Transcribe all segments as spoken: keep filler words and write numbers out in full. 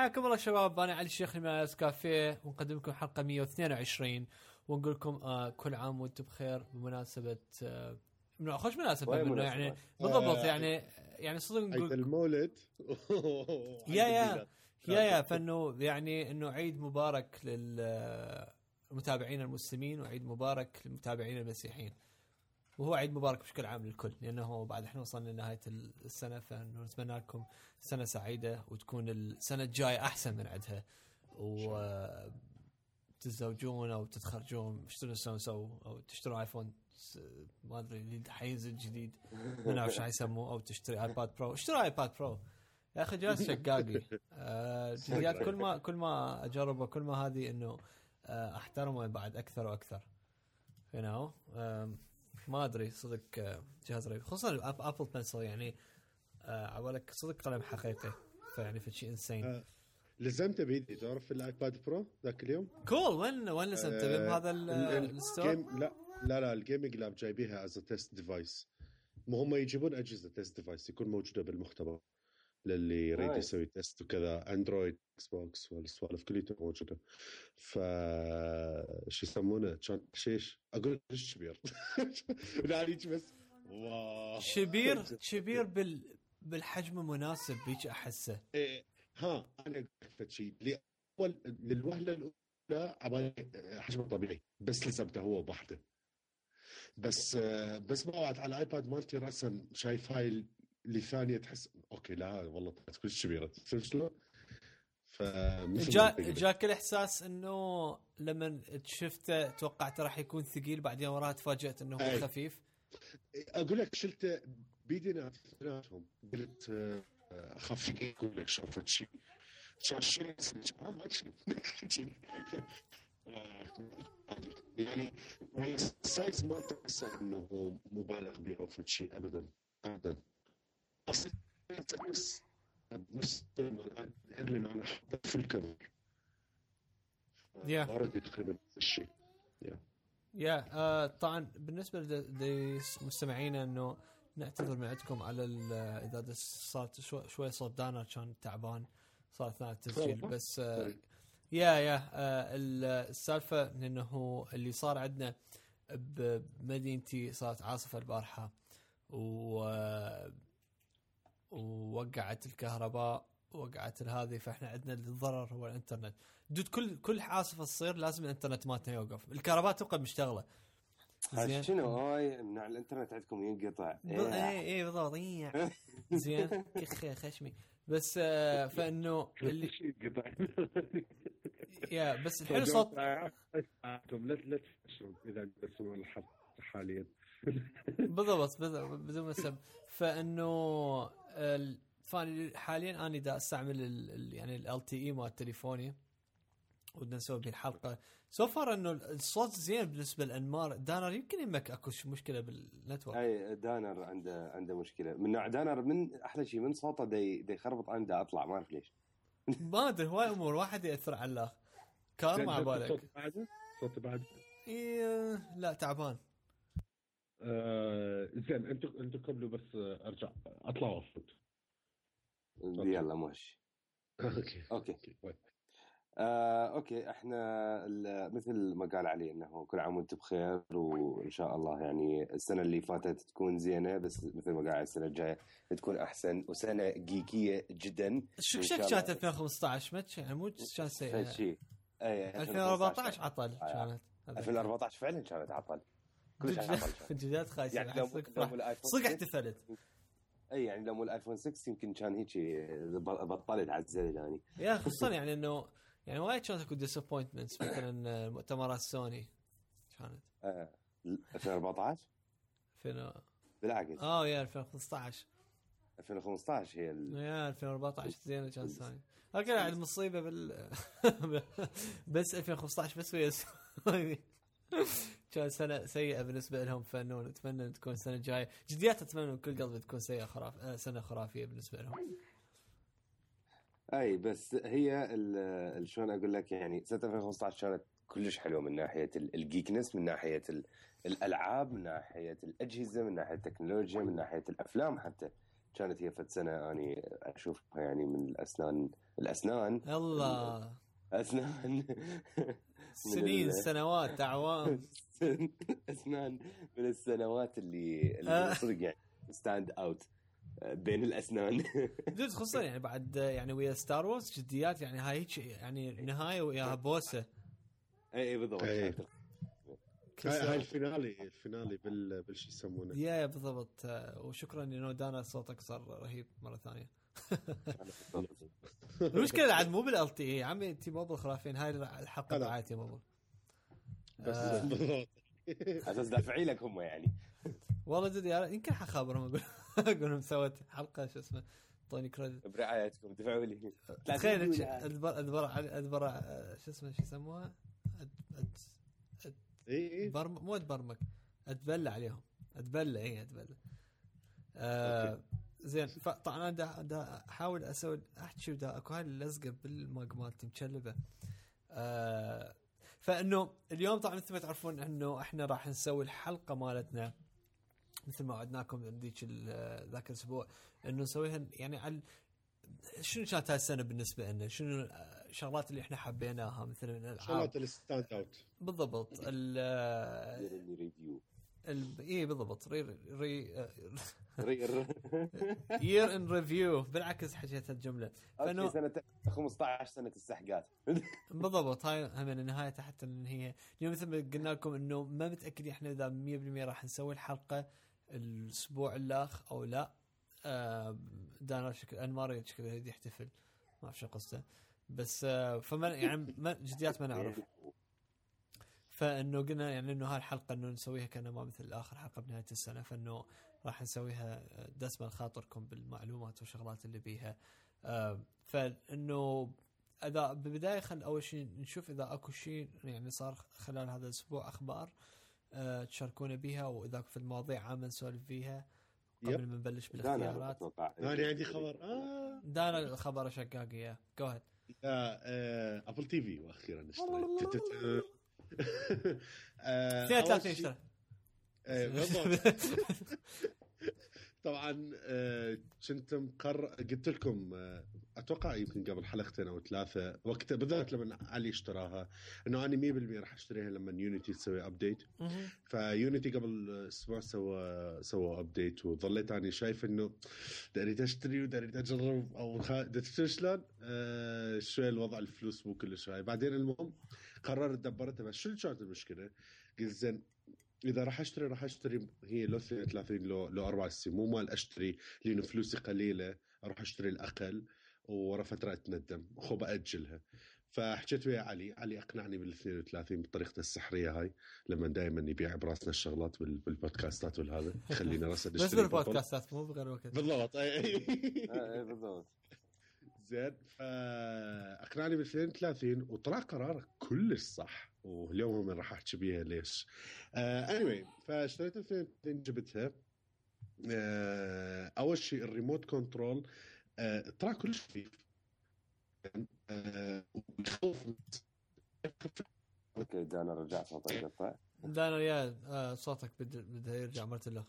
حياكم الله شباب. أنا علي الشيخ من نسكافيه، ونقدم لكم حلقة مية واثنين وعشرين، ونقول لكم آه كل عام وانتم بخير بمناسبة آه من خوش مناسبة منه يعني بالضبط آه يعني يعني صدق نقول عيد المولد يا يا يا يا فانه يعني انه عيد مبارك للمتابعين المسلمين وعيد مبارك للمتابعين المسيحيين، وهو عيد مبارك بشكل عام للكل، لأنه بعد احنا وصلنا لنهاية السنة، فنتمنى لكم سنة سعيدة وتكون السنة الجاية أحسن من عدها، وتتزوجون أو تتخرجون تشترون سامسونج أو تشترون آيفون ما أدري اللي حينزل جديد ما نعرف شو حيسموه، أو تشتري آيباد برو. اشتري آيباد برو يا أخي جالس شقاقي آه جديات. كل ما كل ما أجربه كل ما هذه إنه آه أحترمه بعد أكثر وأكثر you know. ما أدري صدق جهاز رهيب، خصوصا أبل بنسل يعني عوالك صدق قلم حقيقي، فيعني في شيء إنسان. آه. لزمت بيدي تعرف في الآيباد برو ذاك اليوم. كول وين وين لزمت آه بهذا الستور؟ لا لا لا الجيمنج لاب جايبيها as a test device. مو هم يجيبون أجهزة test device يكون موجودة بالمختبر للي يريد يسوي تيست وكذا، اندرويد اكس بوكس والسوالف كلها موجوده. ف شو يسمونه كان شيش اقول شبير يعني بس واو شبير شبير بال بالحجم مناسب بيك احسه. إيه ها انا قلت شيء لاول للوهله الاولى عبالي حجمه طبيعي، بس لزمته هو بوحده بس بس ما وعد على الايباد مالتي راسا شايف هاي اللي ثانية تحس أوكي لا والله تكون كبيرة شلون. جا جاك الإحساس إنه لما شفته توقعت راح يكون ثقيل، بعدين وراها تفاجأت إنه هو خفيف. أقول لك شلته بيدنا ثلاثهم قلت أخاف يقول لك شوفت شيء شاشين ما شيء يعني السايز ما تحس إنه هو مبالغ به أو في شيء أبدا أبدا. أصلاً بس بس إعلن عن حدث في الكبر. يا. أريد تقريبا الشيء. يا. يا طبعا بالنسبة للمستمعين إنه نعتذر من عندكم على إذا صارت شوي شوي صوت دانا كان تعبان صار أثناء التسجيل، بس يا يا السالفة من إنه اللي صار عندنا بمدينتي صارت عاصفة البارحة و ووقعت الكهرباء وقعت هذه، فاحنا عندنا الضرر هو الانترنت. دود كل كل عاصفه تصير لازم الانترنت مالتنا يوقف، الكهرباء تبقى مشتغله. زين شنو هاي من الانترنت عندكم ينقطع؟ اي اي بالضبط. زين كخ خشمي بس آه فانه اللي ينقطع يا بس الحين صوت لا لا تشرب اذا تسمعوا الحلقه حاليا بالضبط بدون مسب. فانه فاني حاليا انا دا استعمل ال يعني ال تي اي مال تليفوني ودنا نسوي به الحلقه سوفر انه الصوت زين بالنسبه للانمار. دانر يمكن يمك اكو مشكله بالنتورك. اي دانر عنده عنده مشكله من نوع دانر، من احلى شيء من صوته دي دي يخربط عنده اطلع ما اعرف ليش ما ادري هواي امور واحد ياثر على الاخر. كان مع بالك صوت بعد صوت بعد إيه لا تعبان. آه زين انتوا انتوا قبلوا بس ارجع اطلع وافوت يلا ماشي. اوكي اوكي اوكي آه، اوكي احنا مثل ما قال علي انه كل عام وانتم بخير، وان شاء الله يعني السنه اللي فاتت تكون زينه، بس مثل ما قال السنه الجايه تكون احسن وسنه جيكيه جدا. شو شك كانت ألفين وخمسة عشر ما يعني مو كان سيء شيء اي ألفين وأربعة عشر عطل كانت ألفين وأربعة عشر فعلا كانت عطل كلش عطل جدات خايسه يعني لو صدق احتفلت. اي يعني لو مو الايفون ستة يمكن كان هيك بطلت عزل يعني يا خصوصا يعني انه يعني وايد كانت اكو ديسابوينتمنتس مثلا مؤتمرات سوني كانت اه ألفين وأربعة عشر فين بالعكس اه يا ألفين وخمسة عشر ألفين وخمسة عشر هي ال... يا ألفين وأربعة عشر زين كان ثاني. اوكي عاد مصيبه بال بس ألفين وخمسة عشر بس ويا كان سنة سيئة بالنسبة لهم، فانه نتمنى ان تكون السنة الجاية جديات، اتمنى من كل قلبي تكون سيئة خراف سنة خرافية بالنسبة لهم. اي بس هي شلون اقول لك يعني سنة ألفين وخمسة عشر كانت كلش حلوة من ناحية الجيكنس، من ناحية الالعاب، من ناحية الاجهزة، من ناحية التكنولوجيا، من ناحية الافلام حتى كانت هي فد سنة أني أشوفها يعني من الأسنان الأسنان الله أسنان سنين سنوات أعوام أسنان من السنوات اللي اللي صدق يعني ستاند أوت بين الأسنان. جد خصوصا يعني بعد يعني ويا ستار وورز جديات يعني هاي يعني نهاية وياها بوسة. أي بالضبط. هاي الفينالي الفينالي بال بالشي يسمونه. يا بالضبط. وشكرا إنه دانا صوتك صار رهيب مرة ثانية. المشكلة عاد مو بالال تي اي عمي تي موبل خرافين. هاي الحلقة دعاية تي موبل بس بالضبط أساس دافعي لك هم يعني. والله جد يمكن حخابرهم اقول اقول لهم سويت حلقة شو اسمه طوني كريدت برعايتكم دفعوا لي. تخيل ادبر ادبر ادبر شو اسمه شو يسموها اي برم مو اتبرمك اتبلى عليهم اتبلى اي اتبلى آه زين. طبعا انا دا, دا احاول اسوي احكي ودا اكو هاي اللزقه بالماج مالتي مشلبه. آه فانه اليوم طبعا مثل ما تعرفون انه احنا راح نسوي الحلقه مالتنا مثل ما وعدناكم ذيك ذاك الاسبوع انه نسويها يعني على شنو كانت هالسنه بالنسبه لنا شنو الشغلات اللي احنا حبيناها مثل الالعاب شغلات الستاند اوت بالضبط ال ريفيو اي بالضبط ري ري ري يير ان ريفيو بالعكس حكيت الجمله فانه سنه خمسة عشر سنه السحقات بالضبط. هاي هم النهايه حتى ان هي اليوم مثل ما قلنا لكم انه ما متاكد احنا اذا مية بالمية راح نسوي الحلقه الاسبوع الاخ او لا. آه دانا شكل انمار شكل يدي يحتفل ما اعرف شو قصته بس آه فما يعني ما جديات ما نعرف. فانه قلنا يعني انه هاي الحلقه انه نسويها كأنه ما مثل اخر حلقه بنهايه السنه فانه راح نسويها دسمه لخاطركم بالمعلومات والشغلات اللي بيها. آه فانه اذا بالبدايه خل اول شيء نشوف اذا اكو شيء يعني صار خلال هذا الاسبوع اخبار آه تشاركونا بيها واذا في المواضيع عامه نسولف فيها قبل ما نبلش بالاختيارات. انا عندي خبر اه دانا الخبر شقاق يا جو هيد. يا ابل تي في واخيرا اشتريت اثنين وثلاثين اشترى طبعا كنت مقرر قلت لكم اتوقع يمكن قبل حلقتين او ثلاثه وقت بالذات لما علي اشتراها انه انا مية بالمية راح اشتريها لما يونيتي تسوي ابديت. فيونيتي قبل اسبوع سوى سوى ابديت وظليت اني شايف انه اريد اشتري واريد اجرب او تدري شلون آه شوي الوضع الفلوس مو كلش هاي. بعدين المهم قررت دبرتها بس شو كانت المشكله قلت زين اذا راح اشتري راح اشتري هي لو اثنين وثلاثين لو لو أربعة وستين مو مال اشتري لانه فلوسي قليله اروح اشتري الاقل ورا فتره اتندم خو باجلها. فحكيت ويا علي علي اقنعني بال اثنين وثلاثين بطريقته السحريه هاي لما دائما يبيع براسنا الشغلات بالبودكاستات والهذا خلينا راسا بس بالبودكاستات مو بغير وقت بالضبط اي بالضبط زين. فاقنعني بال اثنين وثلاثين وطلع قرار كلش صح واليوم هم راح احكي بيها ليش. اني واي فاشتريت اثنين وثلاثين جبتها. آه اول شيء الريموت كنترول آه طلع كلش خفيف. آه اوكي دانا رجع صوتك يقطع. دانا يا آه صوتك بده بده يرجع مرة الاخ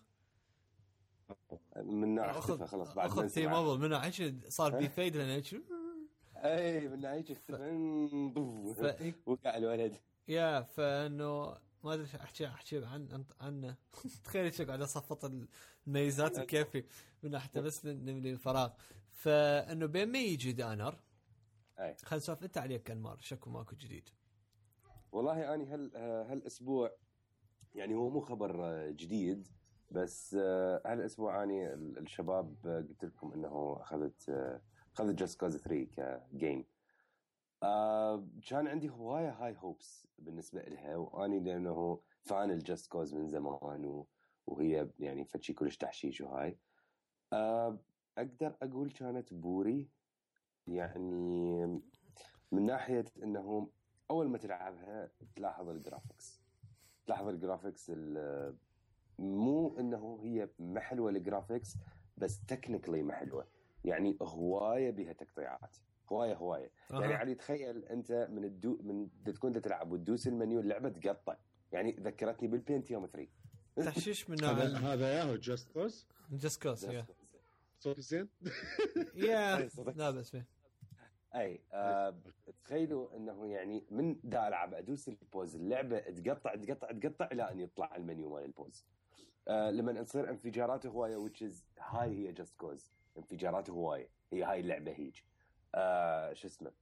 من اختفى خلاص بعد ما تي موبل من عيش صار بيفيد لنا ايش اي من عيش اختفى وقع الولد يا فانه ما ادري احكي احكي عن عنه تخيل شو قاعد اصفط الميزات الكيفي من حتى بس نملي الفراغ. فانه بين ما يجي دانر اي خل نسولف انت عليك انمار شكو ماكو جديد. والله اني هل هالاسبوع يعني هو مو خبر جديد بس هالاسبوع اني الشباب قلت لكم انه اخذت اخذت جاست كوز ثلاثة كجيم. آه كان عندي هواية هاي هوبس بالنسبة لها واني لانه فان الجاست كوز من زمان و... وهي يعني فتشي كلش تحشيش وهاي. آه اقدر اقول كانت بوري يعني من ناحية انه اول ما تلعبها تلاحظ الجرافيكس تلاحظ الجرافيكس مو انه هي محلوة الجرافيكس بس تكنيكلي محلوة يعني هواية بها تقطيعات هواية هواية أه. يعني علي تخيل أنت من الدو من تكون تلعب وتدوس المنيو اللعبة تقطع يعني ذكرتني بالبينتيوم ثلاثة تحشيش من هذا هذا ياهو جاست كوز جاست كوز صوت زين. يا لا بس فيه اي آه تخيلوا انه يعني من دا العب ادوس البوز اللعبه تقطع تقطع تقطع الى ان يطلع المنيو مال البوز. آه لما تصير انفجارات هوايه which is هاي هي جاست كوز انفجارات هوايه هي هاي اللعبه هيج آه شو اسمه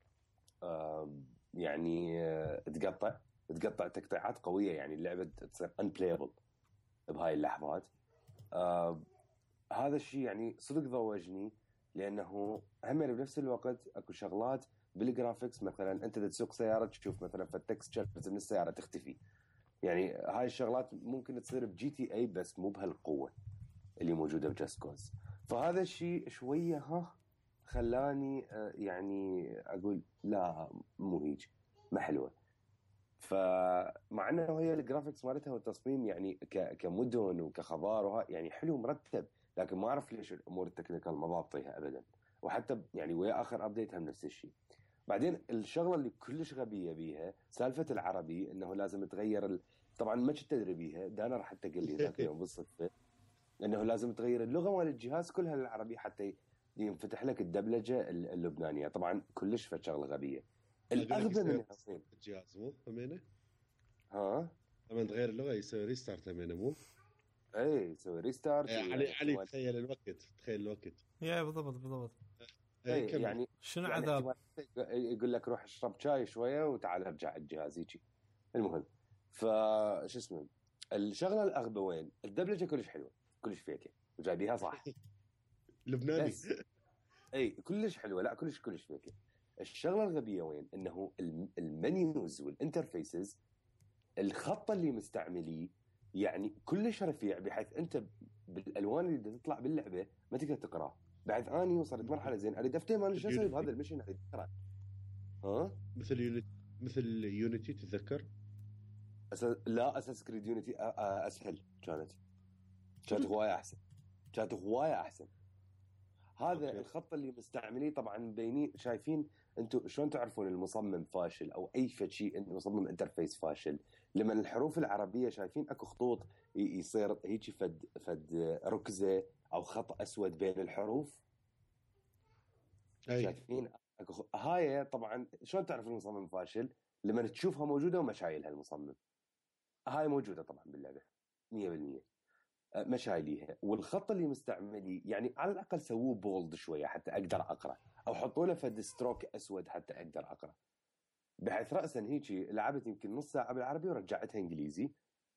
آه يعني آه تقطع تقطع تقطيعات قويه يعني اللعبه تصير unplayable بهاي اللحظات. آه هذا الشيء يعني صدق ضوجني لانه هم بنفس الوقت اكو شغلات بالجرافيكس مثلا انت تسوق سياره تشوف مثلا فالتكستشرز من السياره تختفي يعني هاي الشغلات ممكن تصير بجي تي اي بس مو بهالقوه اللي موجوده بجاست كوز. فهذا الشيء شويه ها خلاني يعني اقول لا مو هيج ما حلوه. فمع انه هي الجرافيكس مالتها والتصميم يعني كمدن وكخضار وها يعني حلو مرتب لكن ما اعرف ليش الامور التكنيكال ما ضابطيها ابدا. وحتى يعني ويا اخر ابديت هم نفس الشيء. بعدين الشغله اللي كلش غبيه بيها سالفه العربي انه لازم تغير ال... طبعا ما كنت ادري بيها دانا راح قال لي ذاك اليوم بالصدفه انه لازم تغير اللغه مال الجهاز كلها للعربي حتى ينفتح لك الدبلجه اللبنانيه. طبعا كلش فشغله غبيه. الاغبى منها وين الجهاز مو همينه ها لما تغير اللغه يسوي ريستارت همينه مو اي يسوي ريستارت يعني علي علي تخيل الوقت تخيل الوقت يا بالضبط بالضبط اي يعني شنو يعني عذاب يقول لك روح اشرب شاي شويه وتعال ارجع الجهاز يجي. المهم فش اسمه الشغله الاغبى وين الدبلجه كلش حلوه كلش فيكه وجايبيها صح لبناني اي كلش حلوه لا كلش كلش فيكه. الشغله الغبيه وين انه المنيوز والانترفيسز الخط اللي مستعمليه يعني كلش رفيع بحيث انت بالالوان اللي تطلع باللعبه ما تقدر تقراه. بعد اني وصلت مرحله زين اريد افتهم انا شو اسوي بهذا المشين اريد اقرا ها مثل يونيتي مثل يونيتي تتذكر أس... لا اساس كريد يونيتي اسهل كانت كانت هوايه احسن كانت هوايه احسن. هذا أوكي. الخط اللي مستعمليه طبعا مبينين شايفين انتم شلون تعرفون المصمم فاشل او اي شيء مصمم انترفيس فاشل لما الحروف العربيه شايفين اكو خطوط يصير هيك فد فد ركزه او خط اسود بين الحروف أي. شايفين اكو خ... هاي طبعا شلون تعرف المصمم فاشل لما تشوفها موجوده وما شايلها المصمم. هاي موجوده طبعا باللعبه مية بالمية ما شايليها. والخط اللي مستعملي يعني على الاقل سووه بولد شويه حتى اقدر اقرا او حطوا له فد ستروك اسود حتى اقدر اقرا. بحيث راسا هيك لعبت يمكن نص ساعه بالعربي ورجعتها انجليزي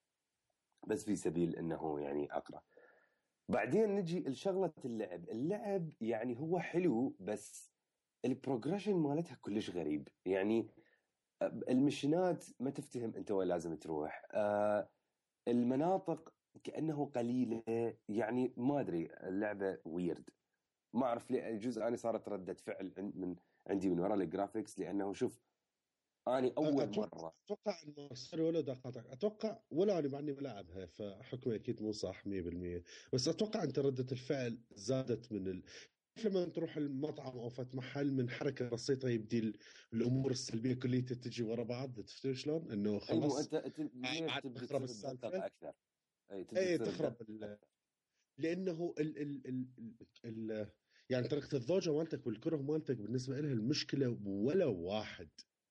بس في سبيل انه يعني اقرا. بعدين نجي لشغله اللعب. اللعب يعني هو حلو بس البروجريشن مالتها كلش غريب يعني المشينات ما تفتهم انت وين لازم تروح. آه المناطق كأنه قليلة يعني ما أدري اللعبة ويرد ما أعرف ليه. يجوز أنا صارت ردة فعل من عندي من وراء الجرافيكس لأنه شوف أنا أول أتوقع مرة أتوقع إنه سوري ولا دقيقتك أتوقع ولا أنا معني بلعبها فحكمي أكيد مو صح مية بالمية بس أتوقع أنت ردة الفعل زادت من ال... لما تروح المطعم أو فت محل من حركة بسيطة يبدي الأمور السلبية كلها تجي ورا بعض. تفتكر شلون إنه خلاص أنت تبدي تخرب السالفة أكثر أي أي تخرب ال... لأنه ال ال ال ال ال يعني طريقة الضوجة مالتك والكره مالتك بالنسبة لها المشكلة ولا واحد.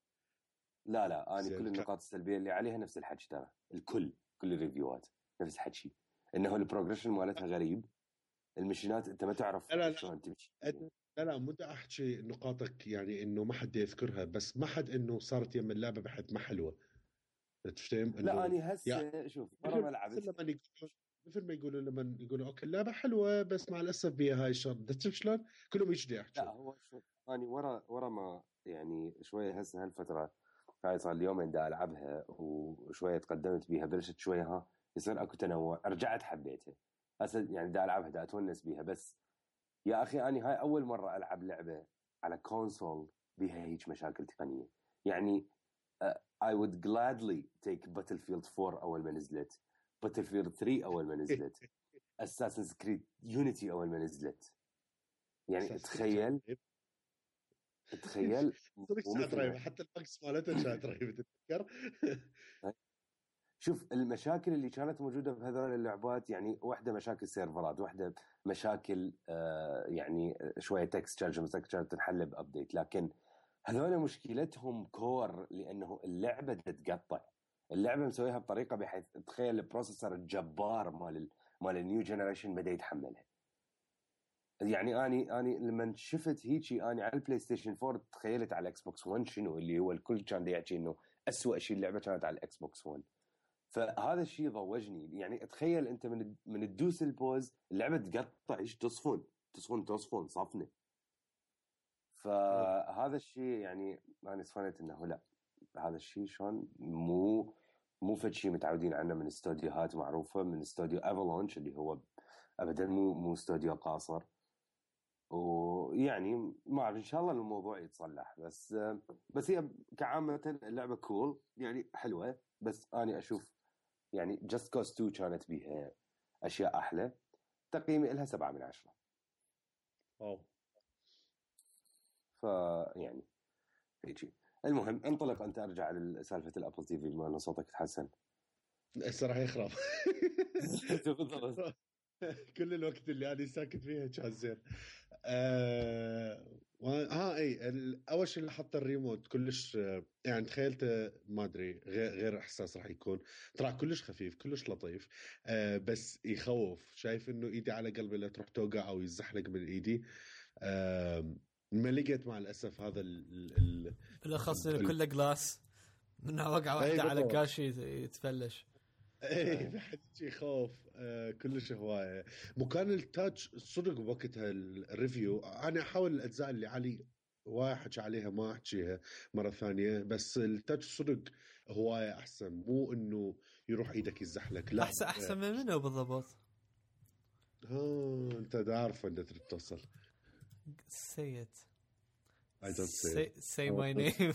لا لا أنا كل النقاط السلبية اللي عليها نفس الحكي ترى الكل كل الريفيوات نفس الحكي إنه البروجريشن مالتها غريب. المشينات أنت ما تعرف لا لا شلون تمشي. لا لا مو بدي احكي نقاطك يعني انه ما حد يذكرها بس ما حد انه صارت يم اللعبه بحد ما حلوه تفهم. لا انا هسه يعني شوف مره ما لعبت مثل ما يقولوا مثل ما يقولوا لما يقولوا اوكي اللعبه حلوه بس مع الاسف بيها هاي الشغله تعرف شلون كلهم يجي يحكوا. لا هو شوف انا ورا ورا ما يعني شويه هسه هالفتره هاي صار اليومين دا العبها وشويه تقدمت بيها بلشت شويه ها يصير اكو تنوع رجعت حبيتها هسه يعني دا العبها دا اتونس بيها. بس يا اخي انا هاي اول مره العب لعبه على كونسول بيها هيك مشاكل تقنيه يعني. uh, I would gladly take Battlefield فور اول ما نزلت Battlefield ثري اول ما نزلت Assassin's Creed Unity اول ما نزلت يعني تخيل تخيل صدق رهيبه حتى الباكس مالتها كانت رهيبه تتذكر. شوف المشاكل اللي كانت موجودة بهذول اللعبات، يعني واحدة مشاكل سيرفرات، واحدة مشاكل آه يعني شوية تكستشر مسكتشر تنحل بأبديت، لكن هذول مشكلتهم كور لأنه اللعبة تتقطع. اللعبة مسويها بطريقة بحيث تخيل البروسيسور الجبار مال ال مال النيو جنريشن بدأ يتحملها. يعني اني اني لما شفت هيجي اني على البلاي ستيشن فور تخيلت على الاكس بوكس ون شنو اللي هو الكل كان يحكي انه اسوأ شيء اللعبه كانت على الاكس بوكس ون. فهذا الشيء ضوجني. يعني تخيل انت من من تدوس البوز اللعبه تقطع، ايش تصفن تصفن تصفن صفنه. فهذا الشيء يعني انا صفنت انه لا، هذا الشيء شلون مو مو فد شيء متعودين عنه من استوديوهات معروفه، من استوديو افالونش اللي هو ابدا مو مو استوديو قاصر. ويعني ما اعرف ان شاء الله الموضوع يتصلح، بس بس هي كعامه اللعبه كول يعني حلوه، بس انا اشوف يعني جاست كوز تو كانت بيها اشياء احلى. تقييمي لها سبعة من عشرة. واو. فيعني هيجي المهم انطلق انت، ارجع لسالفه الابل تي في بما ان صوتك تحسن. هسه راح يخرب. كل الوقت اللي انا ساكت فيها كان زين. آه و... ها اي اول شيء اللي حط الريموت كلش، يعني تخيلته ما ادري غير غير احساس راح يكون. طلع كلش خفيف كلش لطيف، آه بس يخوف. شايف انه ايدي على قلبي لا تروح توقع او يزحلق من ايدي. آه ما لقيت مع الاسف هذا ال بالاخص كله جلاس من وقعه واحده على كاشي يتفلش. ايه بحد شيء خوف. آه كلش هوايه. مكان التاتش صدق بوقتها الريفيو انا احاول الاجزاء اللي علي واحد حكي عليها ما احكيها مره ثانيه، بس التاتش صدق هوايه احسن، مو انه يروح ايدك يزحلك. لا احسن احسن من منه بالضبط. ها انت عارف انت تريد توصل. say it I don't say say, it. say my name.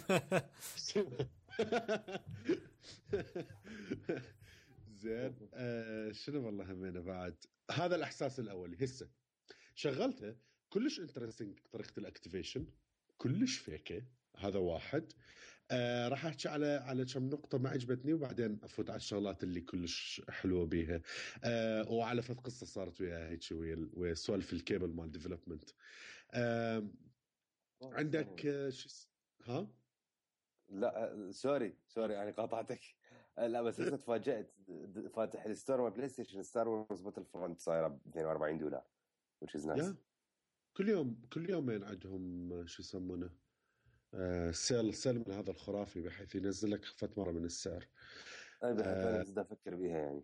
زين. آه شنو والله همينه بعد هذا الاحساس الاولي. هسه شغلته كلش انترستينج طريقه الاكتيفيشن كلش فيكه. هذا واحد. آه راح احكي على على كم نقطه ما عجبتني وبعدين افوت على الشغلات اللي كلش حلوه بيها. آه وعلى فت قصه صارت وياها هيك ويا ويا سوالف الكيبل مال ديفلوبمنت. آه عندك آه شو ها لا سوري سوري يعني قاطعتك. لا بس هسه تفاجأت فاتح الستور مال بلاي ستيشن ستار وورز باتل فرونت صايره ب اثنين وأربعين دولار which is nice. كل يوم كل يومين عندهم شو يسمونه آه سيل سيل من هذا الخرافي بحيث ينزل لك خفت مره من السعر. اي بحيث انا بدي افكر بيها يعني.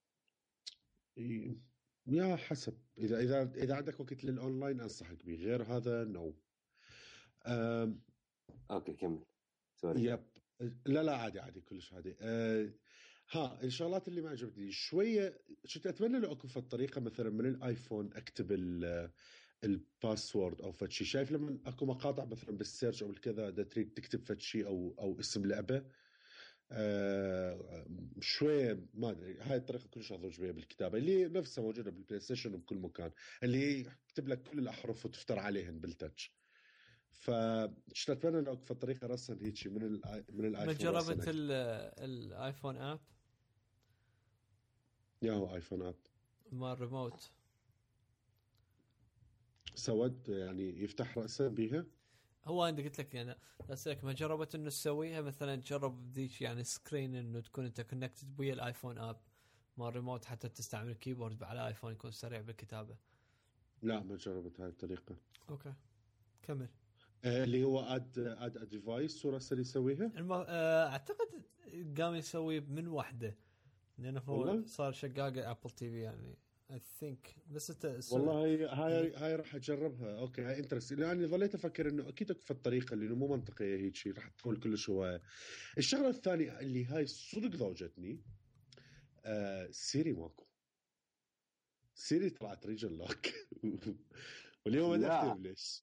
يا حسب اذا اذا اذا عندك وقت للاونلاين انصحك به، غير هذا نو. أم... اوكي كمل سوري. يب لا لا عادي عادي كلش عادي. أه... ها الشغلات اللي ما عجبتني شويه كنت اتمنى لو اكو طريقه مثلا من الايفون اكتب الباسورد او فشي. شايف لما اكو مقاطع مثلا بالسيرش او الكذا اذا تريد تكتب فشي او او اسم لعبه آه شويه ما ادري هاي الطريقه كلش اضوج بها بالكتابه اللي نفسها موجوده بالبلاي ستيشن وبكل مكان، اللي يكتب لك كل الاحرف وتفتر عليهن بالتاتش. فاشتغلنا لو في طريقه رسم هيك من ال من الايفون. ما جربت الايفون اب؟ يا هو ايفون اب مال ريموت سود يعني يفتح راسه بيها. هو انا قلت لك يعني اسالك ما جربت انه تسويها مثلا جرب ذيك يعني سكرين انه تكون انت كونكتد ويا الايفون اب مال ريموت حتى تستعمل الكيبورد على الايفون يكون سريع بالكتابه. لا ما جربت هاي الطريقه. اوكي كمل. آه اللي هو اد اد ديفايس صوره اللي يسويها الم... آه اعتقد قام يسوي من وحده لانه هو والله؟ صار شقاق ابل تي في يعني I think بس انت والله هاي هاي هاي راح اجربها. اوكي هاي انترست يعني ظليت افكر انه اكيد في الطريقه اللي مو منطقيه هيك شيء راح تكون كلش هوايه. الشغله الثانيه اللي هاي صدق ضوجتني آه سيري ماكو. سيري طلعت ريجن لوك واليوم ما ادري ليش.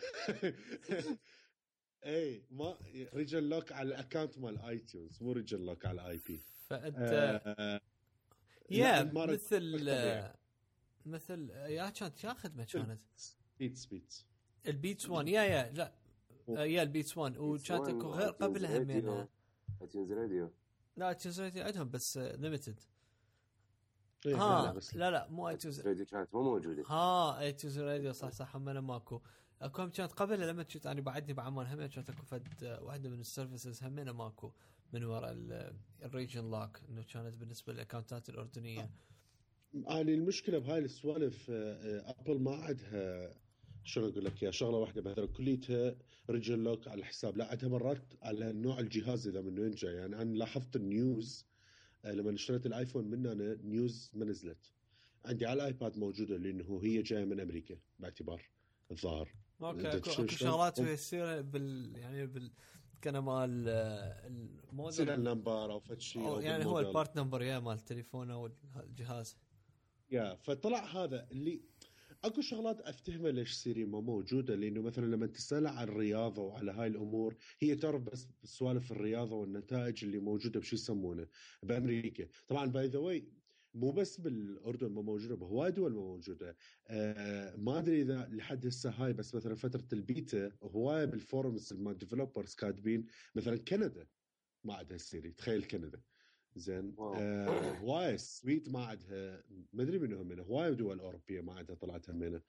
اي ما ريجن لوك على الاكونت مال اي تيونز مو ريجن لوك على الاي بي. فانت آه يا مثل مثل يا كانت يا خدمه كانت بيتس بيتس البيتس وان يا يا لا يا البيتس وان وكانت اكو غير قبلها منها ايتونز راديو. لا iTunes Radio عندهم بس ليميتد. إيه ها لا, بس لا لا مو iTunes راديو كانت مو موجوده. ها iTunes Radio صح صح هم انا ماكو. اكو كانت قبل لما كنت انا بعدني بعمان هم كانت اكو فد واحده من السيرفيسز هم انا ماكو من وراء الريجن لوك انه كانت بالنسبه للاكونتات الاردنيه. انا المشكله بهاي السوالف ابل ما عندها شنو اقول لك يا شغله واحده مثلا كليتها ريجن لوك على الحساب، لا عندها مرات على نوع الجهاز اذا من وين جاي. يعني انا لاحظت النيوز لما اشتريت الايفون منه انا نيوز ما نزلت عندي على الايباد موجوده لانه هي جايه من امريكا باعتبار الظاهر. اوكي اكو اكو شغلات يصير بال يعني بال كان مال الموديل سيريال نمبر او فد شيء أو يعني هو البارت نمبر يا مال التليفون او الجهاز يا فطلع هذا اللي اكو شغلات افتهمها ليش سيري ما موجوده، لانه مثلا لما تسال عن الرياضه وعلى هاي الامور هي تعرف بس سوالف الرياضه والنتائج اللي موجوده بشو يسمونه بامريكا. طبعا باي ذا واي مو بس بالاردن ما موجوده، بهواي دول ما موجوده. آه ما ادري اذا لحد هسه هاي بس مثلا فتره البيتا هوايه بالفورمز مال ديفلوبرز كاتبين مثلا كندا ما عندها سيري. تخيل كندا زين آه هواي السويد ما عندها، ما ادري منهم منها هواي دول اوروبيه ما عندها طلعت همينه.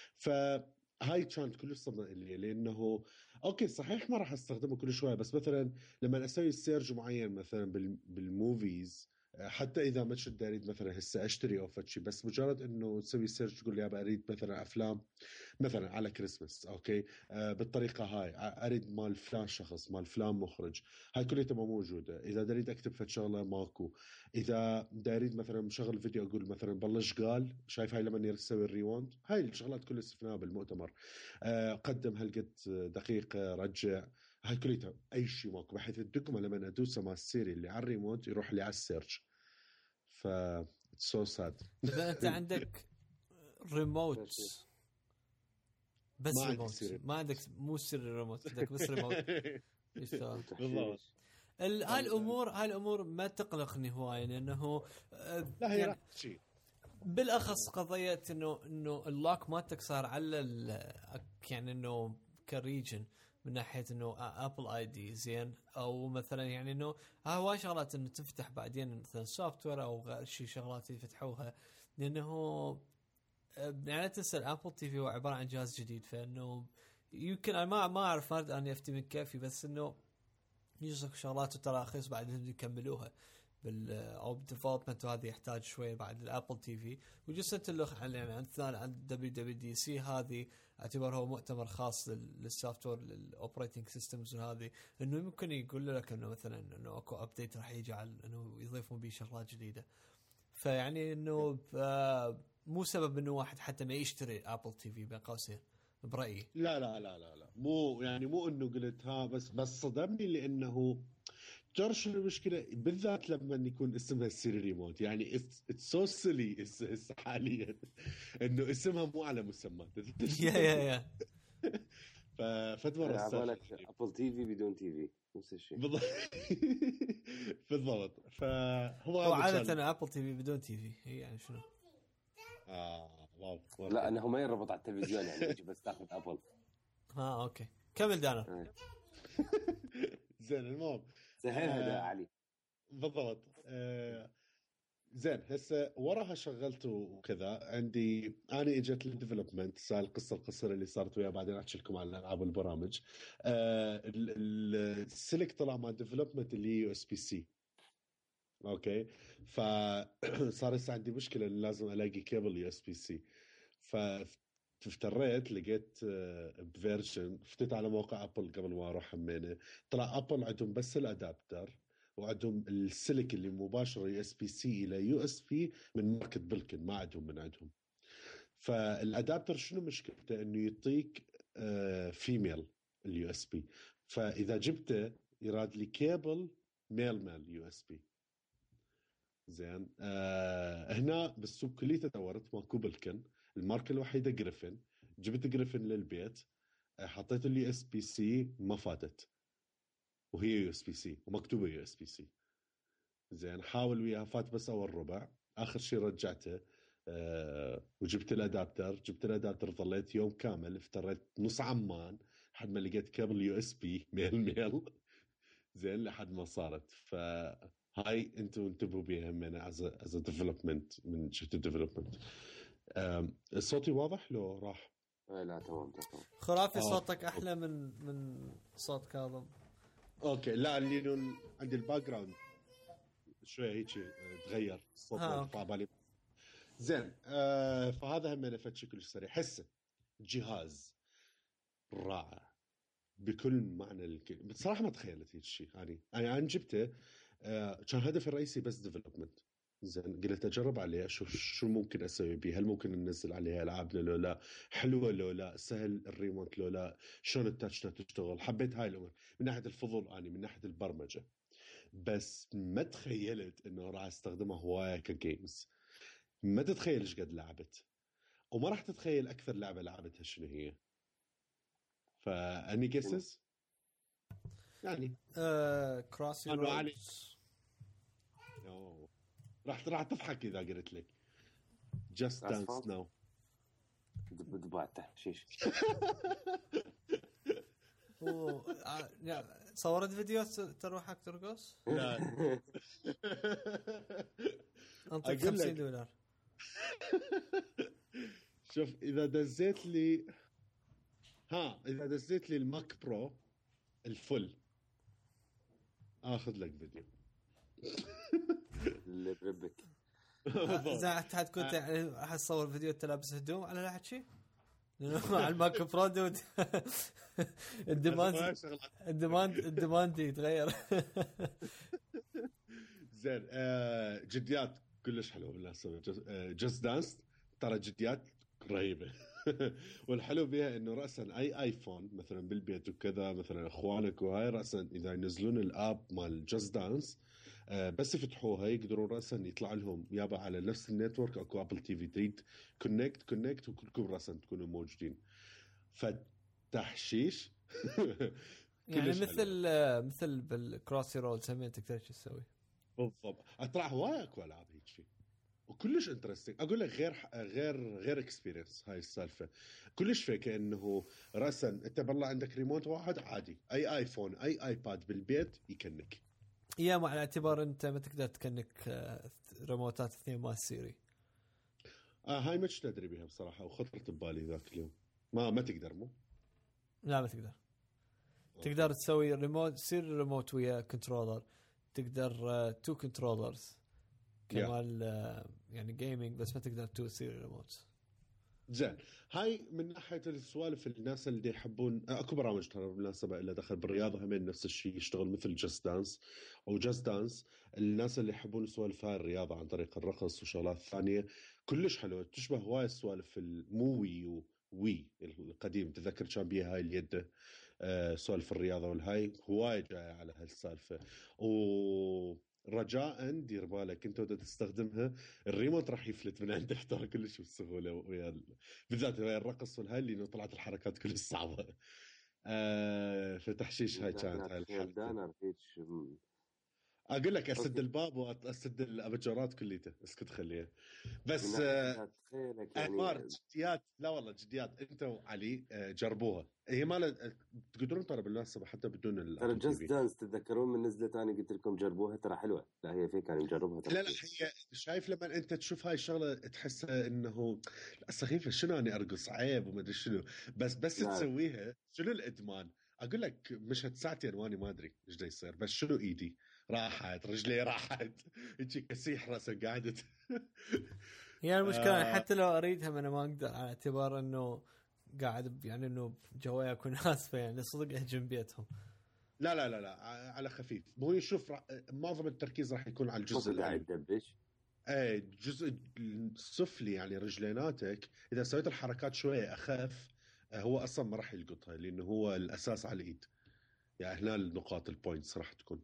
فهاي كانت كل صدمه لي لانه اوكي صحيح ما راح استخدمه كل شويه، بس مثلا لما اسوي سيرج معين مثلا بالموفيز حتى اذا ما شد اريد مثلا هسه اشتري او شيء، بس مجرد انه تسوي سيرش تقول لي ابى اريد مثلا افلام مثلا على كريسمس اوكي آه بالطريقه هاي اريد مال فلان شخص مال فلان مخرج، هاي كلها ما موجوده. اذا اريد اكتب فد شغله ماكو. اذا اريد مثلا مشغل فيديو اقول مثلا بلش قال شايف هاي لما نسوي الريوند هاي الشغلات كلها استثناء بالمؤتمر. آه قدم هالقد دقيقه رجع هاي كلها اي شيء ماكو، بحيث الدقمه لما ادوسها مع السيري اللي على الريموت يروح لي على السيرش. ف سو ساد. اذا انت عندك ريموت بس ما ريموت ما عندك مو سيري ريموت عندك بس ريموت بالضبط. هاي الامور هاي الامور ما تقلقني هواي لانه لا هي يعني شيء بالاخص قضيه انه انه اللوك مالتك صار على يعني انه كريجن من ناحيه انه ابل اي دي زين او مثلا يعني انه ها هواي شغلات انه تفتح بعدين مثلا سوفت وير او غير شيء شغلات يفتحوها لانه يعني تنسى الابل تي في هو عباره عن جهاز جديد فانه يمكن انا ما ما اعرف فرد اني افتي من كيفي بس انه يجزك شغلات وتراخيص بعدين يكملوها بال او بالديفلوبمنت وهذه يحتاج شويه بعد الابل تي في. وجلست اللخ يعني عن ثاني عن دبليو دبليو دي سي هذه اعتبر هو مؤتمر خاص للسوفت وير للاوبريتنج سيستمز وهذه انه يمكن يقول لك انه مثلا انه اكو ابديت راح يجي على انه يضيفون به شغلات جديده. فيعني انه مو سبب انه واحد حتى ما يشتري ابل تي في بين قوسين برايي. لا لا لا لا لا مو يعني مو انه قلت ها بس بس صدمني لانه جرش المشكله بالذات لما يكون اسمها سيري ريموت. يعني اتس سو سيلي حاليا انه اسمها مو على مسمى. يا يا يا ففتمر ابل تي في بدون تي في نفس الشيء بالضبط. بالضبط. فهو عاده ابل تي في بدون تي في هي يعني شنو اه واو. لا انه ما يربط على التلفزيون يعني يجي بس تاخذ ابل. اه اوكي كمل دانا. زين المهم سهل هذا علي. بالضبط. آه زين هسه وراها شغلت وكذا عندي انا اجت الديفلوبمنت سال القصه القصيره اللي صارت وياه بعدين احكي لكم عن الالعاب والبرامج. آه السلك طلع مع الديفلوبمنت اللي يو اس بي سي اوكي. فصار هسه عندي مشكله لازم الاقي كيبل يو اس بي سي. ف افتريت لقيت بفيرجن فتت على موقع ابل قبل ما اروح همينه طلع ابل عندهم بس الادابتر وعندهم السلك اللي مباشره يو اس بي سي الى يو اس بي من ماركت بلكن ما عندهم من عندهم. فالادابتر شنو مشكلته انه يعطيك فيميل اليو اس بي، فاذا جبته يراد لي كيبل ميل ميل يو اس بي. زين آه هنا بالسوق كليته دورت ماكو بلكن، الماركه الوحيده جريفن. جبت جريفن للبيت حطيت اليو اس بي سي ما فاتت وهي يو اس بي سي ومكتوبه يو اس بي سي. زين حاول وياها فات بس اول ربع اخر شيء رجعته أه وجبت الادابتر. جبت الادابتر ظليت يوم كامل افتريت نص عمان لحد ما لقيت كابل يو اس بي ميل ميل. زين لحد ما صارت. ف هاي انتم انتبهوا بيها من از از ديفلوبمنت من شفت الديفلوبمنت. صوتي واضح لو راح؟ لا تمام تمام خرافي. آه. صوتك احلى من من صوت كاظم. اوكي لا اللي عندي الباك جراوند شويه هيك آه، تغير الصوت آه، ما أوكي. يطلع بالي. زين آه فهذا هم نفت شكل سريع. حسه جهاز رائع بكل معنى الكلمه بصراحه ما تخيلت هيك شيء. يعني انا انا جبته آه كان هدفي الرئيسي بس ديفلوبمنت. زين قلت اجرب عليه اشوف شو ممكن اسوي بيه. هل ممكن ننزل عليها العاب لو لا، حلوه لو لا، سهل الريموت لو لا، شلون التاتش تشتغل. حبيت هاي الامور من ناحيه الفضول اني من ناحيه البرمجه. بس ما تخيلت انه راح استخدمه هوايه كجيمز. ما تتخيل ايش قد لعبت وما راح تتخيل اكثر لعبه لعبتها شنو هي. فاني جيسز يعني آه كراسي أنا علي. رودز. أوه. راح راح تضحك اذا قلت لك جاست دانس أسفل. ناو. دب دبات تحشيش. أوه، آه، يعني صورت فيديو تروحك ترقص. لا انطيك أقول خمسين لك. دولار. شوف اذا دزيت لي ها اذا دزيت لي الماك برو الفل اخذ لك فيديو. اللي بربك. اذا حد كنت يعني راح تصور فيديو انت لابس هدوم على لا شيء مع الماك برو دود. الديماند الديماند الديماند يتغير. زين آه جديات كلش حلوه بالمناسبه. جاست دانس ترى جديات رهيبه. والحلو بها انه راسا اي ايفون مثلا بالبيت وكذا مثلا اخوانك وهاي راسا اذا ينزلون الاب مال جاست دانس آه بس يفتحوها يقدرون راسا يطلع لهم يابا على نفس النتورك اكو ابل تي في تريد كونكت كونكت وكلكم راسا تكونوا موجودين. فتحشيش. يعني كلش مثل آه، مثل بالكراسي رود سمين تقدر شو تسوي. بالضبط. اتراح هواي اكو العاب هيك شيء وكلش انترستنج. اقول لك غير غير غير اكسبيرينس هاي السالفه كلش فيك انه راسا انت بالله عندك ريموت واحد عادي اي ايفون اي ايباد بالبيت يكنك. يا مع الاعتبار انت ما تقدر تكنك آه، ريموتات اثنين مال سيري. آه هاي ما تدري بها بصراحه وخطرت ببالي ذاك اليوم. ما ما تقدر مو لا ما تقدر. تقدر تسوي ريموت سير ريموت ويا كنترولر. تقدر آه، تو كنترولرز كمال آه، يعني جيمنج بس ما تقدر تو سير ريموت. زين هاي من ناحيه السوالف الناس اللي يحبون اكو برامج ترى بالمناسبه اللي دخل بالرياضه هم نفس الشيء يشتغل مثل جاست دانس او جاست دانس. الناس اللي يحبون سوالف هاي الرياضه عن طريق الرقص وشغلات ثانيه كلش حلوه تشبه هواي السوالف الموي وي القديم. تذكر كان بيها هاي اليد آه سوالف الرياضه والهاي هواي جايه على هالسالفه. و رجاء دير بالك انت وانت تستخدمها الريموت راح يفلت من عندك ترى كلش بسهوله ويا ال... بالذات ويا الرقص والهاي اللي طلعت الحركات كلش صعبه. آه فتحشيش هاي كانت هاي الحركه. دانر هيك اقول لك اسد أوكي. الباب واسد الابجارات كليته اسكت خليها. من بس ناحية آه إنها تخيلك انوار يعني جديات لا والله جديات انت وعلي آه جربوها. هي ما تقدرون ترى بالمناسبه حتى بدون ال ترى Apple جاست تي في. دانس تتذكرون من نزلت انا قلت لكم جربوها ترى حلوه. لا هي في كان نجربها ترى. لا لا هي شايف لما انت تشوف هاي الشغله تحسها انه لا سخيفه شنو اني ارقص عيب وما ادري شنو. بس بس لا. تسويها شنو الادمان. اقول لك مشهد ساعتين واني ما ادري ايش دا يصير بس شنو ايدي راحت رجلي راحت هيك كسيح راسا قعدت. هي المشكله آه. حتى لو اريدها انا ما اقدر على اعتبار انه قاعد يعني انه جوايا اكون ناس يعني صدق اهجم بيتهم. لا لا لا لا على خفيف. مو يشوف رح... معظم التركيز راح يكون على الجزء ما قاعد العلوي. تدبش. ايه الجزء السفلي يعني رجليناتك اذا سويت الحركات شويه اخف هو اصلا ما راح يلقطها لانه هو الاساس على الايد. يعني هنا النقاط البوينتس راح تكون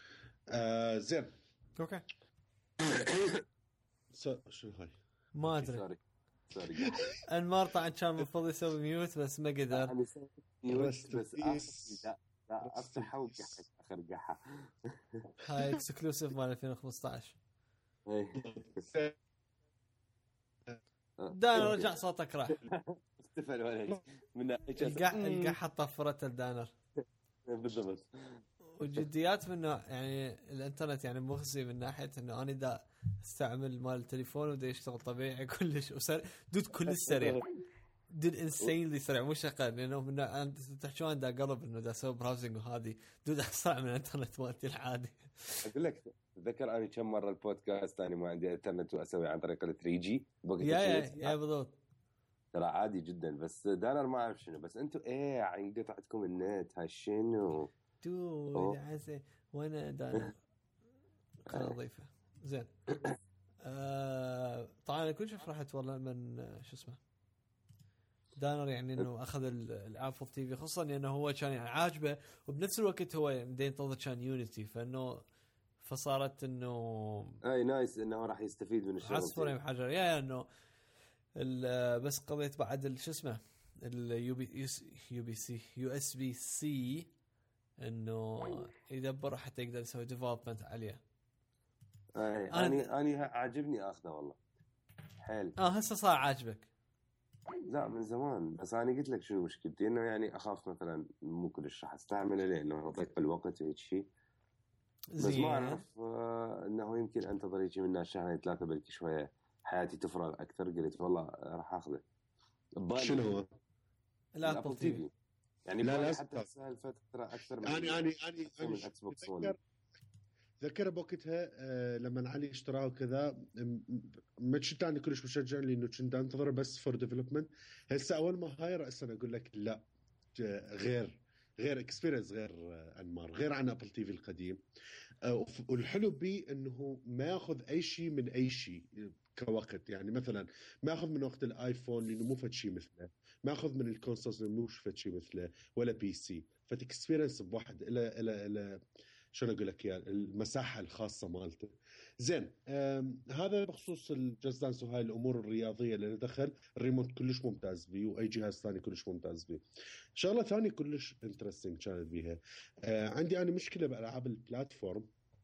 آه زين. اوكي شنو هاي ما ادري. سوري سوري. انمار طبعا كان المفروض يسوي ميوت بس ما قدر. انا سويت ميوت Rest بس in اخر peace. لا لا Rest in افتحها peace. وقحت اخر قحه. هاي اكسكلوسيف مال ألفين وخمسطعش. دانر رجع صوتك راح. اختفى الولد من القح القحه طفرت الدانر بالضبط. وجديات منه يعني الانترنت يعني مخزي من ناحيه انه انا دا استعمل مال التليفون ودا يشتغل طبيعي كلش وسريع دود كل سريع دود انسينلي سريع مو شغال لانه من انت تحكون دا قرب انه دا اسوي براوزنج وهذه دود اسرع من الانترنت مالتي العادي. اقول لك تذكر انا كم مره البودكاست انا ما عندي انترنت واسوي عن طريق ال ثري جي يا يا يا بالضبط ترى عادي جدا. بس دانر ما اعرف شنو بس انتم ايه ينقطع عندكم النت هاي شنو دود عسى وانا دانر خلينا نضيفه زين. آه طبعا كل شيء فرحت والله من شو اسمه دانر يعني انه اخذ الابل تي في خصوصا لانه هو كان يعني عاجبه وبنفس الوقت هو بدين ينتظر كان يونيتي فانه فصارت انه اي نايس انه راح يستفيد من الشغل عصفورين بحجر يا, يا انه بس قضيت بعد شو اسمه اليو بي يو بي سي يو اس بي سي انه يدبر حتى يقدر يسوي ديفلوبمنت عليه. اي انا انا عاجبني اخذه والله حيل. اه هسه صار عاجبك؟ لا من زمان بس انا قلت لك شنو مشكلتي انه يعني اخاف مثلا مو كلش راح استعمله لانه ضيق الوقت وهيك شيء بس ما اعرف آه انه يمكن انتظر يجي منه شهرين ثلاثه بلكي شويه حياتي تفرغ اكثر قلت والله راح ااخذه. شنو هو الابل تي في يعني لا لا حتى سهل فتره اكثر من اني اني اني من الاكس بوكس ون. ذكر بوقتها آه لما علي اشتراه وكذا ما كنت انا كلش مشجع لانه كنت انتظر بس فور ديفلوبمنت. هسه اول ما هاي راسا اقول لك لا غير غير اكسبيرينس غير انمار غير عن ابل تي في القديم. آه والحلو بي انه ما ياخذ اي شيء من اي شيء كوقت يعني مثلا ما ياخذ من وقت الايفون لانه مو فد شيء مثله ما ياخذ من الكونسولز لانه مو فد شيء مثله ولا بي سي فاكسبيرينس بواحد الى الى الى شلون اقول لك يا المساحه الخاصه مالته. زين هذا بخصوص الجزدانس وهاي الامور الرياضيه اللي دخل الريموت كلش ممتاز بيه واي جهاز ثاني كلش ممتاز بيه. شغله ثانيه كلش انترستينج كانت بيها آه عندي انا مشكله بالعاب البلاتفورم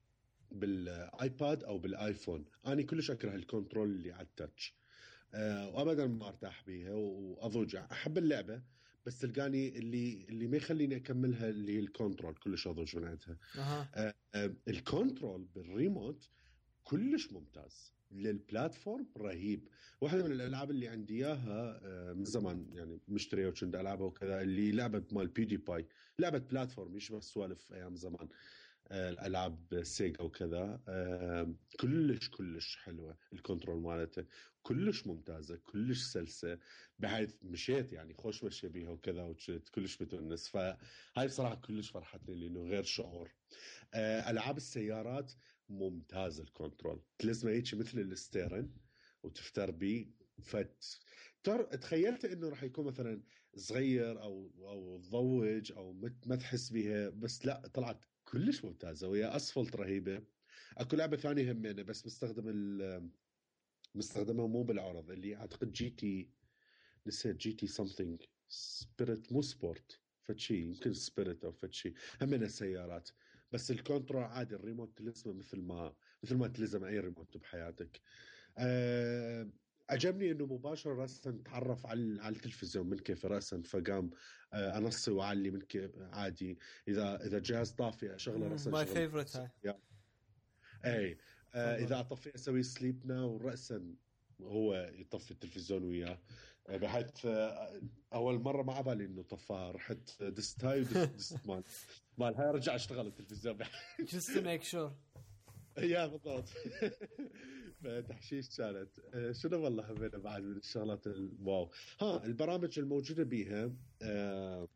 بالايباد او بالايفون انا كلش اكره الكنترول اللي على التاتش آه وابدا ما ارتاح بيها واضوج احب اللعبه بس تلقاني اللي اللي ما يخليني اكملها اللي هي الكنترول كلش اضوج من عندها. أه. آه آه الكنترول بالريموت كلش ممتاز للبلاتفورم رهيب. واحدة من الالعاب اللي عندي اياها آه من زمان يعني مشتريها وكنت العبها وكذا اللي لعبه مال بيودي باي لعبه بلاتفورم يشبه سوالف ايام زمان الالعاب سيجا وكذا آه كلش كلش حلوه الكنترول مالته كلش ممتازه كلش سلسه بحيث مشيت يعني خوش مشي بيها وكذا وشت كلش بتونس. فهاي بصراحه كلش فرحتني لانه غير شعور. آه العاب السيارات ممتاز الكنترول تلزمه هيك مثل الستيرن وتفتر بيه فت تخيلت انه راح يكون مثلا صغير او او ضوج او ما تحس بيها بس لا طلعت كلش ممتازه ويا اسفلت رهيبه. اكو لعبه ثانيه همينه بس مستخدم مستخدمها مو بالعرض اللي اعتقد جي تي نسيت جي تي سمثينج سبيريت مو سبورت فتشي يمكن سبيريت او فتشي همينه سيارات بس الكنترول عادي الريموت تلزمه مثل ما مثل ما تلزم اي ريموت بحياتك. أه عجبني انه مباشره راسا نتعرف على على التلفزيون من كيف راسا فقام آه انصي وعلي من كيف عادي اذا اذا جهاز طافي اشغله راسا ماي فيفورت هاي اي آه اذا اطفي اسوي سليب ناو راسا هو يطفي التلفزيون وياه بحيث آه اول مره ما عبالي انه طفاها رحت دست هاي ودست مال مال هاي رجع اشتغل التلفزيون just to make sure يا بالضبط. تحشيش كانت شنو والله همينة بعد من الشغلات الواو. ها البرامج الموجودة بيها آه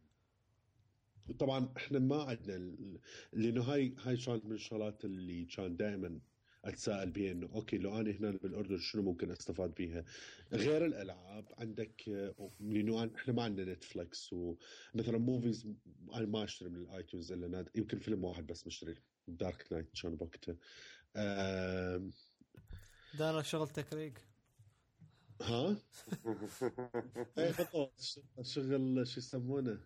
طبعا احنا ما عندنا لانه هاي هاي كانت من الشغلات اللي كان دائما اتساءل بيها انه اوكي لو انا هنا بالاردن شنو ممكن استفاد بيها غير الالعاب عندك لانه احنا ما عندنا نتفليكس ومثلا موفيز انا ما اشتري من الايتونز الا ناد يمكن فيلم واحد بس مشتري دارك نايت كان بوقته آه دار شغل تكريك ها اي بالضبط شغل شو يسمونه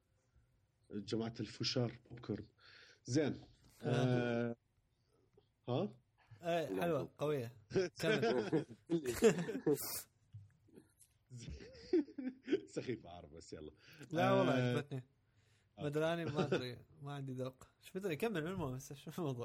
جماعة الفشار بوبكورن زين آه. ها اي حلوة قوية سخيف عارف بس يلا لا والله عجبتني مدراني ما ادري ما عندي ذوق ايش بدري كمل المهم بس شو الموضوع.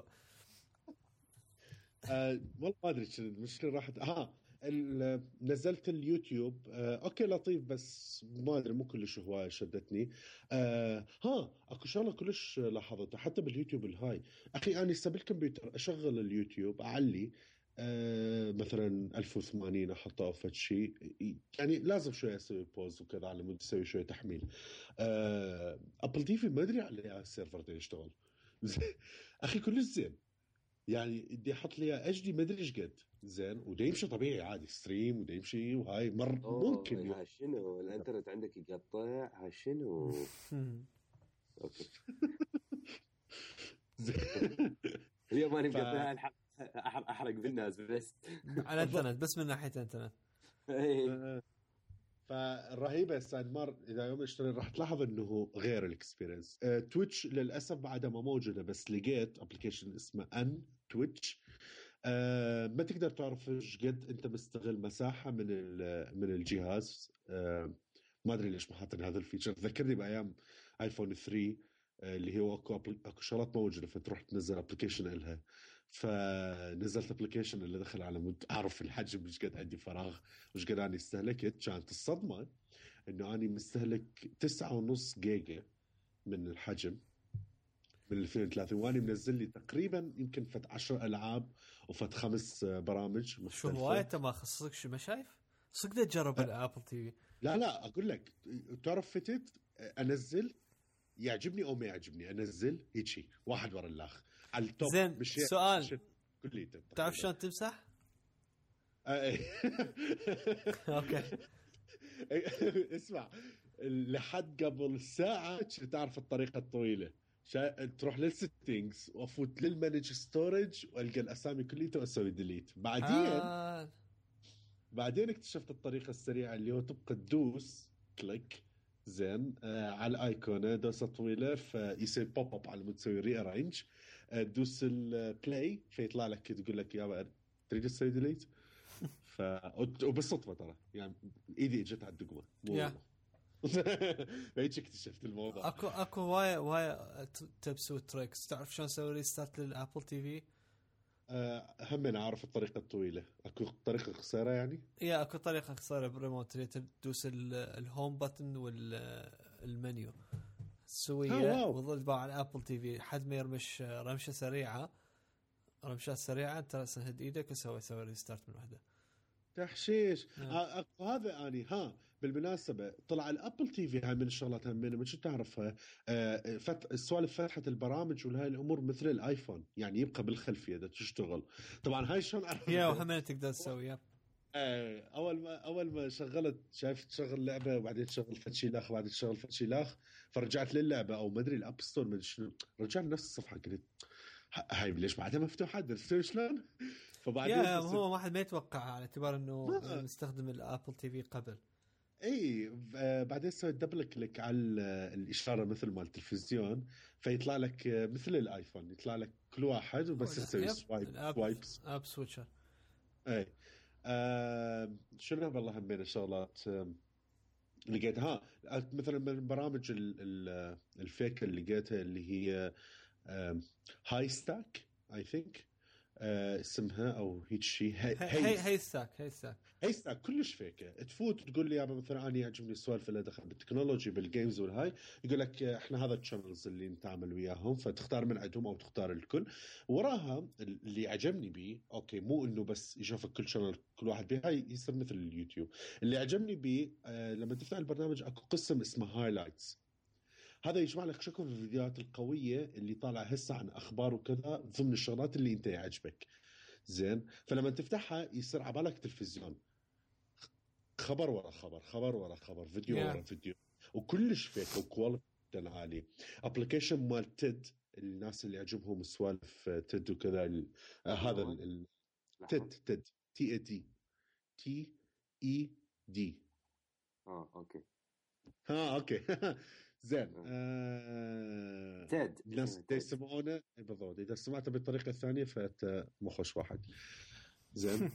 آه والله ما ادري شو المشكله راحت ها نزلت اليوتيوب آه اوكي لطيف بس ما ادري مو كلش هوايه شدتني. آه ها اكو شغله كلش لاحظتها حتى باليوتيوب الهاي اخي انا استبل الكمبيوتر اشغل اليوتيوب اعلي آه مثلا ألف وثمانين احطه في شيء يعني لازم شويه اسوي بوز وكذا على مود اسوي شويه تحميل. آه ابل تي في ما ادري على السيرفر ده يشتغل اخي كلش زين يعني بدي احط لي اتش دي ما ادري ايش قد زين وده يمشي طبيعي عادي ستريم وده يمشي وهاي مر ممكن ها شنو الانترنت عندك يقطع ها شنو اوكي اليوم ماني مقطع الحق احرق بالناس بس على الانترنت بس من ناحيه الانترنت. فالرهيبه السايد مار اذا يوم اشتري راح تلاحظ انه غير الاكسبيرينس. أه تويتش للاسف بعدها ما موجوده بس لقيت ابلكيشن اسمه ان تويتش. أه ما تقدر تعرف ايش قد انت مستغل مساحه من من الجهاز. أه ما ادري ليش ما حاطين هذا الفيتشر ذكرني بايام ايفون ثري أه اللي هو اكو اكو شغلات موجوده فتروح تنزل ابلكيشن لها. فنزلت ابلكيشن اللي دخل على مود اعرف الحجم ايش قد عندي فراغ وايش قد اني استهلكت. كانت الصدمه انه اني مستهلك تسعة ونص جيجا من الحجم من اثنين وثلاثين واني منزل لي تقريبا يمكن فت عشر العاب وفت خمس برامج مختلفه. شو هواي انت ما خصك شو ما شايف صدق تجرب الابل تي في؟ لا لا اقول لك تعرف فتت انزل يعجبني او ما يعجبني انزل هيك واحد ورا الاخر على التوب. زين سؤال كليته تعرف شلون تمسح؟ اوكي اسمع لحد قبل ساعه تعرف الطريقه الطويله شا... تروح للسيتنجز وافوت للمانج ستورج والقى الاسامي كليته واسوي ديليت. بعدين آه. بعدين اكتشفت الطريقه السريعه اللي هو تبقى تدوس كليك زين آه على الايقونه دوسه طويله فيصير بوب اب على مود تسوي ري ارينج. آه دوس البلاي فيطلع لك تقول لك يا تريد تسوي ديليت ف وبالصدفه ترى يعني ايدي اجت على الدقمه مو فهيك اكتشفت الموضوع. اكو اكو واي واي تبس وتريكس. تعرف شلون اسوي ريستارت للابل تي في؟ أه هم انا اعرف الطريقه الطويله. اكو طريقه قصيره يعني يا اكو طريقه قصيره بالريموت اللي تدوس الهوم بutton والمنيو تسويه وظل باع على الابل تي في حد ما يرمش رمشه سريعه رمشات سريعه انت سهد ايدك وسوي سوي ريستارت من وحده تحشيش. آه. هذا اني ها بالمناسبه طلع الابل تي في هاي من الشغلات هم من شو تعرفها آه فت... السوالف فتحه البرامج وهاي الامور مثل الايفون يعني يبقى بالخلفيه اذا تشتغل. طبعا هاي شلون اعرف يا وهم تقدر تسويها. آه اول ما اول ما شغلت شايف تشغل لعبه وبعدين تشغل فتشي لاخ وبعدين تشغل فتشي لاخ فرجعت للعبه او ما ادري الاب ستور ما شنو رجعت نفس الصفحه قلت هاي ليش بعدها مفتوحه درت شلون. فبعدين يا هو واحد ما يتوقع على اعتبار انه نستخدم الابل تي في قبل. اي بعدين سويت دبل كليك على الاشاره مثل مال التلفزيون فيطلع لك مثل الايفون يطلع لك كل واحد وبس تسوي سوايب سوايبس اب سويتشر. اي آه شنو والله هم بين الشغلات لقيتها مثلا من البرامج الفيك اللي لقيتها اللي هي هاي ستاك اي ثينك اسمها او هيك شيء هي هي هي ستاك هي ستاك هي ستاك كلش فيكه. تفوت تقول لي يا مثلا انا يعجبني السوالف اللي دخل بالتكنولوجي بالجيمز والهاي يقول لك احنا هذا الشانلز اللي نتعامل وياهم فتختار من عندهم او تختار الكل. وراها اللي عجبني بيه اوكي مو انه بس يشوفك كل شانل كل واحد بيه هاي يصير مثل اليوتيوب. اللي عجبني بيه آه لما تفتح البرنامج اكو قسم اسمه هايلايتس. هذا يجمع لك شكل الفيديوهات القوية اللي طالع هسه عن أخبار وكذا ضمن الشغلات اللي أنت يعجبك زين. فلما تفتحها يصير عبالك تلفزيون خبر ورا خبر خبر ورا خبر فيديو yeah. ورا فيديو وكلش فيك وكواليتي عالي. ابلكيشن مال تيد الناس اللي يعجبهم السوالف تيد وكذا ال... آه هذا ال... تيد تيد تي اي دي تي اي دي اه اوكي ها اوكي زين آه... تيد الناس يسمعونه بالضبط اذا سمعته بالطريقه الثانيه فانت مخش واحد زين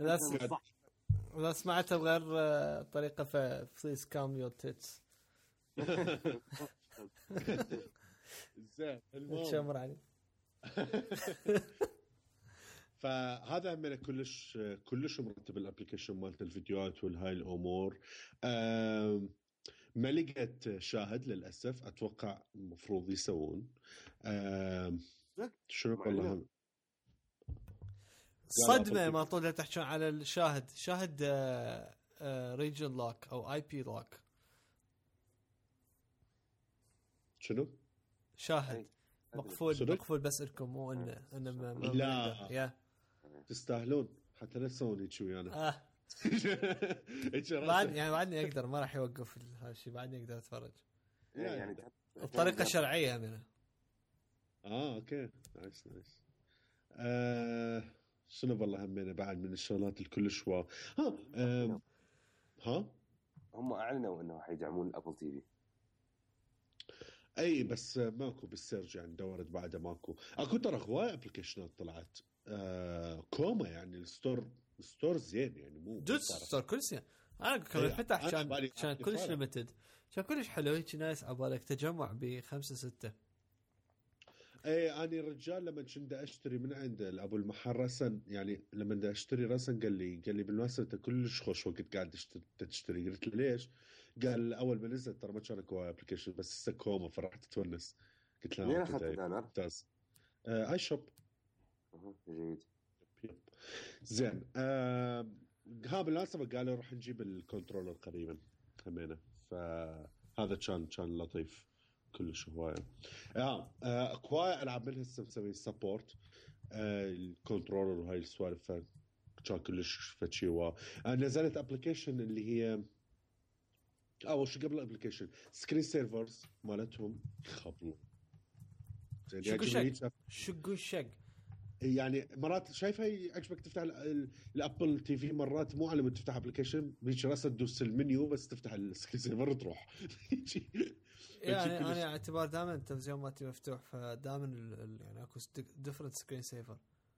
اذا سمعته بغير طريقه فبليز كام يور تيتس زين المهم تشمر عليه. فهذا من كلش كلش مرتب الابلكيشن مالت الفيديوهات والهاي الامور. أم... ما لقيت شاهد للاسف، اتوقع المفروض يسوون. أم... شنو والله صدمه ما طول تحكون على الشاهد. شاهد ريجن لوك او اي بي لوك. شنو شاهد مقفول مقفول بس لكم، مو انه انه ما لا يا تستاهلون حتى لا تسوون هيك ويانا. اه بعد يعني بعدني اقدر، ما راح يوقف هذا الشيء، بعدني اقدر اتفرج يعني بطريقه شرعيه منه. اه اوكي نايس نايس. آه شنو والله همينه بعد من الشغلات الكل شوا. ها آه ها هم اعلنوا انه حيدعمون الابل تي في. اي بس ماكو بالسيرج يعني دورت بعده ماكو. اكو ترى هواي ابلكيشنات طلعت آه كوما يعني الستور الستور زين يعني مو دوت ستور كل شيء. انا كنت فتح كان كان كلش ليمتد، كان كلش حلو هيك نايس عبالك تجمع بخمسة ستة. اي اني رجال لما كنت اشتري من عند ابو المحل رسن، يعني لما بدي اشتري رسن قال لي قال لي بالمناسبه انت كلش خوش وقت قاعد تشتري. قلت له ليش؟ قال اول ما نزل ترى ما كان اكو ابلكيشن بس هسه كوما فرحت تونس. قلت له وين اخذت دانر؟ ممتاز. آه اي شوب. اها جيد زين. آه ها بالمناسبه قالوا راح نجيب الكنترولر قريبا همينه، فهذا كان كان لطيف كلش هوايه. اه هوايه العاب من هسه مسوي سبورت آه الكنترولر وهاي السوالف، كان كلش فتشي. و آه نزلت ابلكيشن اللي هي اول شيء قبل الابلكيشن سكرين سيرفرز مالتهم خبلوا. شقو شق شقو شق يعني مرات شايفها عجبك تفتح الابل تي في مرات مو على ما تفتح ابلكيشن بيجي راسا تدوس المنيو بس تفتح السكرين سيفر تروح. يعني انا اعتبار دائما التلفزيون مالتي مفتوح فدائما يعني اكو ديفرنت سكرين سيفر.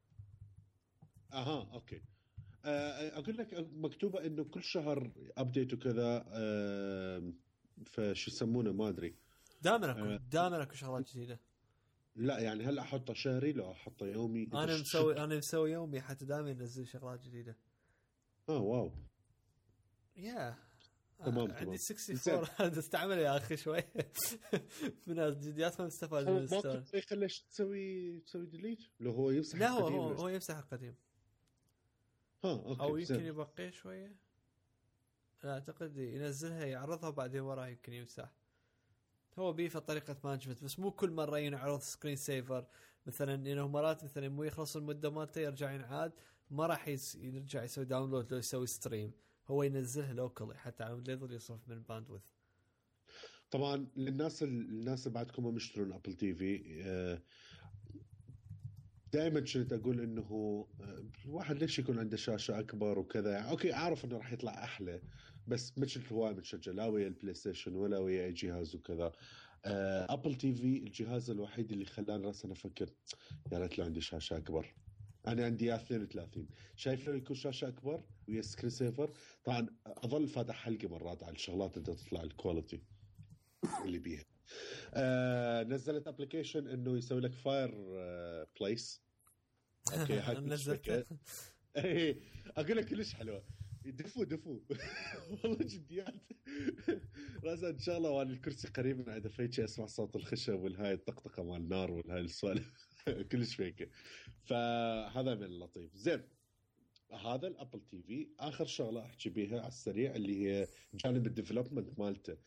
اها اوكي. أه اقول لك مكتوبه انه كل شهر ابديت وكذا. أه فشو يسمونه ما ادري. دائما اكو أه دائما اكو شغلات جديده. لا يعني هل احطه شهري لو احطه يومي؟ انا مسوي انا مسوي يومي حتى دائما ينزل شغلات جديده. اه واو يا تمام آه عندي أربعة وستين هذا استعمل يا اخي شوي من الجديات ما استفاد من الستور. ما يخليش تسوي تسوي ديليت لو هو يمسح لا هو هو, هو يمسح القديم. ها اوكي او يمكن يبقيه شويه. لا اعتقد ينزلها يعرضها بعدين وراه يمكن يمسح. هو بيه طريقة مانجمنت بس مو كل مرة ينعرض سكرين سيفر مثلا انه مرات مثلا مو يخلص المدة مالته يرجع ينعاد ما راح يرجع يسوي داونلود لو يسوي ستريم. هو ينزلها لوكالي حتى على لا يظل يصرف من باندويث. طبعا للناس الناس اللي بعدكم ما مشترون ابل تي في دائما كنت اقول انه الواحد ليش يكون عنده شاشة اكبر وكذا. يعني اوكي اعرف انه راح يطلع احلى بس مثل هواي متشجع لا ويا البلاي ستيشن ولا ويا اي جهاز وكذا. ابل تي في الجهاز الوحيد اللي خلاني راسا افكر يا ريت لو عندي شاشه اكبر. انا عندي اثنين وثلاثين شايف لو يكون شاشه اكبر ويا سكرين سيفر. طبعا اظل فاتح حلقه مرات على الشغلات اللي تطلع الكواليتي اللي بيها. آه نزلت ابلكيشن انه يسوي لك فاير آه بليس. اوكي هاي نزلته. اي اقول لك كلش حلوه. دفو دفو والله جديات راسا ان شاء الله وانا الكرسي قريب من عند فيتشي اسمع صوت الخشب والهاي الطقطقه مال النار والهاي السوالف كلش فيك. فهذا من اللطيف. زين هذا الابل تي في. اخر شغله احكي بيها على السريع اللي هي جانب الديفلوبمنت مالته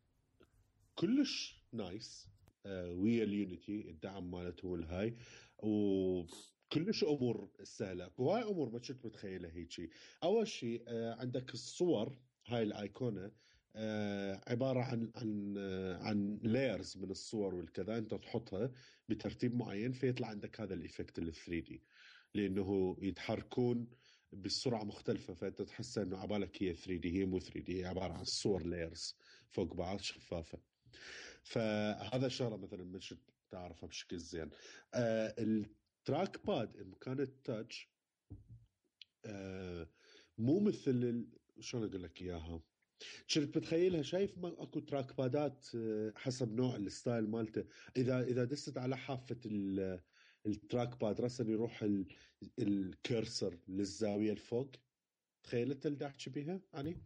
كلش نايس. آه ويا اليونيتي الدعم مالته والهاي وكلش امور سهله. هواي امور ما كنت متخيلها هيجي. اول شيء آه عندك الصور هاي الايقونه آه عباره عن عن آه عن لايرز من الصور والكذا انت تحطها بترتيب معين فيطلع عندك هذا الايفكت ال ثري دي لانه يتحركون بسرعه مختلفه فانت تحس انه عبالك هي ثري دي. هي مو ثري دي هي عباره عن صور لايرز فوق بعض شفافه. فهذا شغله مثلا مش تعرفها بشكل زين. آه التراك باد مكان التاتش آه مو مثل شلون اقول لك اياها. كنت بتخيلها شايف ما اكو تراك بادات حسب نوع الستايل مالته، اذا اذا دست على حافه التراك باد راسا يروح الكيرسر للزاويه الفوق. تخيلت اللي احكي بيها يعني؟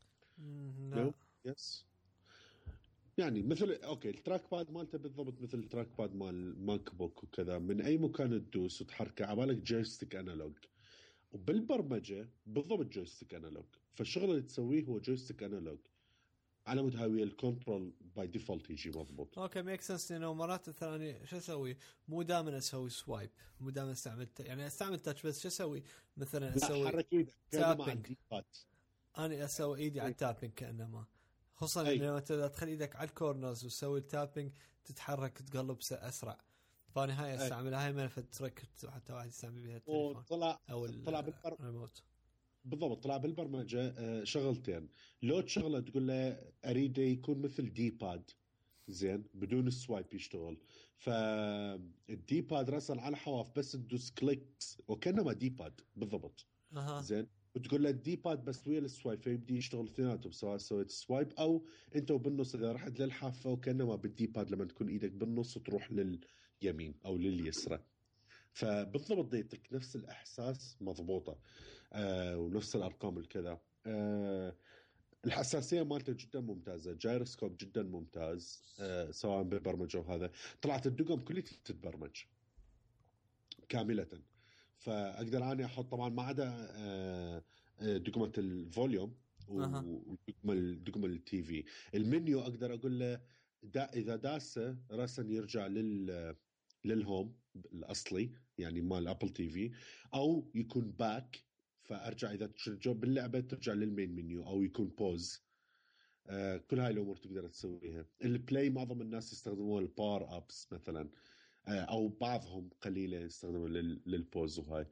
لا يس يعني مثل اوكي التراك باد مالته بالضبط مثل التراك باد مال ماك بوك وكذا، من اي مكان تدوس وتحركه عبالك جويستيك انالوج. وبالبرمجه بالضبط جويستيك انالوج، فالشغل اللي تسويه هو جويستيك انالوج على مود هاوية الكنترول باي ديفولت يجي مضبوط. اوكي ميك سنس. انه مرات الثانيه شو اسوي؟ مو دائما اسوي سوايب، مو دائما استعمل يعني استعمل تاتش، بس شو اسوي مثلا اسوي حرك ايدك تابينج. انا اسوي ايدي على التابينج كانما، خصوصا انه انت اذا تخلي ايدك على الكورنرز وتسوي التابينج تتحرك تقلب اسرع. فانا هاي استعملها هاي ما فترك حتى واحد يستعمل بها التليفون طلع او طلع بالريموت. بالبر... بالضبط طلع بالبرمجه شغلتين. لو تشغله تقول له اريد يكون مثل دي باد زين بدون السوايب يشتغل، فالدي باد راسا على حواف بس تدوس كليكس وكانما دي باد بالضبط. أه. زين وتقول له الدي باد بس ويا السوايب فيبدي يشتغل اثنيناتهم، سواء سويت سوايب او انت وبالنص اذا رحت للحافه وكانما بالدي باد لما تكون ايدك بالنص تروح لليمين او لليسرى. فبالضبط ديتك نفس الاحساس مضبوطه آه ونفس الارقام الكذا. آه الحساسيه مالته جدا ممتازه، جايروسكوب جدا ممتاز آه سواء بالبرمجه وهذا. طلعت الدقم كلها تتبرمج كامله، فاقدر اني احط طبعا ما عدا آه دقمه الفوليوم ودقمه دقمه التي في. المنيو اقدر اقول له دا اذا داسه راسا يرجع لل للهوم الاصلي يعني مال ابل تي في، او يكون باك فارجع اذا ترجع باللعبه ترجع للمين منيو، او يكون بوز. آه كل هاي الامور تقدر تسويها. البلاي معظم الناس يستخدمون البار ابس مثلا آه او بعضهم قليله يستخدموا للبوز وهاي.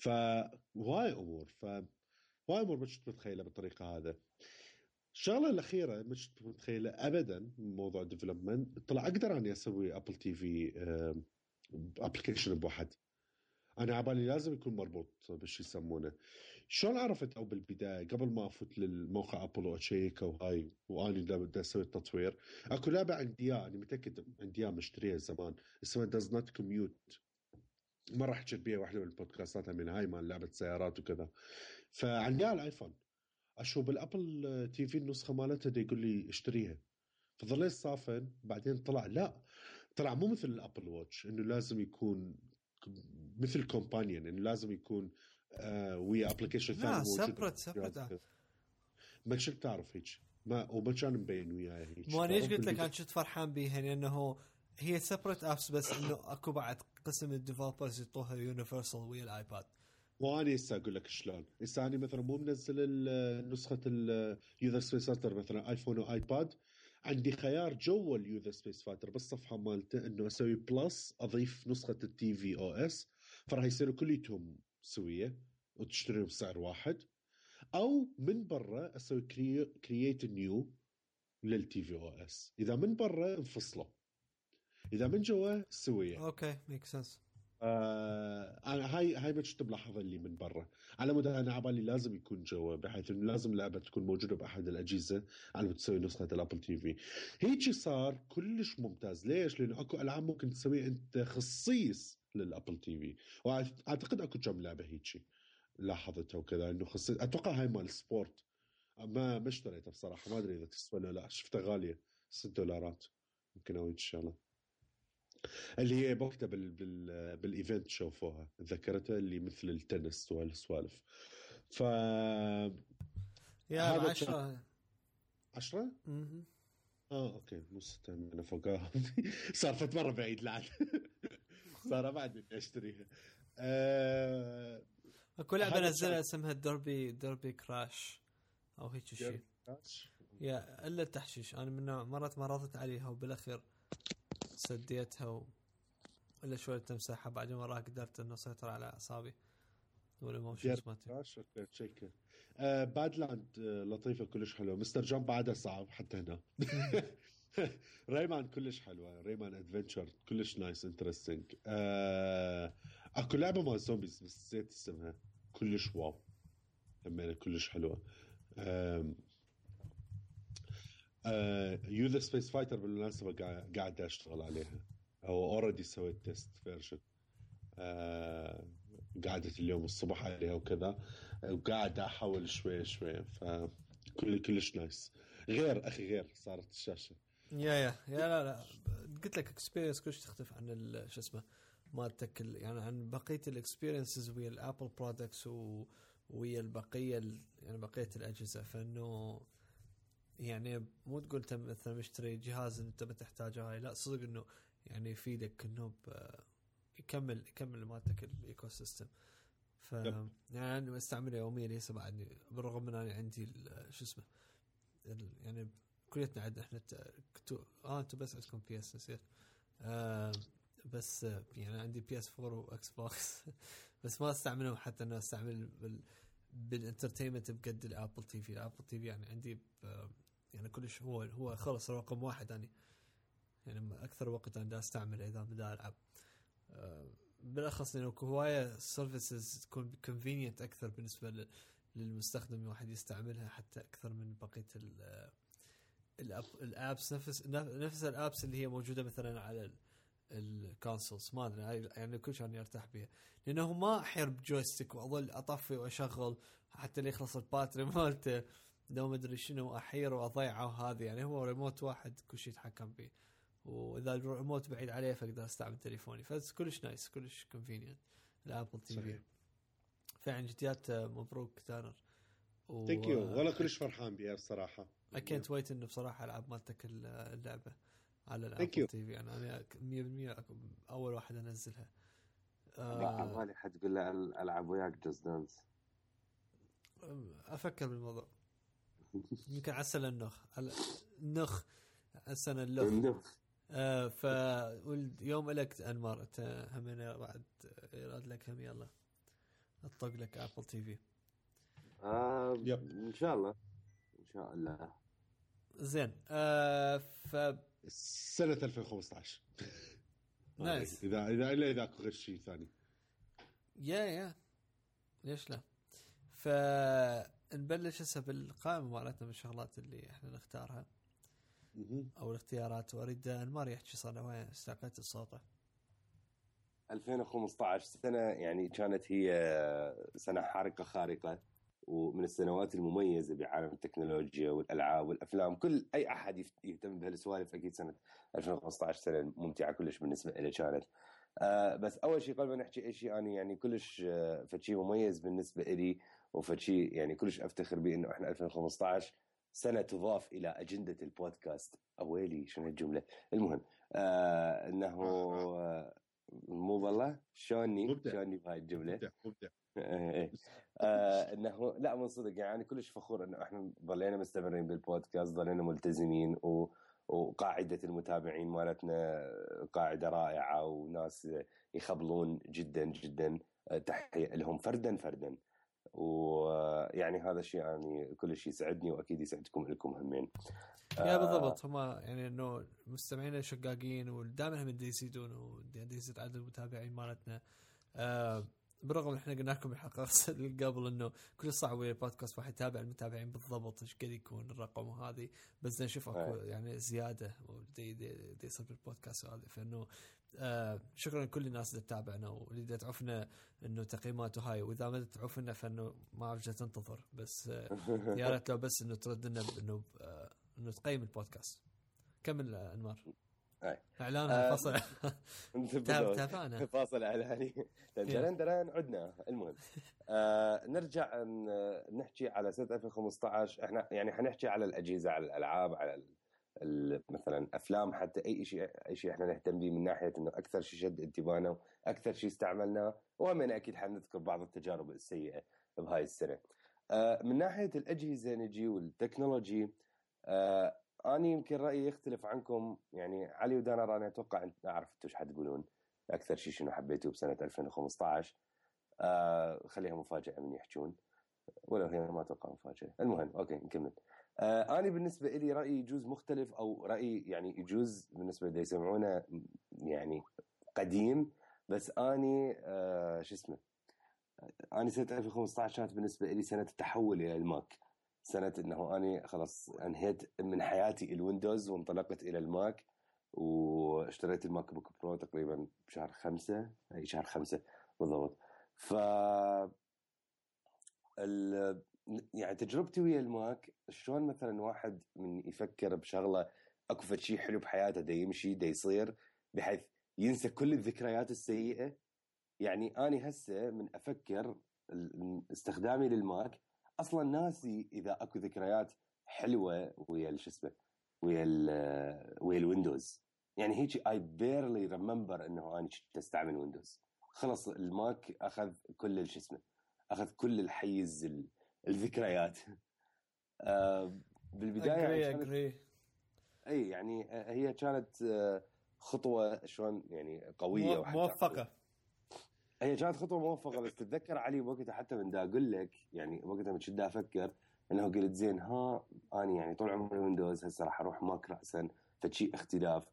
فهاي امور ف هاي امور ما كنت متخيلها بالطريقه هذا. الشغله الاخيره ما كنت متخيله ابدا موضوع ديفلوبمنت. طلع اقدر اني اسوي ابل تي في آه ابلكيشن بواحد. انا عبالي لازم يكون مربوط بالشي يسمونه. شلون عرفت او بالبدايه قبل ما افوت للموقع ابل واشيك وهاي واني بدي اسوي التطوير، اكو لعبه عندي اياها انا متاكد عندي اياها مشتريها زمان اسمها داز نوت كوميوت. مره حكيت بيها واحده من البودكاستات من هاي مال لعبه سيارات وكذا. فعندي اياها الايفون اشوف بالابل تي في النسخه مالتها دي يقول لي اشتريها. فظليت صافن بعدين طلع لا، طلع مو مثل الابل واتش انه لازم يكون مثل كومبانيون، انه لازم يكون آه ويا ابلكيشن ثاني موجود. سبرت سبرت ما كنت تعرف هيك ما وما كان مبين وياي هيك. مو انا ايش قلت لك انا كنت فرحان بيها لانه هي سبرت ابس بس انه اكو بعد قسم الديفلوبرز يطوها يونيفرسال ويا الايباد. وانا هسه اقول لك شلون. هسه انا مثلا مو منزل نسخه اليوزر سبيس فايتر مثلا ايفون وايباد، عندي خيار جوا اليوزر سبيس فايتر بالصفحه مالته انه اسوي بلس اضيف نسخه التي في او اس، فراح يصيروا كليتهم سويه وتشتريهم بسعر واحد، او من برا اسوي كرييت نيو للتي في او اس. اذا من برا انفصلوا، اذا من جوا سويه. اوكي ميك سنس. آه انا هاي هاي ما كنت بلاحظها اللي من برا، على مود انا عبالي لازم يكون جوا بحيث انه لازم اللعبه تكون موجوده باحد الاجهزه على مود تسوي نسخه الابل تي في. هيك صار كلش ممتاز. ليش؟ لانه اكو العاب ممكن تسويها انت خصيص للابل تي في، واعتقد اكو كم لعبه هيك لاحظتها وكذا انه خصيص. اتوقع هاي مال سبورت ما ما اشتريتها بصراحه، ما ادري اذا تسوى ولا لا، شفتها غاليه ست دولارات يمكن او ان شاء الله. اللي هي بوقتها بال بال بالايفنت شوفوها ذكرتها اللي مثل التنس والسوالف. ف يا عشرة عشرة اها اه اوكي مو ستة انا فوقها صار فت مره بعيد لعن صار بعد اني اشتريها. آه... اكو لعبه نزلها اسمها دربي دربي كراش او هيك شيء يا الا التحشيش. انا من مرات ما رضيت عليها وبالاخير سديتها و... ولا شويه تمسحها بعد ما راح قدرت انه اسيطر على اعصابي والايموشنز مالتي. كراش اوكي تشيك. آه بادلاند آه لطيفه كلش حلوه. مستر جامب بعدها صعب حتى هنا. ريمان كلش حلوه. ريمان ادفنتشر كلش نايس انترستينج. آه اكو لعبه مال زومبيز بس نسيت اسمها كلش واو همينه كلش حلوه. آه يو ذا سبيس فايتر بالمناسبة قاعد قاعد أشتغل عليها أو أوريدي سويت تيست فيرجن آه قعدت اليوم الصبح عليها وكذا وقاعد أحاول شوي شوي فكل كلش نايس غير أخي غير صارت الشاشة يا يا يا لا لا قلت لك اكسبيرينس كلش تختلف عن شو اسمه مالتك يعني عن بقية الاكسبيرينسز ويا الابل برودكتس ويا البقية يعني بقية الأجهزة فإنه يعني مو تقول انت مثلا مشتري جهاز انت بتحتاجه هاي لا صدق انه يعني يفيدك انه يكمل يكمل مالتك الايكو سيستم ف يعني انا استعمله يوميا هسه بعدني بالرغم من اني عندي شو اسمه يعني كليتنا عندنا احنا كتو... اه انتم بس عندكم بي اس نسيت آه بس يعني عندي بي اس فور واكس بوكس بس ما استعملهم حتى انه استعمل بال... بالانترتينمنت بقد الابل تي في الابل تي في يعني عندي ب... يعني كلش هو هو خلص رقم واحد يعني يعني اكثر وقت انا استعمل اذا بدي العب أه بالاخص لانه هوايه سيرفيسز تكون كونفينينت اكثر بالنسبه للمستخدم الواحد يستعملها حتى اكثر من بقيه الاب الابس نفس نفس الابس اللي هي موجوده مثلا على الكونسولز ما ادري يعني كل شيء ارتاح بها لانه ما احير بجويستيك واظل اطفي واشغل حتى اللي يخلص الباتري مالته لو ما ادري شنو احير واضيعه وهذا يعني هو ريموت واحد كل شيء يتحكم فيه واذا الريموت بعيد عليه فاقدر استعمل تليفوني فكلش نايس كلش كونفينينت الابل تي في فعلا جديات مبروك تانر ثانك يو والله كلش فرحان بيها بصراحه I can't wait انه بصراحه العب مالتك اللعبه على الابل تي في انا انا مية بالمية اول واحد انزلها آه بالي حد يقول له العب وياك جاست دانس افكر بالموضوع يمكن عسل النخ النخ السنه اللخ آه فاليوم لك انمار انت همين بعد يراد لك هم يلا اطلق لك ابل تي في آه ان شاء الله ان شاء الله زين آه ف سنه ألفين وخمسة عشر نايس اذا اذا الا اذا اكو غير شيء ثاني يا يا ليش لا فنبلش هسه بالقائمه مالتنا من الشغلات اللي احنا نختارها او الاختيارات واريد انمار يحكي صار وين استقيت الصوت ألفين وخمسة عشر سنه يعني كانت هي سنه حارقه خارقه ومن السنوات المميزه بعالم التكنولوجيا والالعاب والافلام كل اي احد يهتم بهالسوالف اكيد سنه ألفين وخمسة عشر سنه ممتعه كلش بالنسبه لي كانت آه بس اول شيء قبل ما نحكي اي شيء انا يعني كلش آه فشي مميز بالنسبه لي وفشي يعني كلش افتخر به انه احنا ألفين وخمسة عشر سنه تضاف الى اجنده البودكاست اويلي شنو هالجمله المهم آه انه آه مو والله شلوني شلوني بهاي الجمله مبدع مبدع آه انه لا من صدق يعني كلش فخور انه احنا ضلينا مستمرين بالبودكاست ضلينا ملتزمين و وقاعدة المتابعين مالتنا قاعدة رائعة وناس يخبلون جدا جدا تحية لهم فردا فردا ويعني هذا الشيء يعني كل شيء يسعدني وأكيد يسعدكم لكم همين يا بالضبط هما يعني إنه مستمعين شقاقين ودائما هم يزيدون ويزيد عدد المتابعين مالتنا آه برغم احنا قلنا لكم الحلقه قبل انه كل صعب ويا البودكاست واحد يتابع المتابعين بالضبط ايش قد يكون الرقم وهذه بس نشوف اكو يعني زياده دي دي دي يصير بالبودكاست هذا فانه آه شكرا لكل الناس اللي تتابعنا واللي تعرفنا انه تقييماته هاي واذا ما تعرفنا فانه ما اعرف تنتظر بس آه يا ريت لو بس انه ترد لنا انه آه انه تقيم البودكاست كمل انمار اي اعلان آه فصل تابعنا فاصل اعلاني درن درن عدنا المهم آه نرجع نحكي على سنه ألفين وخمسة عشر احنا يعني حنحكي على الاجهزه على الالعاب على مثلا افلام حتى اي شيء اي شيء احنا نهتم به من ناحيه انه اكثر شيء شد انتباهنا واكثر شيء استعملناه ومن اكيد حنذكر بعض التجارب السيئه بهاي السنه آه من ناحيه الاجهزه نجي والتكنولوجي آه أنا يمكن رأيي يختلف عنكم يعني علي ودانا أنا أتوقع أن أعرف أنتوا شو حتقولون أكثر شيء شنو حبيتوه بسنة ألفين وخمسة عشر آه خليها مفاجأة من يحجون ولو هي ما أتوقع مفاجأة المهم أوكي نكمل آه أنا بالنسبة لي رأيي يجوز مختلف أو رأيي يعني يجوز بالنسبة لي يسمعونه يعني قديم بس أني آه شو اسمه أنا سنة ألفين وخمسة عشر كانت بالنسبة لي سنة التحول إلى الماك سنة انه انا خلاص انهيت من حياتي الويندوز وانطلقت الى الماك، واشتريت الماك بوك برو تقريبا بشهر خمسة، اي شهر خمسة بالضبط. ف ال... يعني تجربتي ويا الماك شلون مثلا واحد من يفكر بشغله اكو فد شيء حلو بحياته دا يمشي دا يصير بحيث ينسى كل الذكريات السيئة. يعني أنا هسه من أفكر استخدامي للماك أصلا ناسي إذا أكو ذكريات حلوة ويا شو اسمه ويا ال ويا الويندوز. يعني هيك I barely remember إنه أنا تستعمل ويندوز. خلص الماك أخذ كل شو اسمه أخذ كل الحيز الذكريات. آه بالبداية agree, agree. أي يعني هي كانت خطوة شلون يعني قوية موفقة. هي كانت خطوة موفقة. بس تتذكر علي وقتها حتى من دا أقول لك يعني وقتها من شدة أفكر إنه قلت زين ها أنا يعني طول عمري ويندوز هسه راح أروح ماك رأسا فشي اختلاف.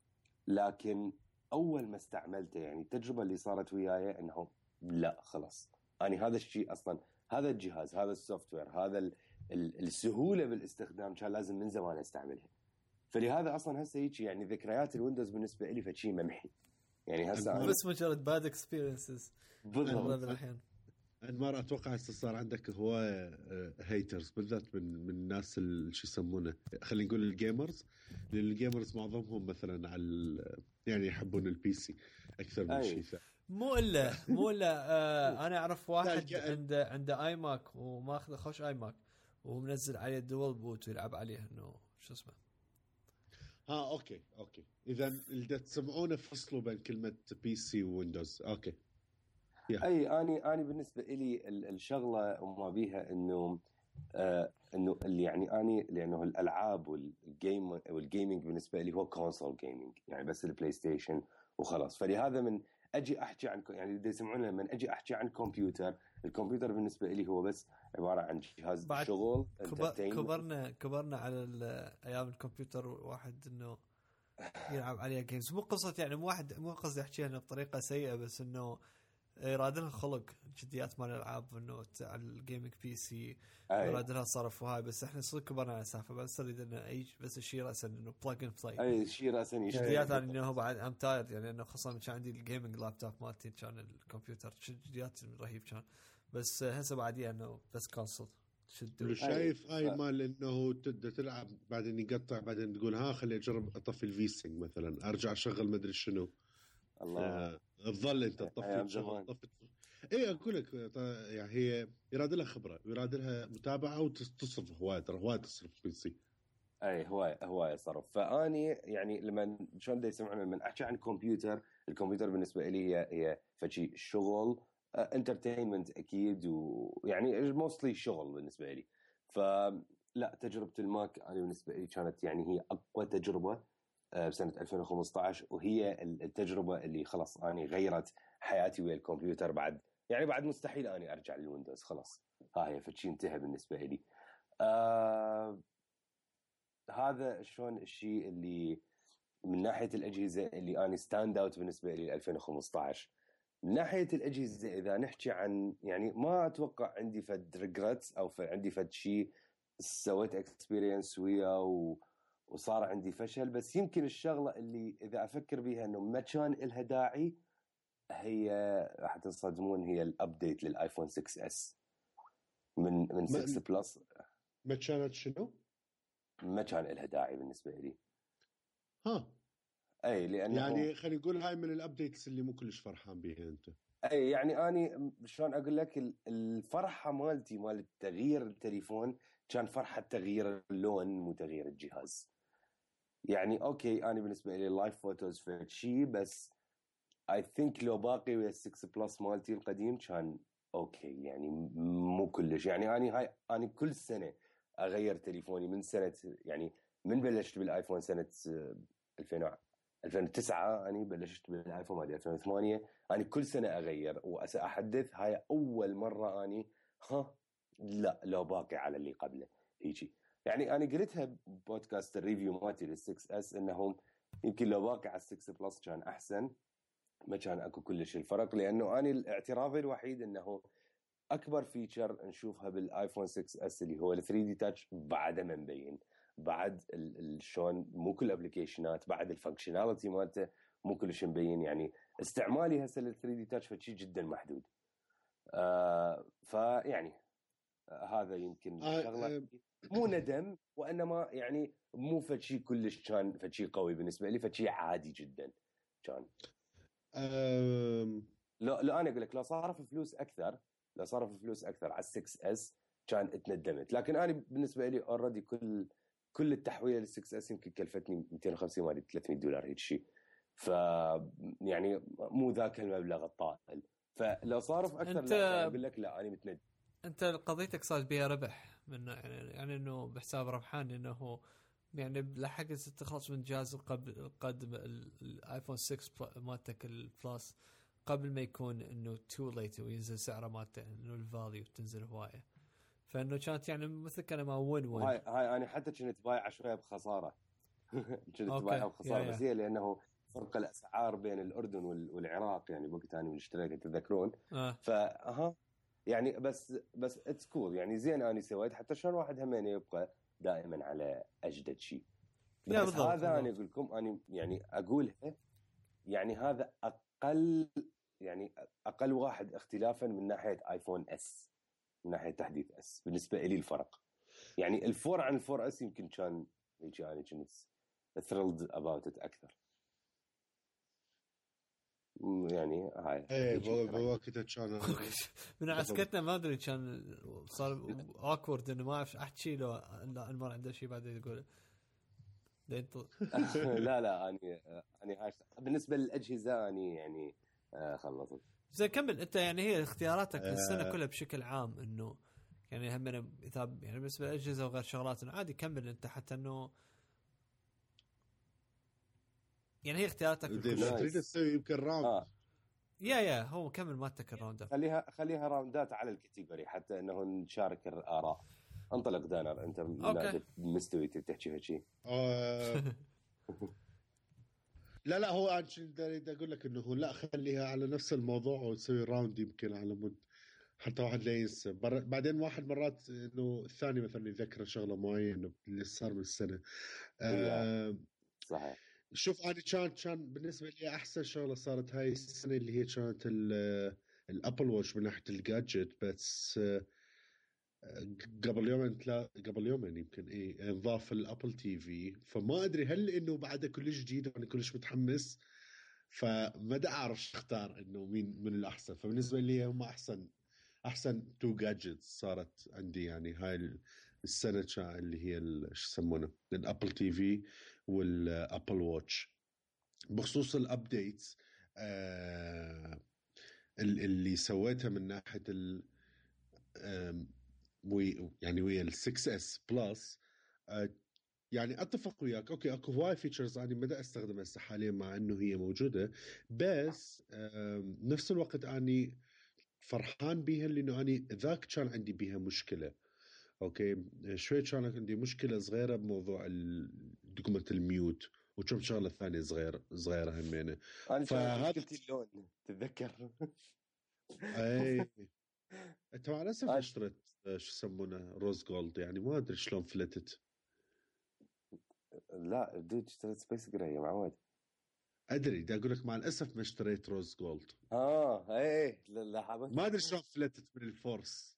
لكن أول ما استعملته يعني التجربة اللي صارت وياي إنه لا خلاص أنا هذا الشيء أصلا هذا الجهاز هذا السوفت وير هذا ال ال السهولة بالاستخدام كان لازم من زمان استعملها. فلهذا أصلا هسه هيك يعني ذكريات الويندوز بالنسبة لي فشي ممحي. يعني هسه بس مجرد باد اكسبيرينسز بالضبط. الحين أنا ما أتوقع صار عندك هواية هيترز بالذات من من الناس اللي شو يسمونه خلينا نقول الجيمرز. لأن الجيمرز معظمهم مثلا على يعني يحبون البي سي أكثر من شيء ثاني. مو إلا مو إلا آه أنا أعرف واحد عنده عنده آي ماك وماخذ خوش آي ماك ومنزل عليه الدول بوت ويلعب عليه إنه شو اسمه. ها أوكي أوكي إذا اللي تسمعونه فصلوا بين كلمة بي سي وويندوز. أوكي yeah. أي أنا أنا بالنسبة إلي الشغلة وما بيها إنه آه إنه اللي يعني أنا لأنه الألعاب والجيم والجيمينج بالنسبة لي هو كونسول جيمينج يعني بس البلاي ستيشن وخلاص. فلهذا من أجي أحكي عن يعني اللي يسمعونه من أجي أحكي عن كمبيوتر. الكمبيوتر بالنسبة لي هو بس عبارة عن جهاز شغل. كبرنا كبرنا على أيام الكمبيوتر واحد إنه يلعب عليه جيمز. مو قصة يعني مو واحد مو قصدي أحكيها بطريقة سيئة بس إنه يرادلها خلق جديات مال الألعاب إنه على الجيمينج بي سي يرادلها صرف وهاي. بس إحنا صدق كبرنا على سالفة بس نريد إنه أي بس الشيء رأسا إنه بلاج إن بلاي أي شيء رأسا جديات يعني إنه بعد أم تاير يعني إنه خاصة كان عندي الجيمينج لابتوب مالتي كان الكمبيوتر جديات رهيب كان. بس هسه بعديها إنه بس كونسول شدوا شايف هاي مال إنه تبدأ تلعب بعدين يقطع بعدين تقول ها خلي أجرب أطفي الفيسنج مثلا أرجع أشغل مدري شنو الله تظل انت تطفي تشغل تطفي. ايه اقول لك يعني هي يراد لها خبره ويراد لها متابعه وتصرف هوايه ترى هوايه تصرف بي سي. اي هوايه هوايه صرف. فاني يعني لما شلون دا يسمعون لما احكي عن كمبيوتر الكمبيوتر بالنسبه لي هي هي فشي شغل انترتينمنت اكيد ويعني موستلي شغل بالنسبه لي. فلا تجربه الماك انا بالنسبه لي كانت يعني هي اقوى تجربه بسنة ألفين وخمسة عشر وهي التجربة اللي خلاص أنا غيرت حياتي ويا الكمبيوتر. بعد يعني بعد مستحيل أنا أرجع للويندوز خلاص ها هي فشي انتهى بالنسبة لي. آه هذا شلون الشيء اللي من ناحية الأجهزة اللي أنا ستاند أوت بالنسبة لي ألفين وخمسة عشر. من ناحية الأجهزة إذا نحكي عن يعني ما أتوقع عندي فد ريجريتس أو عندي فد شيء سويت اكسبيرينس وياه و وصار عندي فشل. بس يمكن الشغلة اللي إذا أفكر بيها إنه ما كان إلها داعي هي راح تصدمون هي الأبديت للآيفون ستة إس من من ستة بلس. ما كانت شنو؟ ما كان إلها داعي بالنسبة لي. ها أي لأنه يعني خلينا نقول هاي من الأبديتس اللي مو كلش فرحان بيها أنت. أي يعني أنا شلون أقول لك الفرحة مالتي مال تغيير التليفون كان فرحة تغيير اللون مو تغيير الجهاز. يعني أوكي أنا بالنسبة لي اللايف فوتوز في شيء بس I think لو باقي ويا ستة بلس مالتي القديم كان أوكي يعني مو كلش. يعني أنا هاي أنا كل سنة أغير تليفوني من سنة يعني من بلشت بالآيفون سنة ألفين ألفين وتسعة أنا بلشت بالآيفون مالي ألفين وثمانية. أنا كل سنة أغير وأحدث. هاي أول مرة أنا ها لا لو باقي على اللي قبله هيجي. يعني أنا قلتها بودكاست الريفيو مالتي للسكس اس إنهم يمكن لو باقي على السكس بلس كان أحسن. ما كان أكو كلش الفرق لأنه أنا الاعتراف الوحيد إنه اكبر فيتشر نشوفها بالايفون ستة اس اللي هو ال ثري دي تاتش بعد ما مبين، بعد شلون مو كل الابلكيشنات، بعد الفانكشناليتي مالته مو كلش مبين. يعني استعمالي هسه لل ثري دي تاتش فشي جدا محدود. آه فيعني آه هذا يمكن آه شغله آه مو ندم، وانما يعني مو فشي كلش كان فشي قوي بالنسبه لي، فشي عادي جدا كان. آه لو لو انا اقول لك لو صرف فلوس اكثر، لو صرف فلوس اكثر على السكس اس كان اتندمت. لكن انا بالنسبه لي اوريدي كل كل التحويله للسكس اس يمكن كلفتني مئتين وخمسين مالي ثلاثمية دولار هيك شيء، ف يعني مو ذاك المبلغ الطائل. فلو صارف اكثر أنت... لا اقول لك لا انا متندم. انت قضيتك صار بيها ربح من يعني, يعني انه بحساب ربحان انه يعني لحق تخلص من جهاز قبل قدم الايفون ستة مالتك البلس قبل ما يكون انه تو ليت وينزل سعره مالته انه الفاليو تنزل هوايه، فانه كانت يعني مثل كان ما وين وين. هاي هاي انا حتى كنت بايع شويه بخساره كنت بايعها بخساره، بس هي لانه فرق الاسعار بين الاردن والعراق يعني وقت انا اشتريت تتذكرون. آه. فها يعني بس بس اتس كول يعني زين اني سويت حتى شلون واحد همين يبقى دائما على اجدد شيء. بس هذا انا اقول لكم انا يعني اقولها يعني هذا اقل يعني اقل واحد اختلافا من ناحيه ايفون اس، من ناحيه تحديث اس بالنسبه لي الفرق. يعني الفور عن الفور اس يمكن كان هيك انا كنت ثريلد اباوت ات اكثر. يعني هاي ايه بوقتها كان من عسكتنا ما ادري كان صار اوكورد انه ما اعرف احكي له لا ما عنده شيء بعدين يقول لا لا اني اني هاي بالنسبه للاجهزه اني يعني خلصت. زين كمل انت. يعني هي اختياراتك السنه كلها بشكل عام انه يعني هم اذا يعني بالنسبه للاجهزه وغير شغلات عادي كمل انت حتى انه يعني هي اختياراتك تريد تسوي يمكن راوند. آه. يا يا هو كمل مالتك الراوند. خليها خليها راوندات على الكاتيجوري حتى انه نشارك الاراء. انطلق دانر انت مستوي تحكي هالشيء. آه. لا لا هو اريد اقول لك انه لا خليها على نفس الموضوع وتسوي راوند يمكن على مود حتى واحد لا ينسى. بعدين واحد مرات انه الثاني مثلا يذكر شغله معينه اللي صار بالسنه. آه صحيح. شوف انا كان كان بالنسبه لي احسن شغله صارت هاي السنه اللي هي كانت الابل واتش من ناحيه الجادجت. بس قبل يومين قبل يومين يمكن ايه انضاف الابل تي في، فما ادري هل انه بعد كل جديد وانا كلش متحمس فما دا اعرف اختار انه مين من الاحسن. فبالنسبه لي هم احسن احسن تو جادجتس صارت عندي يعني هاي السنه اللي هي شو يسمونه الابل تي في والابل واتش. بخصوص الابديتس آه اللي سويتها من ناحيه ال وي يعني ويا ال ستة اس بلس آه يعني اتفق وياك. اوكي اكو هواي فيتشرز انا ما استخدمها هسه حاليا مع انه هي موجوده، بس آه نفس الوقت اني فرحان بيها لانه اني ذاك كان عندي بيها مشكله. اوكي شوي كان عندي مشكله صغيره بموضوع دوكمنت الميوت وكم شغله ثانيه صغيره صغيره همينه. فهذا اللون تتذكر اي انت مع الاسف اشتريت شو يسمونه روز جولد يعني ما ادري شلون فلتت. لا دود اشتريت سبيس جراي يا معود. ادري دا اقول لك مع الاسف ما اشتريت روز جولد. اه ايه لا ما ادري شلون فلتت من الفورس.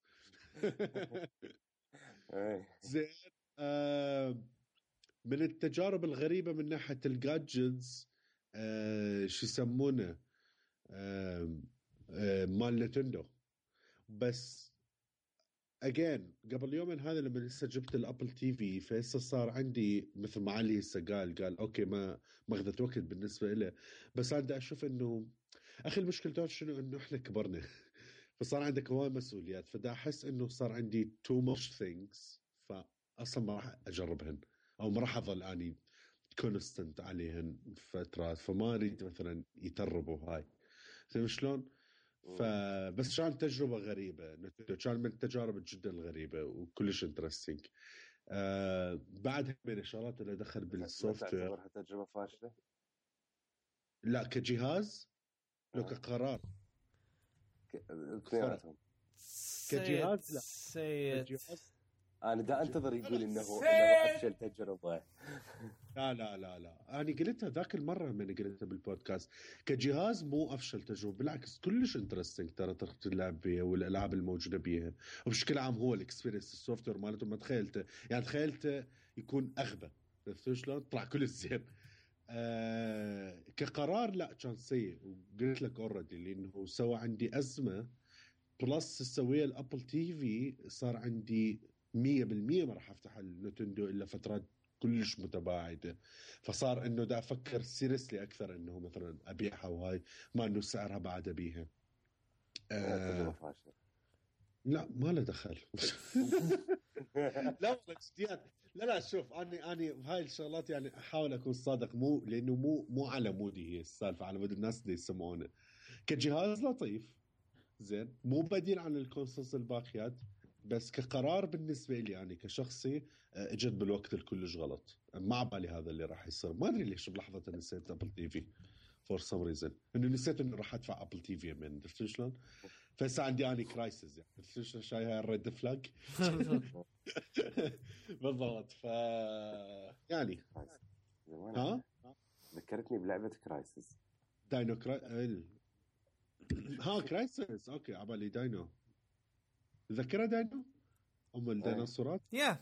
زين آه من التجارب الغريبه من ناحيه الجادجتس آه شو يسمونه آه آه مال نتندو. بس اجين قبل يومين هذا لما لسه جبت الابل تي في فهسه صار عندي مثل ما علي هسه قال قال اوكي ما ما اخذت وقت بالنسبه له، بس انا بدي اشوف انه اخي المشكله شنو انه احنا كبرنا فصار عندك هواي مسؤوليات، فدا احس انه صار عندي تو ماتش ثينجز فاصلا ما راح اجربهن او ما راح اظل اني كونستنت عليهن فترات، فما اريد مثلا يتربوا هاي زين شلون. فبس كان تجربة غريبة كان من التجارب جدا الغريبة وكلش انترستينج. آه بعد من الشغلات اللي دخل بالسوفت وير. تعتبرها تجربة فاشلة؟ لا كجهاز لو كقرار اثنيناتهم كجهاز لا سيد كجهاز انا دا انتظر يقول انه انه سيد. افشل تجربه. لا لا لا لا انا قلتها ذاك المره من قلتها بالبودكاست، كجهاز مو افشل تجربه، بالعكس كلش انترستنج ترى طريقه اللعب بيها والالعاب الموجوده بيها، وبشكل عام هو الاكسبيرينس السوفت وير مالته ما تخيلته، يعني تخيلته يكون اغبى، عرفت شلون؟ طلع كل زين. آه كقرار لا كان سيء، وقلت لك اوريدي لانه سوى عندي ازمه، بلس السويه الابل تي في صار عندي مية بالمية ما راح افتح النتندو الا فترات كلش متباعده، فصار انه دا افكر سيريسلي اكثر انه مثلا ابيعها، وهاي ما انه سعرها بعد ابيها. تجربه آه فاشله. لا ما له دخل. لا والله جديا، لا لا شوف اني اني بهاي الشغلات يعني احاول اكون صادق، مو لانه مو مو على مودي هي السالفه، على مود الناس اللي يسمعونه. كجهاز لطيف زين، مو بديل عن الكونسولز الباقيات، بس كقرار بالنسبه لي يعني كشخصي اجت بالوقت الكلش غلط، ما بالي هذا اللي راح يصير. ما ادري ليش بلحظه نسيت ابل تي في فور سم ريزن، انه نسيت انه راح ادفع ابل تي في من، عرفت شلون؟ فهسه عندي اني كرايسيس يعني، عرفت شلون شايف هاي الريد فلاج. بالضبط. ف يعني ها ذكرتني بلعبه كرايسيس. داينو كراي ال... ها كرايسيس اوكي عبالي داينو، ذكرها داينو ام الديناصورات. يا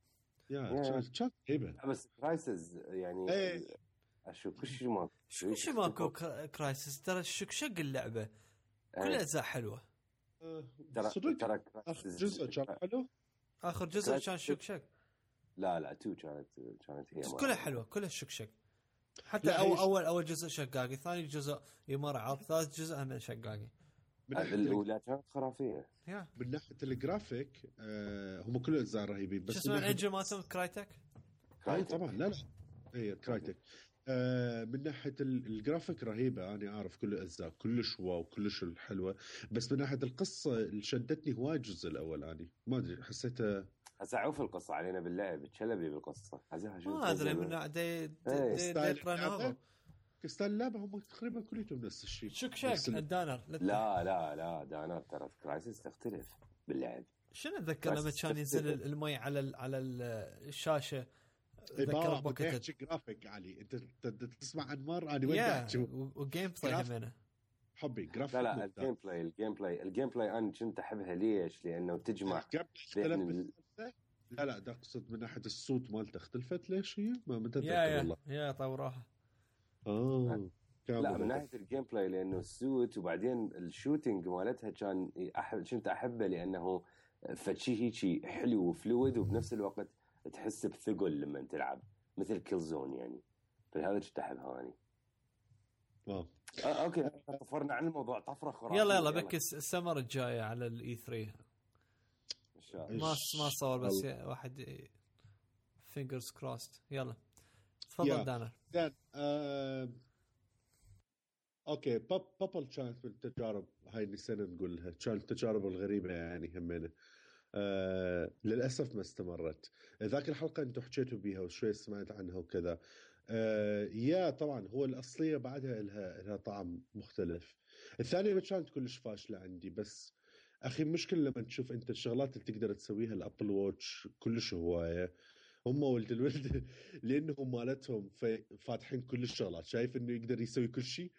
يا شات هيبه. بس كرايسيس يعني ايه اشوف كل شيء ماكو شو شو ماكو كرايسيس، ترى شقشق اللعبه كل اجزاء حلوه. ترى ترى اخر جزء كان حلو، اخر جزء كان شقشق. لا لا تو كانت كانت هي كلها حلوه كلها شقشق، حتى أول, اول اول جزء شقاقي، ثاني جزء يمر عرض، ثالث جزء هم شقاقي. الاولى كانت خرافيه من ناحيه الجرافيك. آه هم كل الاجزاء رهيبين، بس شو اسمه الانجن مالتهم كرايتك؟ كرايتك طبعا. لا لا هي كرايتك. آه من ناحيه الجرافيك رهيبه، انا اعرف كل الاجزاء كلش واو كلش حلوه، بس من ناحيه القصه اللي شدتني هواي الجزء الاول، يعني ما ادري حسيته هسعوا القصه علينا باللعب تشلبي بالقصه. ما ادري من دي دي دي كستايل اللعبه هم تقريبا كلهم نفس الشيء. شك شك الدانر. لا لا لا دانر ترى كرايسيس تختلف باللعب. شنو اتذكر لما كان ينزل المي على على الشاشه، ذكر بوكيت جرافيك عالي. انت تسمع عن مر انا وين احكي وجيم بلاي همينه حبي جرافيك. لا لا الجيم بلاي الجيم بلاي الجيم بلاي انا كنت احبها. ليش؟ لانه تجمع بين لا لا ده اقصد من ناحيه الصوت مالته اختلفت. ليش هي ما متذكر والله يا طوراها. اه لا من ناحيه الجيم بلاي لانه السوت، وبعدين الشوتينج مالتها كان احب كنت احبه لانه فشي هيك حلو وفلويد، وبنفس الوقت تحس بثقل لما تلعب مثل كيل زون يعني. فهذا كنت احبها اني. اه اوكي طفرنا عن الموضوع طفره خرافيه. يلا يلا بكس السمر الجايه على الاي ثلاثة ان شاء الله. ما ما صور بس واحد فينجرز كروست. يلا تفضل دانر. زين آه... اوكي باب بابل كانت من التجارب هاي السنه نقولها، كانت التجارب الغريبه يعني همينه. آه... للاسف ما استمرت. ذاك الحلقه انتم حكيتوا بيها وشوي سمعت عنها وكذا. آه... يا طبعا هو الاصليه بعدها لها لها طعم مختلف. الثانيه ما كانت كلش فاشله عندي، بس اخي مشكله لما تشوف انت الشغلات اللي تقدر تسويها الابل واتش كلش هوايه. هم ولد الولد لانهم مالتهم فاتحين كل الشغلات، شايف انه يقدر يسوي كل شيء.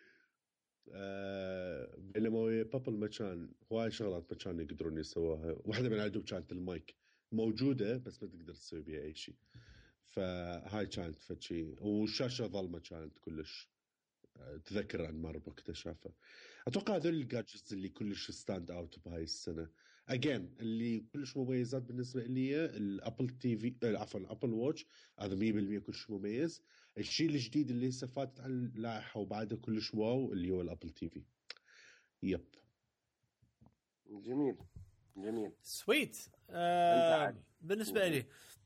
أه بينما بابل ما كان هواي شغلات ما كانوا يقدرون يسووها. واحده من عندهم كانت المايك موجوده بس ما تقدر تسوي بها اي شيء، فهاي كانت فشي. والشاشه ظلمه كانت كلش. تذكر عن مر باكتشافه. اتوقع هذول الجادجتس اللي كلش ستاند اوت بهاي السنه. اجين اللي كلش مميزات بالنسبه لي الابل تي في عفوا الابل واتش، هذا مية بالمية كلش مميز. الشيء الجديد اللي لسه فاتت عن اللائحه وبعده كلش واو اللي هو الابل تي في. يب جميل جميل سويت. آه بالنسبه لي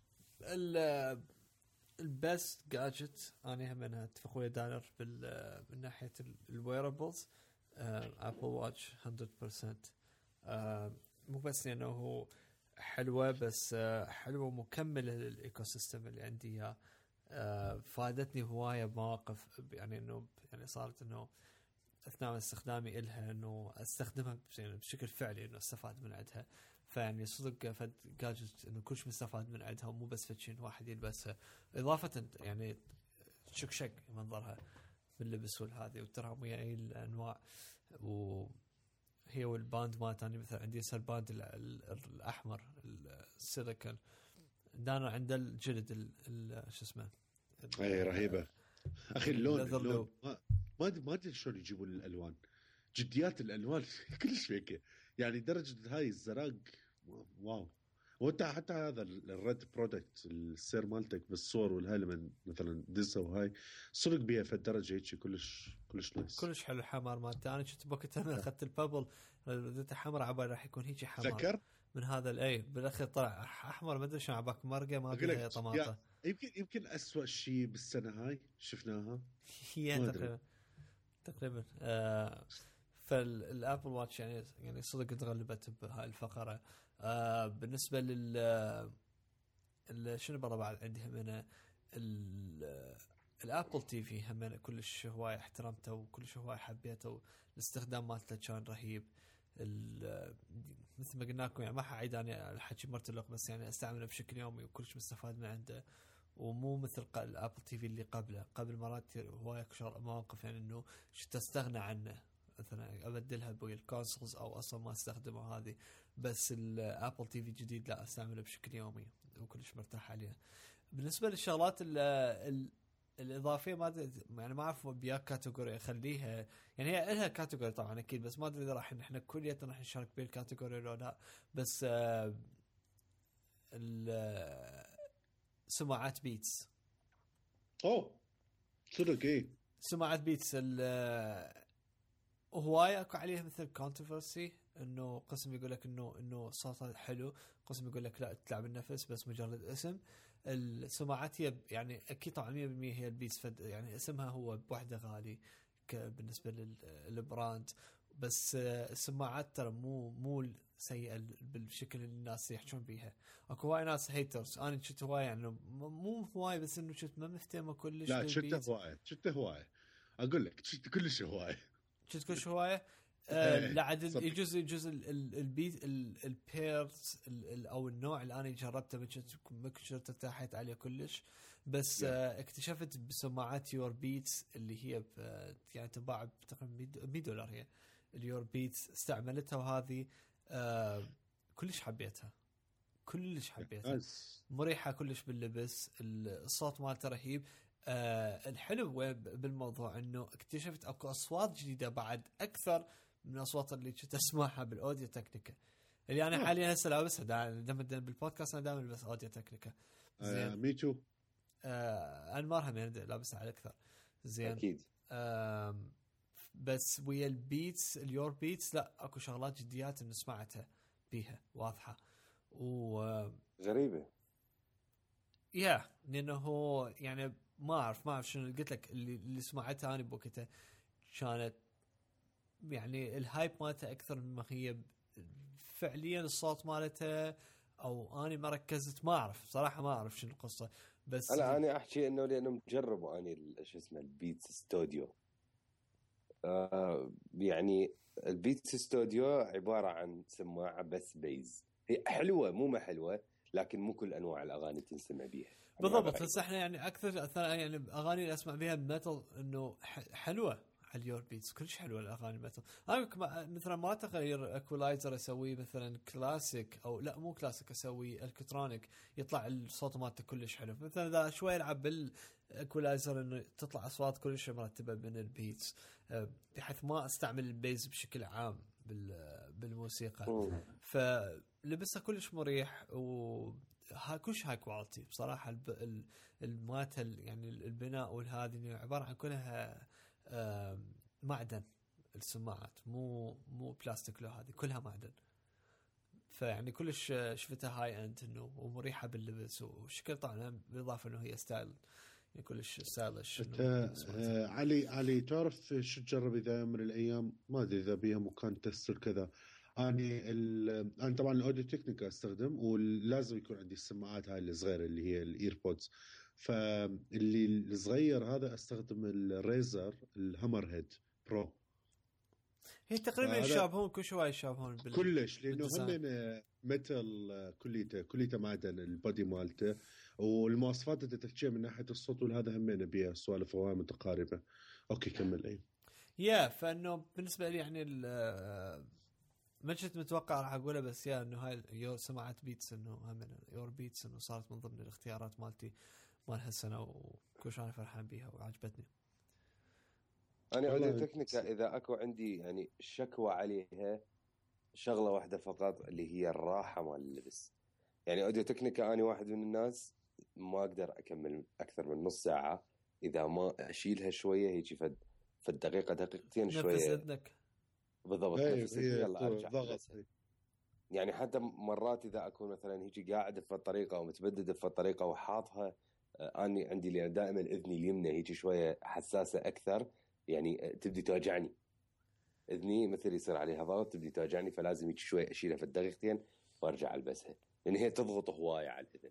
البست جادجت انا هم انا اتفق ويا دانر من ناحيه الويربلز. ابل واتش مية بالمية. آه مو بس لانه هو حلوه، بس آه حلوه مكمله للايكو سيستم اللي عندي اياه. آه فادتني هوايه بمواقف، يعني انه يعني صارت انه اثناء استخدامي إلها انه استخدمها بشكل فعلي، انه استفاد من عندها. فيعني صدق فد جاجت انه كلش مستفاد من عندها مو بس فتشين واحد يلبسها اضافه يعني شكشك منظرها باللبس والهذه وترى ويا الانواع وهي والباند ما تاني مثلا عندي هسه الباند الاحمر السيليكون دانا عند الجلد شو اسمه اي رهيبه اخي اللون, اللون. ما ما ما ادري شلون يجيبون الالوان جديات الالوان كلش فيكه يعني درجه هاي الزراق واو. وانت حتى هذا الريد برودكت السير مالتك بالصور والهالمن مثلا دزه وهاي صدق بيها في الدرجه هيك كلش كلش نايس كلش حلو الحمار مالته. انا كنت بوقتها اخذت البابل بديت حمر عبالي راح يكون هيك حمار ذكر من هذا الاي بالاخير طلع احمر ما ادري شلون عباك مرقه ما بيها طماطه. يمكن يمكن اسوأ شيء بالسنه هاي شفناها هي تقريبا تقريبا آه فالابل واتش يعني يعني صدق تغلبت بهاي الفقره. آه بالنسبه لل شنو برا بعد عندي همنا الابل تي في همنا كلش هواي احترمته وكلش هواي حبيته والاستخدام مالته كان رهيب. مثل ما قلنا لكم يعني ما حعيد انا الحكي مرتلق بس يعني استعمله بشكل يومي وكلش مستفاد من عنده ومو مثل الابل تي في اللي قبله قبل مرات هواي كشر مواقف يعني انه تستغنى عنه مثلا ابدلها بالكونسولز او اصلا ما استخدمه هذه بس الابل تي في الجديد لا استعمله بشكل يومي وكلش مرتاح عليه. بالنسبه للشغلات ال ال الاضافيه ما يعني ما اعرف بيا كاتيجوري اخليها يعني هي لها كاتيجوري طبعا اكيد بس ما ادري اذا راح احنا كلياتنا راح نشارك بالكاتيجوري ولا لا بس آه سماعات بيتس اوه صدق ايه سماعات بيتس هواي اكو عليها مثل كونتروفرسي انه قسم يقول لك انه انه صوتها حلو قسم يقول لك لا تلعب النفس بس مجرد اسم. السماعات هي يعني اكيد طبعا مية بالمية هي البيتس فد يعني اسمها هو بوحده غالي بالنسبه للبراند بس السماعات ترى مو مو سيئه بالشكل اللي الناس يحكون بيها. اكو هواي ناس هيترز انا شفت هواي يعني مو هواي بس انه شفت ما مفتهمه كلش. لا شفت هواي شفت هواي اقول لك شفت كلش هواي شفت كلش هواي آه لا عاد يجوز يجوز البيت البيرز او النوع اللي انا جربته ما كنت ارتحت عليه كلش بس آه اكتشفت بسماعات يور بيتس اللي هي يعني تباع تقريبا مية دولار هي اليور بيتس استعملتها وهذه آه كلش حبيتها كلش حبيتها مريحه كلش باللبس الصوت مالته رهيب. آه الحلو بالموضوع انه اكتشفت اكو اصوات جديده بعد اكثر من الاصوات اللي كنت اسمعها بالاوديو تكنيكا اللي انا حاليا هسه لابسها دائما بالبودكاست انا دائما بس اوديو تكنيكا زين مي تو آه انا مرهم يعني لابسها على اكثر زين اكيد آه بس ويا البيتس اليور بيتس لا اكو شغلات جديات اللي سمعتها بيها واضحه و غريبه يا لانه هو يعني ما اعرف ما اعرف شنو قلت لك اللي, اللي سمعتها انا بوقتها كانت يعني الهايب مالته اكثر مما هي فعليا الصوت مالته او اني ما ركزت ما اعرف صراحه ما اعرف شنو القصه بس انا انا احكي انه لانه مجرب اني شو اسمه البيتس ستوديو آه يعني البيتس ستوديو عباره عن سماعه بس بيز هي حلوه مو ما حلوه لكن مو كل انواع الاغاني تنسمع بيها بالضبط. بس احنا يعني اكثر يعني اغاني اللي اسمع بها الميتال انه حلوه على اليور بيتس كلش حلوه الاغاني الميتال. انا مثلا ما تغير اكولايزر اسوي مثلا كلاسيك او لا مو كلاسيك اسوي الكترونيك يطلع الصوت مالته كلش حلو مثلا اذا شوي العب بالاكولايزر انه تطلع اصوات كلش مرتبه من البيتس بحيث ما استعمل البيز بشكل عام بالموسيقى فلبسها كلش مريح و ها كلش هاي كواليتي بصراحه الماتل يعني البناء والهذه عباره عن كلها معدن السماعات مو مو بلاستيك لو هذه كلها معدن فيعني كلش شفتها هاي اند انه ومريحه باللبس وشكل طبعا بالاضافه انه هي ستايل يعني كلش ستايلش. آه علي علي تعرف شو تجرب اذا يوم من الايام ما ادري اذا بيها مكان تستر كذا اني انا طبعا الاوديو تكنيكا استخدم ولازم يكون عندي السماعات هاي الصغيره اللي هي الايربودز فاللي الصغير هذا استخدم الريزر الهامر هيد برو هي تقريبا يشابهون كل شوي يشابهون بال... كلش لانه هم متل كليته كليته معدن البودي مالته والمواصفات اللي تحكيها من ناحيه الصوت والهذا هم بيها سوالف هوايه متقاربه. اوكي كمل. اي يا فانه بالنسبه لي يعني ما كنت متوقع راح اقولها بس يا انه هاي يور سماعات بيتس انه هم يور بيتس انه صارت من ضمن الاختيارات مالتي مال هالسنه وكل شيء انا فرحان بيها وعجبتني. انا اوديو تكنيكا اذا اكو عندي يعني شكوى عليها شغله واحده فقط اللي هي الراحه مال اللبس. يعني اوديو تكنيكا انا واحد من الناس ما اقدر اكمل اكثر من نص ساعه اذا ما اشيلها شويه هيك فد فد دقيقه دقيقتين شويه نفس بالضبط نفس يلا ارجع يعني حتى مرات اذا اكون مثلا هيك قاعد في الطريقه ومتبدد في الطريقه وحاطها اني عندي لان دائما اذني اليمنى هيك شويه حساسه اكثر يعني تبدي توجعني اذني مثل يصير عليها ضغط تبدي توجعني فلازم هيك شويه اشيلها في الدقيقتين وارجع البسها لان هي تضغط هوايه على الاذن.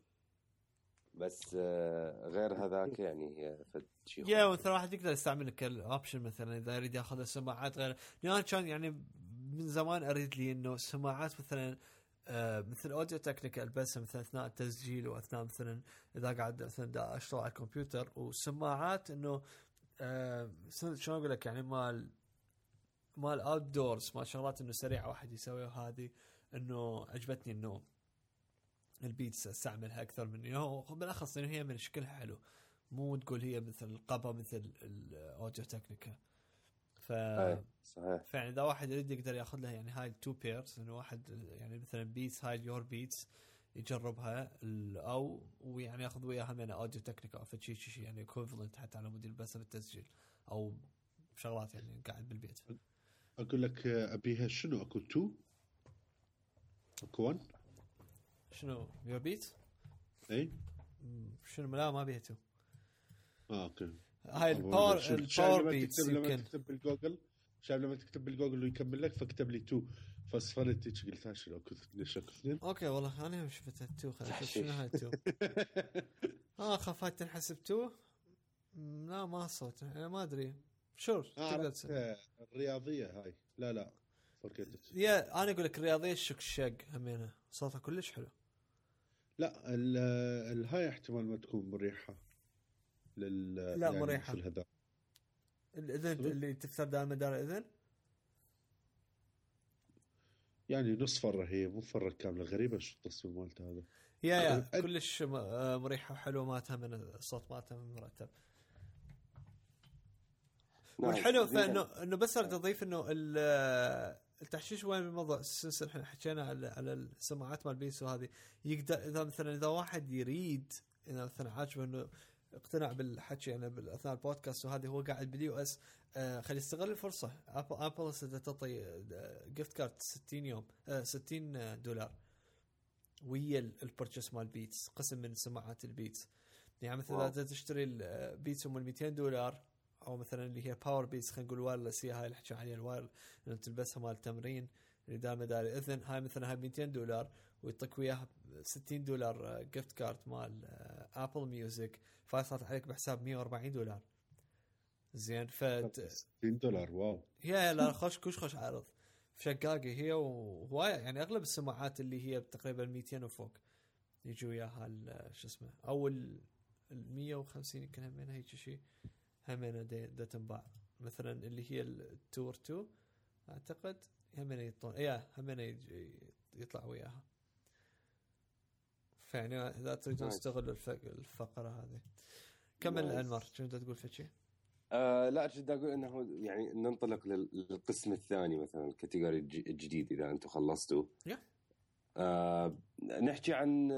بس غير هذاك يعني هي فد شيء يا مثلا واحد يقدر يستعمل كالاوبشن مثلا اذا يريد ياخذ السماعات غير يعني كان يعني من زمان اريد لي انه سماعات مثلا آه مثل اوديو تكنيكا البسها مثلا اثناء التسجيل واثناء مثلا اذا قاعد مثلا اشتغل على الكمبيوتر وسماعات انه آه شلون اقول لك يعني مال مال اوت دورز ما شغلات انه سريعه واحد يسويها هذه انه عجبتني النوم البيتس استعملها اكثر من انه بالاخص انه هي من شكلها حلو مو تقول هي مثل القبه مثل الاوديو تكنيكا ف صحيح. فعلا اذا واحد يريد يقدر ياخذ لها يعني هاي تو بيرز انه واحد يعني مثلا بيتس هاي يور بيتس يجربها او ويعني ياخذ وياها من اوديو تكنيكا او شيء شيء يعني ايكوفالنت حتى على مود البث بالتسجيل او شغلات يعني قاعد بالبيت. اقول لك ابيها شنو اكو تو اكو ون شنو يور بيت اي شنو لا ما بيها تو اه اوكي هاي الباور الباور بيتس لما تكتب بالجوجل شايف لما تكتب بالجوجل ويكمل لك فكتب لي تو فصفرت قلت هاش لو كنت نشك اثنين. اوكي والله انا شفتها تو خلينا نشوف شنو هاي تو اه خفت تنحسب تو لا ما صوت انا ما ادري شور تقدر تسوي الرياضيه هاي لا لا فركتت يا انا اقول لك الرياضيه الشك شق همينه صوتها كلش حلو. لا الهاي احتمال ما تكون مريحه لل لا يعني مريحه في الهداء الاذن اللي تكسر دائما مدار الاذن يعني نص فره هي مو فره كامله غريبه شو التصميم مالتها هذا يا يا أد... كلش مريحه وحلوه مالتها من الصوت مالتها مرتب. والحلو فانه انه بس اريد اضيف انه التحشيش وين بالموضوع السلسله احنا حكينا على على السماعات مال بيس وهذه يقدر اذا مثلا اذا واحد يريد اذا مثلا عاجبه انه اقتنع بالحكي يعني بالاثناء البودكاست وهذه هو قاعد باليو اس آه خلي يستغل الفرصه. ابل ابل ستعطي جيفت كارت ستين يوم آه ستين دولار ويا البرتشيس مال بيتس قسم من سماعات البيتس يعني مثلا اذا تشتري البيتس ام مئتين دولار او مثلا اللي هي باور بيتس خلينا نقول وايرلس هي هاي اللي حكي عليها الواير اللي تلبسها مال التمرين اللي دائما داري اذن هاي مثلا هاي مئتين دولار ويعطيك وياها ستين دولار جيفت كارت مال ابل ميوزك فاصلت عليك بحساب مئة وأربعين دولار زين ف ستين دولار واو هي لا خوش كوش خوش عرض شقاقه هي وهوايه يعني اغلب السماعات اللي هي تقريبا مئتين وفوق يجوا وياها شو اسمه او ال مئة وخمسين يمكن هم هيك شيء همينه دا تنباع مثلا اللي هي التور تو اعتقد همينه يطون ايه همينه يطلع وياها فيعني اذا تريدون تستغلوا الفقره هذه. كمل انمار كنت تقول في شيء؟ آه لا كنت اقول انه يعني ننطلق للقسم الثاني مثلا الكاتيجوري الجديد اذا انتم خلصتوا yeah. آه نحكي عن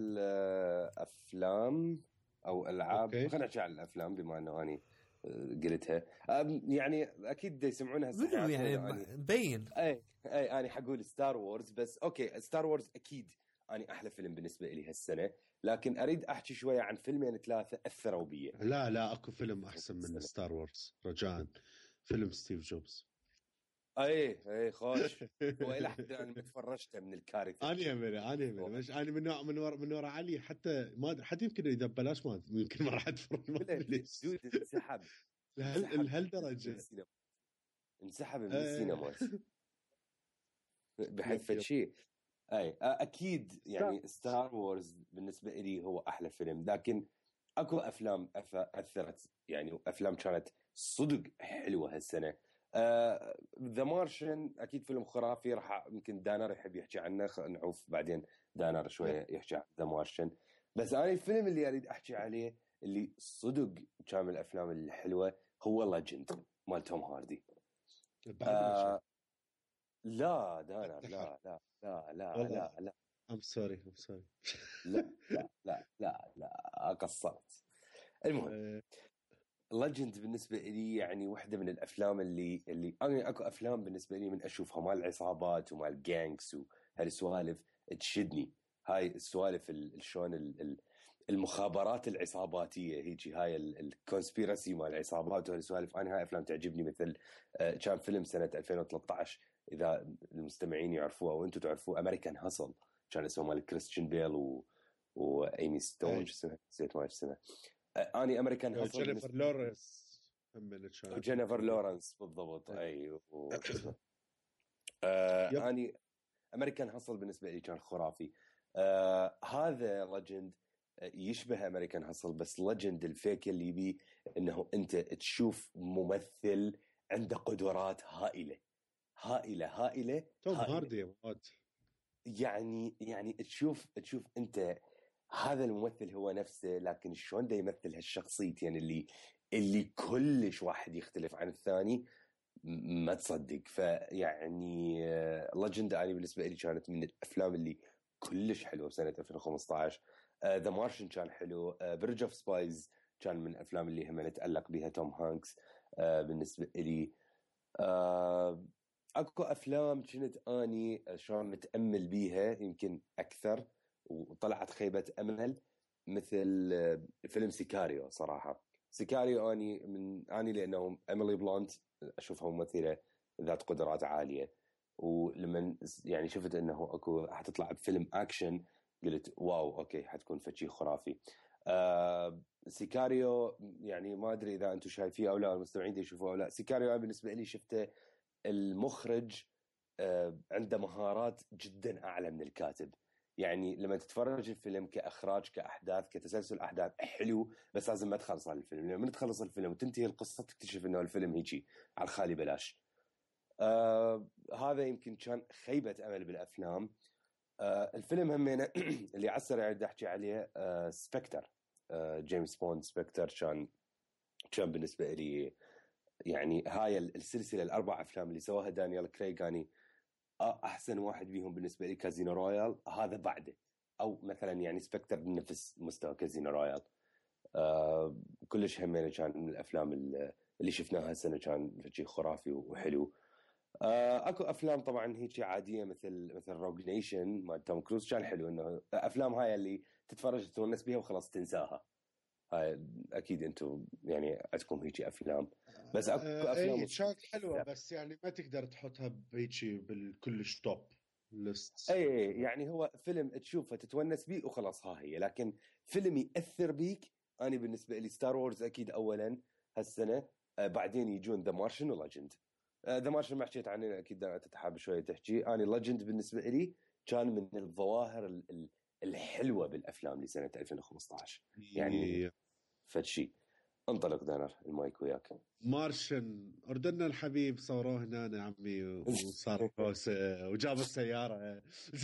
الافلام او العاب خلينا نحكي عن الافلام بما انه اني قلتها يعني اكيد يسمعونها منو يعني مبين اي اي انا حقول ستار وورز بس اوكي ستار وورز اكيد اني احلى فيلم بالنسبه لي هالسنه لكن اريد احكي شويه عن فيلمين ثلاثه اثروا بي. لا لا اكو فيلم احسن من ستار وورز رجاء فيلم ستيف جوبز. اي اي خوش والى حد انا متفرجته من الكارثه انا انا انا مش انا من نوع من ورا من ورا علي حتى ما حتى يمكن اذا ببلاش ما يمكن ما راح ادفع دود انسحب لهالدرجه انسحب من آه. السينمات بحيث يب يب. شيء. اي اكيد ستار- يعني ستار وورز بالنسبه لي هو احلى فيلم، لكن اكو افلام أث- اثرت يعني، افلام كانت صدق حلوه هالسنه. ذا مارشن اكيد فيلم خرافي، راح يمكن دانر يحب يحكي عنه، خ- نعوف بعدين دانر شويه يحكي عن ذا مارشن. بس انا الفيلم اللي اريد احكي عليه اللي صدق كان من الافلام الحلوه هو ليجند مال توم هاردي. بحب لا دانر ليجند. لا لا لا لا والله لا لا I'm sorry I'm sorry. لا لا لا لا لا قصرت. المهم آه، ليجند بالنسبه لي يعني واحده من الافلام اللي اللي انا اكو افلام بالنسبه لي من اشوفها مال العصابات ومال الجانكس وهالسوالف تشدني. هاي السوالف ال- شلون ال- ال- المخابرات العصاباتيه هيجي، هاي الكونسبيرسي مال العصابات وهالسوالف، انا هاي افلام تعجبني. مثل آه، كان فيلم سنه ألفين وثلاثة عشر اذا المستمعين يعرفوه او انتم تعرفوه، امريكان هاسل، كان اسمه مال كريستيان بيل و وايمي ستون، أي. شو اسمها نسيت ما ايش اسمها. آه، اني امريكان هاسل جينيفر لورنس هم اللي كانت جينيفر موجودة. لورنس بالضبط. أي. اي وش اسمه آه يب. اني امريكان هاسل بالنسبه لي كان خرافي. آه هذا ليجند يشبه امريكان هاسل، بس ليجند الفيك اللي بيه انه انت تشوف ممثل عنده قدرات هائله هائله هائله توم هائله. هاردي يا مواد. يعني يعني تشوف تشوف انت هذا الممثل هو نفسه، لكن شلون دا يمثل هالشخصيتين اللي اللي كلش واحد يختلف عن الثاني، م- ما تصدق. فيعني ليجند اني بالنسبه لي كانت من الافلام اللي كلش حلوه بسنه ألفين وخمسة عشر. ذا مارشن كان حلو. بريدج اوف سبايز كان من الافلام اللي هم نتالق بها توم هانكس. آه، بالنسبه لي آه، اكو افلام كنت اني شلون متامل بيها يمكن اكثر وطلعت خيبه امل، مثل آه، فيلم سيكاريو. صراحه سيكاريو اني من اني لانه ايميلي بلانت اشوفها ممثله ذات قدرات عاليه، ولما يعني شفت انه اكو حتطلع بفيلم اكشن قلت واو اوكي حتكون فشي خرافي. آه سيكاريو يعني ما ادري اذا انتم شايفيه او لا، المستمعين يشوفوه او لا. سيكاريو أنا بالنسبه لي شفته المخرج آه عنده مهارات جدا اعلى من الكاتب. يعني لما تتفرج الفيلم كاخراج كاحداث كتسلسل احداث حلو، بس لازم ما تخلص على الفيلم. لما تخلص الفيلم وتنتهي القصه تكتشف انه الفيلم هيجي على الخالي بلاش. آه هذا يمكن كان خيبه امل بالافلام. آه الفيلم همينه اللي عسر يعني احكي عليه آه سبكتر. آه جيمس بوند سبكتر كان كان بالنسبه لي يعني هاي السلسله الاربع افلام اللي سواها دانيال كريغ يعني احسن واحد بيهم بالنسبه لي كازينو رويال، هذا بعده. او مثلا يعني سبكتر بنفس مستوى كازينو رويال. آه كلش همينه كان من الافلام اللي شفناها السنه، كان شيء خرافي وحلو. آه اكو افلام طبعا هيك عاديه مثل مثل روج نيشن مال توم كروز، كان حلو. انه افلام هاي اللي تتفرج تونس بيها وخلاص تنساها. هاي اكيد انتم يعني عندكم هيك افلام، بس اكو آه، افلام اي كانت حلوه، لا. بس يعني ما تقدر تحطها بهيجي بالكلش توب ليست. اي يعني هو فيلم تشوفه تتونس بيه وخلاص ها هي، لكن فيلم ياثر بيك انا بالنسبه لي ستار وورز اكيد اولا هالسنه. آه بعدين يجون ذا مارشن وليجند. ذا مارشن ما حكيت عنه اكيد انت تحب شويه تحكي. انا ليجند بالنسبه لي كان من الظواهر ال- ال- الحلوه بالافلام لسنه ألفين وخمسة عشر يعني. فد شيء. انطلق دانر المايك وياك. مارشن اردنا الحبيب صوروه هنا يا عمي، وصار كوسه وجابوا السياره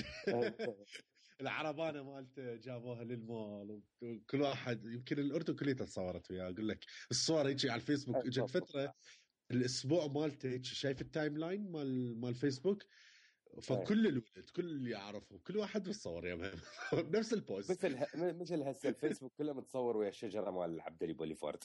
العربانه مالته جابوها للمول، وكل واحد يمكن الاردن كلها تصورت وياه. اقول لك الصور هيك على الفيسبوك اجت فتره الاسبوع مالته هيك، شايف التايم لاين مال مال فيسبوك، فكل الولد كل اللي يعرفه كل واحد بتصور يا مان نفس البوست. مثل ه... مثل هسه الفيسبوك كله متصور ويا الشجره مال عبد الله بوليفورد.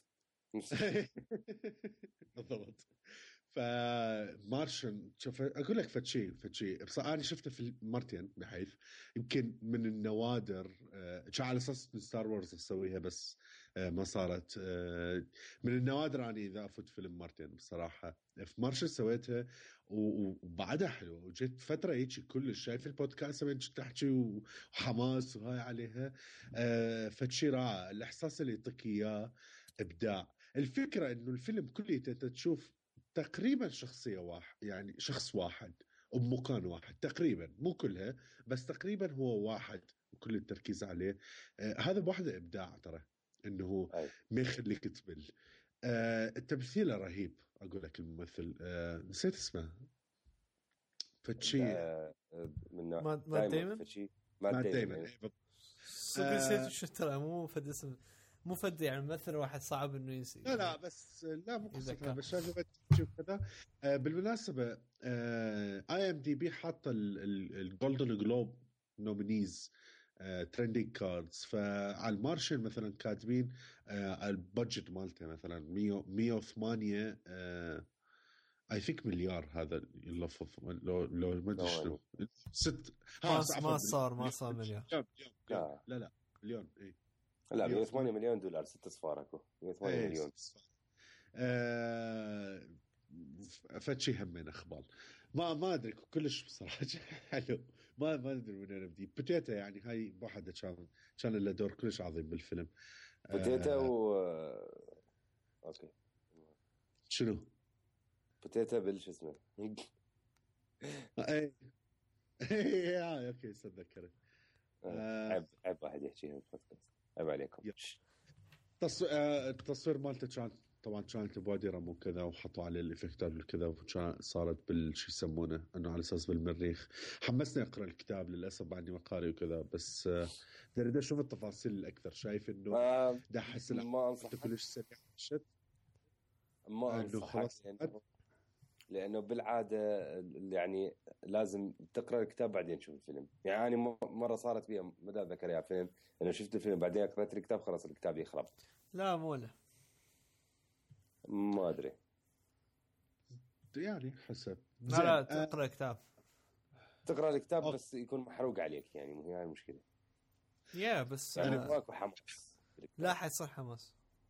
بالضبط. فمارشن شوف اقول لك فتشي فتشي بصراحه انا شفته في مرتين، بحيث يمكن من النوادر آه، على اساس ستار وورز اسويها بس آه، ما صارت. آه، من النوادر اني اذا افوت فيلم مرتين بصراحه. في مارشن سويتها وبعدها حلو، وجيت فتره هيك كلش شايف البودكاست وين تحكي وحماس وهاي عليها. آه، فتشي رائع الاحساس اللي يعطيك اياه، ابداع. الفكره انه الفيلم كله انت تشوف تقريبا شخصيه واحد، يعني شخص واحد وبمكان واحد تقريبا، مو كلها بس تقريبا هو واحد وكل التركيز عليه. آه هذا بوحده ابداع ترى، انه أي. ما يخليك تمل. آه التمثيل رهيب. اقول لك الممثل آه نسيت اسمه فتشي آه، من نوع مات- مات دايمون دايمون؟ فشي مات مات دايمون دايما. أيوة. إيه بالضبط. صدق آه. نسيت شو ترى، مو فد اسم، مو فد يعني ممثل واحد صعب انه ينسي. لا لا بس لا مو قصتها، يذكر. بس شغله تشوف كذا. آه بالمناسبه اي ام دي بي حاطه الجولدن جلوب نومينيز ترندينج كاردز، فعلى المارشل مثلا كاتبين آه البادجت مالته مثلا مية وثمانية اي ثينك مليار. هذا يلفظ لو لو ما ادري شنو ست ما ما صار ما صار مليار. مليون مليون لا لا لا مليون اي لا مية وثمانية مليون دولار ست اصفار اكو مية وثمانية مليون. آه فتشي همين اخبال ما ما ادري كلش بصراحه حلو. ما ما ادري من وين نبدي. بوتيتا يعني هاي واحده كان كان له دور كلش عظيم بالفيلم. بوتيتا آه و اوكي شنو؟ بوتيتا بالش اسمه اي اي اوكي صدقت. آه، عيب عيب واحد يحكيها بالبودكاست، عيب عليكم. التصوير مالته كان طبعا كانت بوادي رمو كذا، وحطوا عليه الافكتات وكذا، وكان صارت بالشي يسمونه انه على اساس بالمريخ. حمسني اقرا الكتاب، للاسف بعدني مقاري وكذا، بس اريد اشوف التفاصيل الاكثر. شايف انه آه ده احس ما انصحك كلش سريع الشت ما انه انصحك خلاص لأنه, لانه بالعاده يعني لازم تقرا الكتاب بعدين تشوف الفيلم. يعني مره صارت بي مدى ذكر يا فيلم انه شفت الفيلم بعدين قرأت الكتاب خلاص الكتاب يخرب. لا مو له ما ادري يعني حسب. لا لا تقرا كتاب تقرا الكتاب أوه. بس يكون محروق عليك، يعني هي المشكله. يا بس يعني آه ماكو حماس. لا حيصير حماس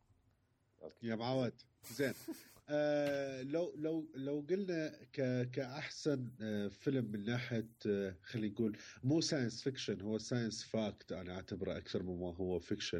يا معود زين. آه لو لو لو قلنا ك كأحسن آه فيلم من ناحية آه خلينا نقول مو ساينس فيكشن، هو ساينس فاكت، أنا أعتبره أكثر مما هو فيكشن.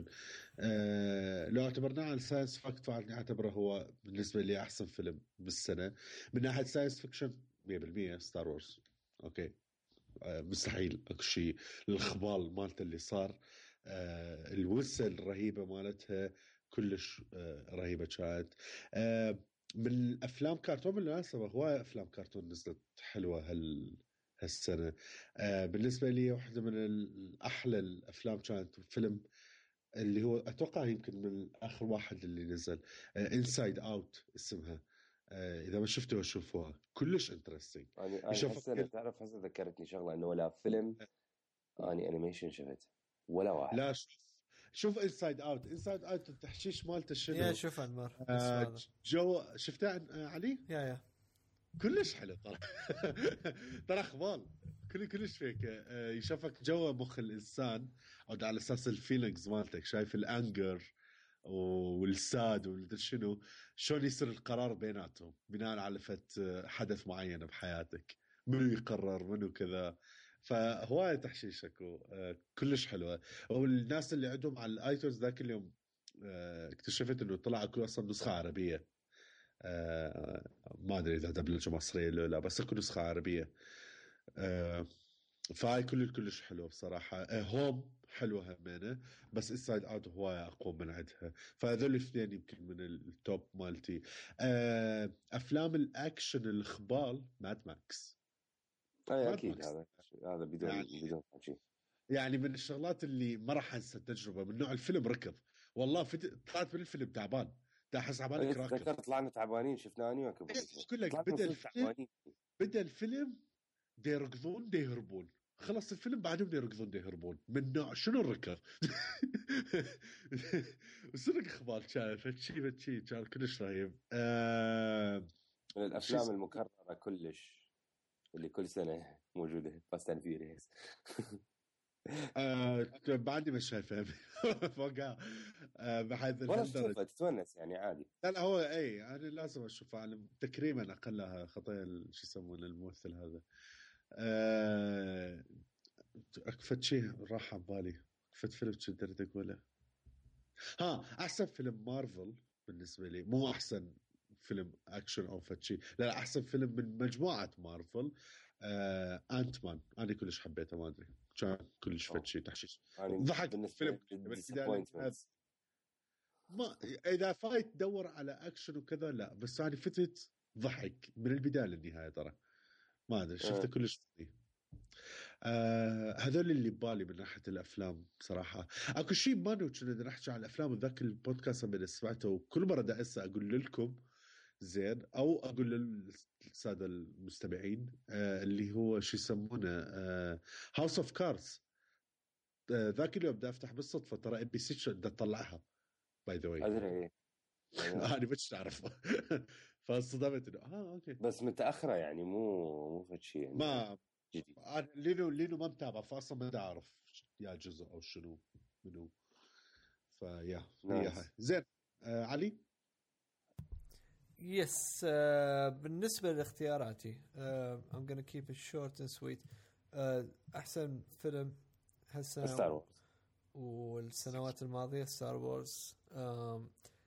آه لو اعتبرناه عن ساينس فاكت فأنا أعتبره هو بالنسبة لي أحسن فيلم بالسنة. من ناحية ساينس فيكشن مية بالمية ستار وورز. أوكي آه مستحيل أكو شيء الخبال مالته اللي صار. آه الوسة الرهيبة مالتها كلش آه رهيبة كانت. آه من الافلام كرتون بالمناسبه هواي افلام كرتون نزلت حلوه هال هالسنه. آه بالنسبه لي واحده من الاحلى الافلام كانت فيلم اللي هو اتوقع يمكن من اخر واحد اللي نزل، انسايد آه اوت اسمها. آه اذا ما شفتوها شوفوها كلش انترستينج. يعني انا هسه تعرف هسه ذكرتني شغله انه ولا فيلم اني انيميشن شفت ولا واحد. لا شوف شوف انسايد اوت. انسايد اوت التحشيش مالته شنو؟ يا شوف انمر آه جو شفتها علي؟ يا يا كلش حلو ترى. ترى اخبال كل كلش فيك آه يشوفك جوا مخ الانسان، او على اساس الفيلينجز مالتك، شايف الانجر والساد والمدري شنو، شلون يصير القرار بيناتهم بناء على فت حدث معين بحياتك، منو يقرر منو كذا. فهواية تحشيش اكو آه كلش حلوه. والناس اللي عندهم على الايتونز ذاك اليوم آه اكتشفت انه طلع اكو اصلا نسخه عربيه. آه ما ادري اذا دبلجه مصريه ولا لا، بس اكو نسخه عربيه. آه فهاي كل كلش حلوه بصراحه. آه هوم حلوه همينه، بس انسايد اوت هوايه اقوى من عندها. فهذول الاثنين يمكن من التوب مالتي. آه افلام الاكشن الخبال ماد ماكس. اي اكيد هذا هذا بدون يعني بدون شيء. يعني من الشغلات اللي ما راح انسى التجربه من نوع الفيلم ركض. والله فت... طلعت من الفيلم تعبان، تحس عبالك راكب. تذكرت طلعنا تعبانين شفنا اني وكبر. اقول لك بدا الفيلم بدا الفيلم دي يركضون دي يهربون، خلص الفيلم بعدهم دي يركضون دي يهربون. من نوع شنو الركض؟ وصدق اخبار كان فتشي فتشي كان كلش رهيب. آه... من الافلام المكرره كلش اللي كل سنه موجوده فاست اند فيوريوس. آه بعدني مش شايفه فوقها آه بحيث ولا تشوفها تتونس يعني عادي. لا لا هو اي انا لازم اشوفه. انا تكريما اقلها خطايا شو يسمونه الممثل هذا. آه اكفت شيء راح عن بالي، اكفت فيلم كنت اقوله. ها احسن فيلم مارفل بالنسبه لي، مو احسن فيلم اكشن او فتشي. لا احسن فيلم من مجموعه مارفل آه انت مان. انا كلش حبيته، ما ادري كان كلش فتشي تحشيش ضحك بالنسبه فيلم. ما اذا فايت تدور على اكشن وكذا لا، بس يعني فتت ضحك من البدايه للنهايه ترى، ما ادري شفته أه. كلش فني. آه هذول اللي ببالي من ناحيه الافلام بصراحه. اكو شيء ما كنا نحكي عن الافلام وذاك البودكاست اللي سمعته، وكل مره دا اسا اقول لكم زين او اقول للساده المستمعين آه اللي هو شو يسمونه هاوس اوف كارز. ذاك اليوم بدي افتح بالصدفه ترى ام بي سي بدي اطلعها باي ذا واي. ادري انا مش تعرف فصدمت انه اه اوكي بس متاخره يعني مو مو فد شيء يعني ما جديد. أنا لينو لينو ما متابع فاصلا ما اعرف يا جزء او شنو منو. فيا هي هاي زين. آه علي. يس uh, بالنسبة لاختياراتي uh, I'm gonna keep it short and sweet. uh, أحسن فيلم هالسنة ستار وورز والسنوات الماضية ستار وورز. um,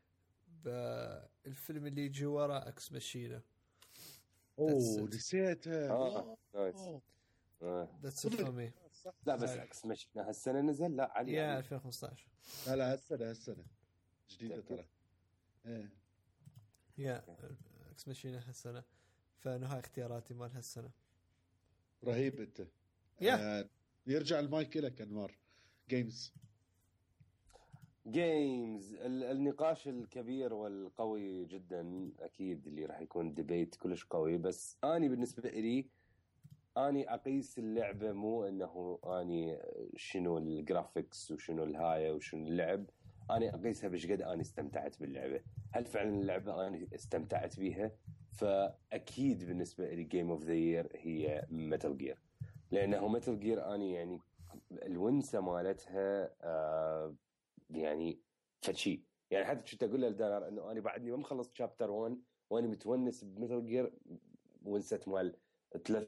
الفيلم اللي يجي ورا اكس ماشينا. اوه نسيته. اه نايس. ذاتس ات فور مي. لا بس اكس ماشينا هالسنة نزل. لا علي يا ألفين وخمسة عشر. لا لا هالسنة هالسنة جديدة ترى. ايه يا اكس ماشينا هالسنة. فنهاية اختياراتي مال هالسنة. رهيب انت. يا آه يرجع المايك لك انوار. جيمز جيمز النقاش الكبير والقوي جدا اكيد اللي راح يكون ديبيت كلش قوي. بس اني بالنسبه لي اني اقيس اللعبه مو انه اني شنو الجرافيكس وشنو الهايه وشنو اللعب. اني اقيسها بش قد اني استمتعت باللعبه. هل فعلا اللعبه اني استمتعت بيها؟ فاكيد بالنسبه لي جيم اوف ذا يير هي ميتال جير. لانه ميتال جير اني يعني الونسه مالتها آه يعني فشي. يعني حتى كنت اقول للدانر انه انا بعدني ما مخلص شابتر واحد وانا متونس بميتال جير ونست مال ثلاث.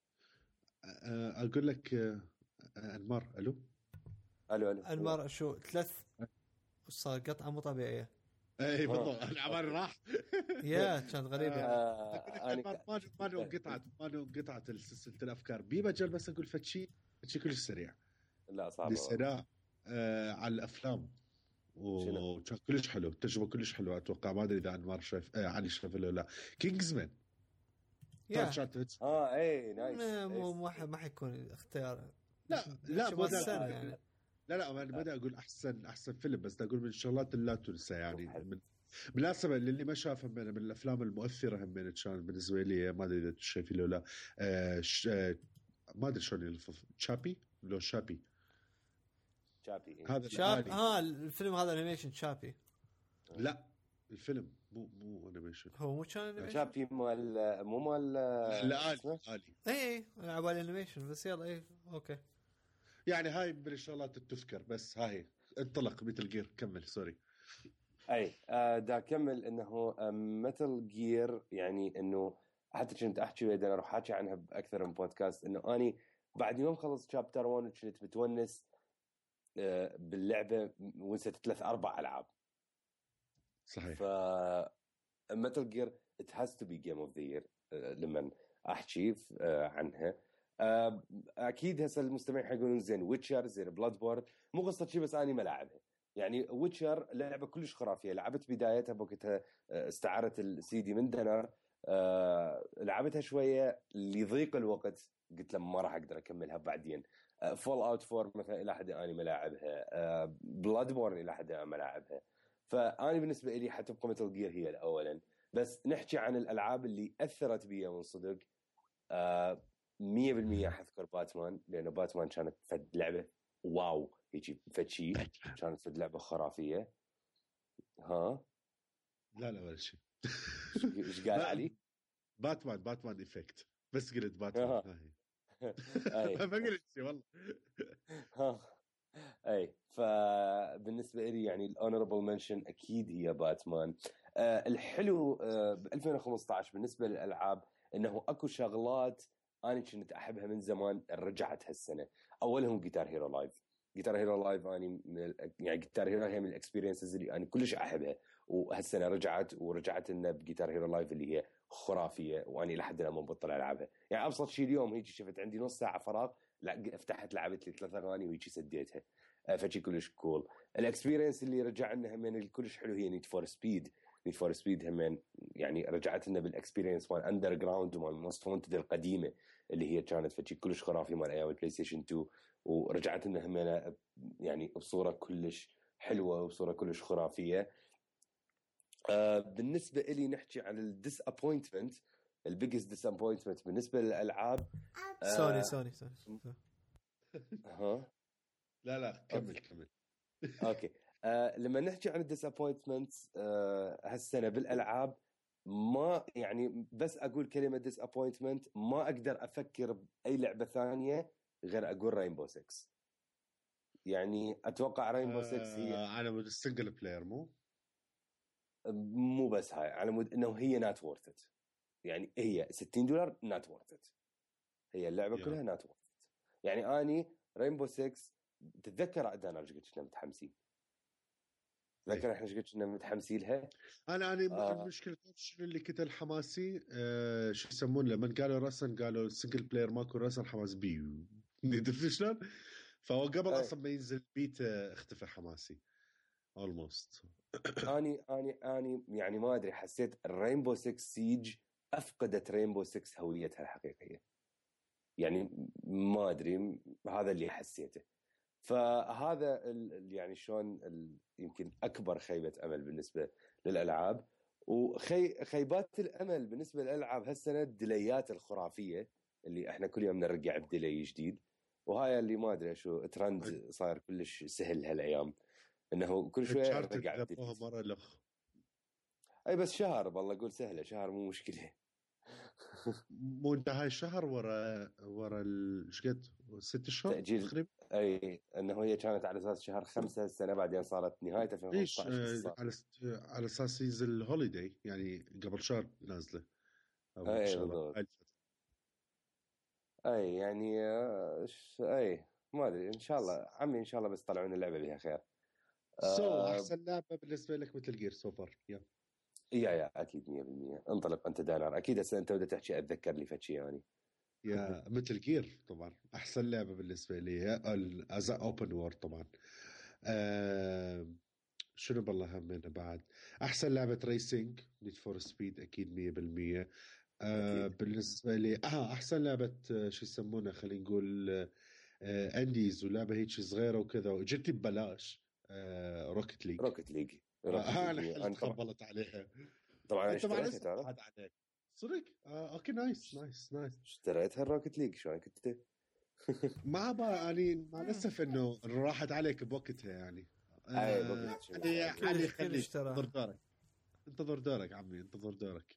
اقول لك انمار. الو الو الو انمار شو ثلاث صار قطعه مو طبيعيه. اي بالضبط انا عمال راح يا كانت غريبه. انا ما ما له قطعت ما له قطعت سلسله الافكار بمجال. بس اقول فشي فشي كلش سريع. لا صعب السريع آه على الافلام وكان كلش حلو. التجربه كلش حلوه. اتوقع ما ادري اذا انمار شايف آه علي شايف ولا لا. كينجزمان يا اه اي نايس. مو ما حيكون اختيار. لا لا ما السنه يعني. لا لا ما بدي اقول احسن احسن فيلم. بس بدي اقول من الشغلات اللي لا تنسى يعني. من بالمناسبه للي ما شافه من, من الافلام المؤثره هم من كان بالنسبه لي. ما ادري اذا شايفين له لا. آه ش... آه ما ادري شلون يلفظ تشابي لو شابي شابي هذا شاب ها الفيلم هذا انيميشن شابي. لا الفيلم مو مو انيميشن. هو مو كان انيميشن. شابي مال مو مال لا آلي آلي. اي اي عبال انيميشن بس يلا اي اوكي. يعني هاي من الشغلات التذكر. بس هاي انطلق ميتل جير. كمل سوري. اي آه دا كمل انه ميتل جير يعني انه حتى كنت احكي واذا اروح احكي عنها باكثر من بودكاست انه اني بعد يوم خلص شابتر واحد كنت متونس آه باللعبه ونست ثلاث اربع العاب. صحيح. ف ميتل جير ات هاز تو بي جيم اوف ذا يير لما احكي آه عنها. آه اكيد هسه المستمعين حيقولون زين ويتشر زين بلاد بورن مو قصه شيء بس اني ما لعبها. يعني ويتشر لعبه كلش خرافيه. لعبت بدايتها بوقتها استعارت السي دي من دنر. أه لعبتها شويه لضيق الوقت قلت لما ما راح اقدر اكملها بعدين. فول اوت فور مثلا الى حد اني ملاعبها. أه بلاد بورن الى حد اني ملاعبها. فاني بالنسبه لي حتبقى ميتال جير هي اولا. بس نحكي عن الالعاب اللي اثرت بي من صدق. أه مية بالمية حذكر باتمان لانه باتمان كانت فد لعبه واو يجي فتشي. كانت فد لعبه خرافيه. ها لا لا ولا شيء. ايش قال علي؟ باتمان باتمان إفكت بس قلت باتمان. اي ما قلت شيء والله. ها اي فبالنسبه لي يعني الاونربل منشن اكيد هي باتمان. آه الحلو آه ب ألفين وخمسة عشر بالنسبه للالعاب انه اكو شغلات انا كنت احبها من زمان رجعت هالسنه. اولهم جيتار هيرو لايف. جيتار هيرو لايف اني يعني جيتار هيرو هي من الاكسبيرينسز اللي انا كلش احبها وهالسنه رجعت ورجعت لنا بجيتار هيرو لايف اللي هي خرافيه، واني لحد الان ما مبطل العبها. يعني ابسط شيء اليوم هيك شفت عندي نص ساعه فراغ، لا فتحت لعبت لي ثلاث اغاني وهيك سديتها، فشي كلش كول. الاكسبيرينس اللي رجع لنا همين كلش حلو هي نيد فور سبيد. نيد فور سبيد همين يعني رجعت لنا بالاكسبيرينس مال اندر جراوند ومال موست وانتد القديمه اللي هي كانت فشي كلش خرافي مال ايام البلاي ستيشن تو، ورجعت لنا همين يعني بصوره كلش حلوه وبصوره كلش خرافيه. آه بالنسبه لي نحكي عن الديس ابوينتمنت، البيجست ديس ابوينتمنت بالنسبه للالعاب. آه سوني سوني سوني ها لا لا كمل أوكي. كمل اوكي. آه لما نحكي عن الديسابوينتمنت آه هالسنه بالالعاب، ما يعني بس اقول كلمه ديسابوينتمنت ما اقدر افكر باي لعبه ثانيه غير اقول رينبو ستة. يعني اتوقع رينبو ستة هي آه على مود السنجل بلاير، مو مو بس هاي، على مود انه هي نات وورث. يعني هي ستين دولار نات وورث، هي اللعبه yeah. كلها نات وورث. يعني اني رينبو ستة تتذكر عدنا رجعت كنا متحمسين، تذكر احنا رجعت كنا متحمسين لها. انا انا آه. المشكله شنو اللي كنت الحماسي آه شو يسمون لما قالوا رسن قالوا السنجل بلاير ماكو رسن حماس بيو ندري شلون، فهو قبل أي. اصلا ما ينزل بيتا اختفى حماسي almost. اني اني اني يعني ما ادري، حسيت الرينبو ستة سيج افقدت رينبو ستة هويتها الحقيقيه، يعني ما ادري هذا اللي حسيته. فهذا يعني شلون يمكن اكبر خيبه امل بالنسبه للالعاب. وخي خيبات الامل بالنسبه للالعاب هالسنه الديليات الخرافيه اللي احنا كل يوم نرجع بديلي جديد، وهاي اللي ما ادري شو ترند صاير كلش سهل هالايام، انه كل شويه نرجع مره لخ. اي بس شهر والله اقول سهله، شهر مو مشكله. مو انتهى الشهر ورا ورا ايش قد ست شهور تأجيل. اي انه هي كانت على اساس شهر خمسة السنه، بعدين صارت نهايه ألفين وخمسة عشر. آه على على اساس ينزل الهوليداي يعني قبل شهر نازله. اي بالضبط. اي يعني اي ما ادري، ان شاء الله عمي ان شاء الله بس طلعون اللعبه بها خير. سو so, آه احسن لعبه بالنسبه لك مثل جير سوبر يا يا يا اكيد مية بالمية. انطلق انت دانار، اكيد هسه انت بدك تحكي اتذكر لي فتشي يعني. يا مثل جير طبعا احسن لعبه بالنسبه لي از اوبن وورد طبعا. آه شنو بالله همنا بعد احسن لعبه ريسينج نيد فور سبيد اكيد مية بالمية. آه بالنسبه لي اه احسن لعبه آه شو يسمونها خلينا نقول آه انديز ولعبه هيك صغيره وكذا وجبت ببلاش آه روكت ليج. روكت ليج آه انا تقبلت عليها طبعا. اشتريتها تعرف صدق آه اوكي نايس نايس نايس اشتريتها الروكت ليج شلون كنت ما با يعني مع الاسف انه راحت عليك بوقتها يعني. اي آه يعني علي خلي انتظر دورك انتظر دورك عمي انتظر دورك.